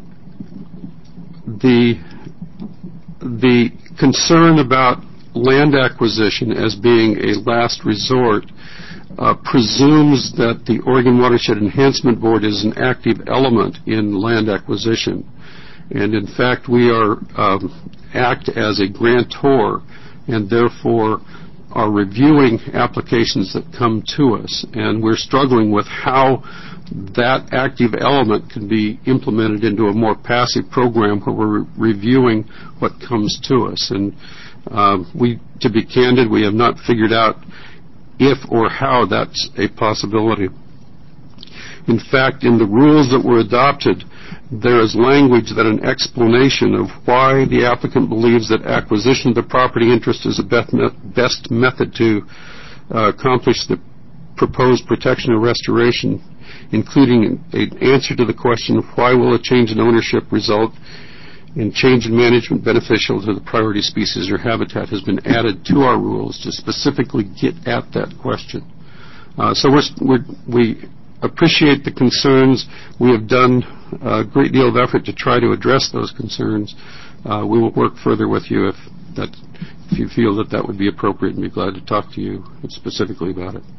the, the concern about land acquisition as being a last resort uh, presumes that the Oregon Watershed Enhancement Board is an active element in land acquisition. And in fact, we are um, act as a grantor and therefore are reviewing applications that come to us. And we're struggling with how that active element can be implemented into a more passive program where we're re- reviewing what comes to us. And uh, we, to be candid, we have not figured out if or how that's a possibility. In fact, in the rules that were adopted, there is language that an explanation of why the applicant believes that acquisition of the property interest is the best method to uh, accomplish the proposed protection or restoration, including an answer to the question of why will a change in ownership result in change in management beneficial to the priority species or habitat, has been added to our rules to specifically get at that question. Uh, so we're, we're, we appreciate the concerns. We have done a great deal of effort to try to address those concerns. Uh, we will work further with you if that, if you feel that that would be appropriate, and be glad to talk to you specifically about it.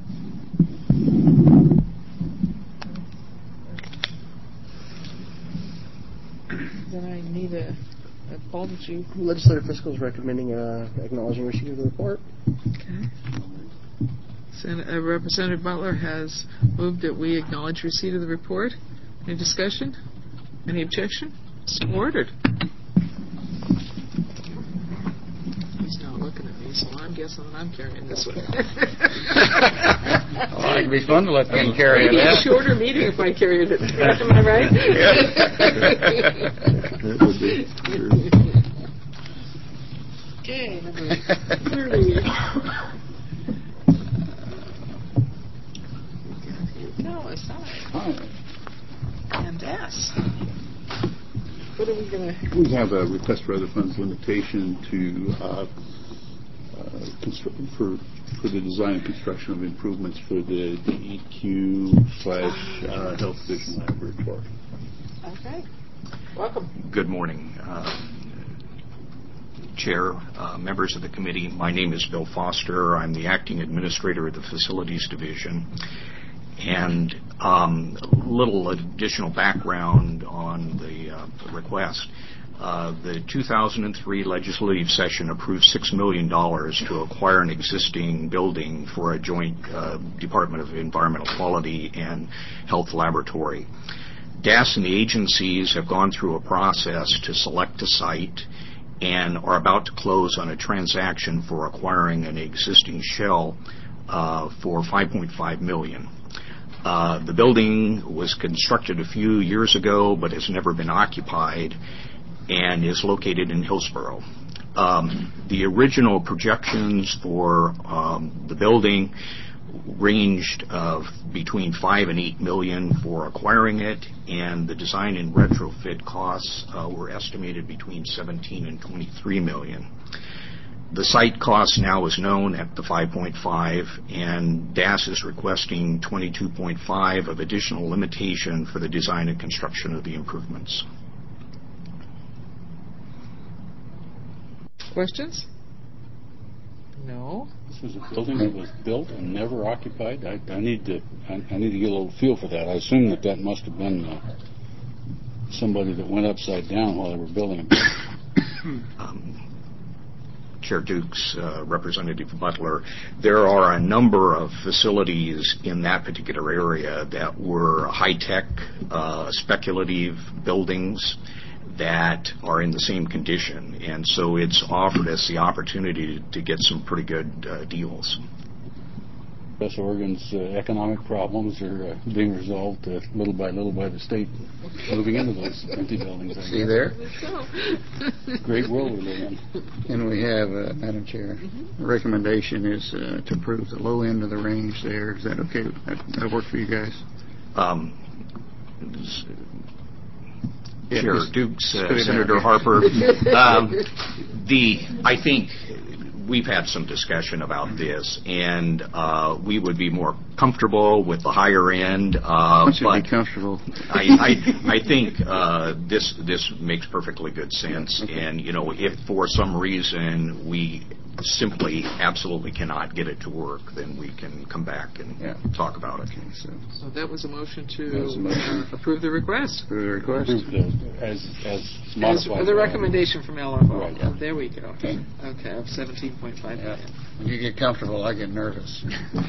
Then I need a, a Paul, did you? Legislative Fiscal is recommending uh, acknowledging receipt of the report. Okay. Sen- uh, Representative Butler has moved that we acknowledge receipt of the report. Any discussion? Any objection? So ordered. He's not looking at me, so I'm guessing that I'm carrying this one. Oh, it'd be fun to let them carry it. It'd be a shorter meeting if I carried it. Am I right? Okay, number thirty. No, it's not. And S. What are we going to... We have a request for other funds limitation to uh, uh, constru- for for the design and construction of improvements for the D E Q slash uh, health vision laboratory. Okay. Welcome. Good morning, uh, Chair, uh, members of the committee. My name is Bill Foster. I'm the acting administrator of the Facilities Division. And um, a little additional background on the uh, request. Uh, the two thousand three legislative session approved six million dollars to acquire an existing building for a joint uh, Department of Environmental Quality and Health laboratory. D A S and the agencies have gone through a process to select a site and are about to close on a transaction for acquiring an existing shell uh, for five point five million dollars. Uh, the building was constructed a few years ago but has never been occupied and is located in Hillsborough. Um, the original projections for um, the building ranged of between five and eight million for acquiring it, and the design and retrofit costs uh, were estimated between seventeen and twenty-three million. The site cost now is known at the five point five, and D A S is requesting twenty-two point five of additional limitation for the design and construction of the improvements. Questions? No. This was a building that was built and never occupied. I, I need to I, I need to get a little feel for that. I assume that that must have been uh, somebody that went upside down while they were building it. um, Chair Dukes, uh, Representative Butler, there are a number of facilities in that particular area that were high-tech, uh, speculative buildings that are in the same condition, and so it's offered us the opportunity to, to get some pretty good uh, deals. West Oregon's uh, economic problems are uh, being resolved uh, little by little by the state moving into those empty buildings. I See guess. there? Great world we live in. And we have, uh, Madam Chair, Mm-hmm. the recommendation is uh, to approve the low end of the range there. Is that okay? That, that'll work for you guys? Um, Yeah, Chair just Dukes, uh, spit it out Senator here. Harper, um, the I think we've had some discussion about this, and uh, we would be more comfortable with the higher end. Uh, Once you but be comfortable. I, I, I think uh, this this makes perfectly good sense. Okay. And you know, if for some reason we simply absolutely cannot get it to work, then we can come back and Yeah. talk about it. Okay, so So that was a motion to That was a motion. Uh, approve the request. approve the request. Approved, uh, as as As modified. for the by- recommendation from L F O. Right. Oh, there we go. Okay, of seventeen point five Yeah. million. When you get comfortable, I get nervous.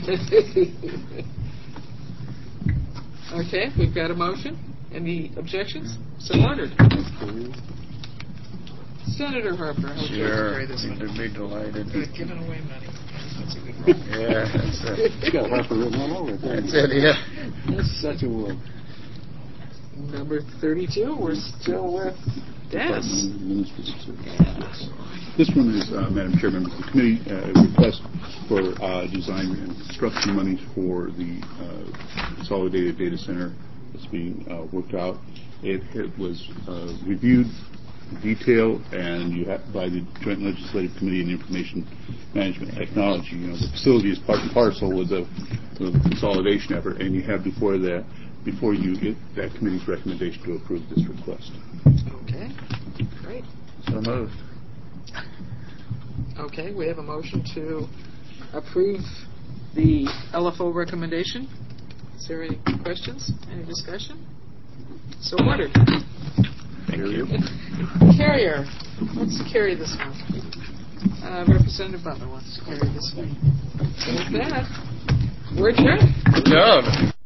Okay, we've got a motion. Any objections? So ordered. Senator Harper, how would you like to Sure. carry this one? You'd be delighted. Good, giving away money. That's a good role. Yeah, that's it. You got Harper written all over it. That's it, yeah. That's such a word. Number thirty-two, we're still with D A S. Administrative Services. This one is, uh, Madam Chair, members of the committee, uh, a request for uh, design and construction monies for the uh, consolidated data center that's being uh, worked out. It, it was uh, reviewed in detail and you have, by the Joint Legislative Committee on Information Management Technology. You know, the facility is part and parcel with the, with the consolidation effort, and you have before that before you get that committee's recommendation to approve this request. Okay, great. So moved. Okay, we have a motion to approve the L F O recommendation. Is there any questions? Any discussion? So ordered. Thank you. Carrier. Let's carry this one. Uh, Representative Butler wants to carry this one. So with that, We're adjourned. Good job.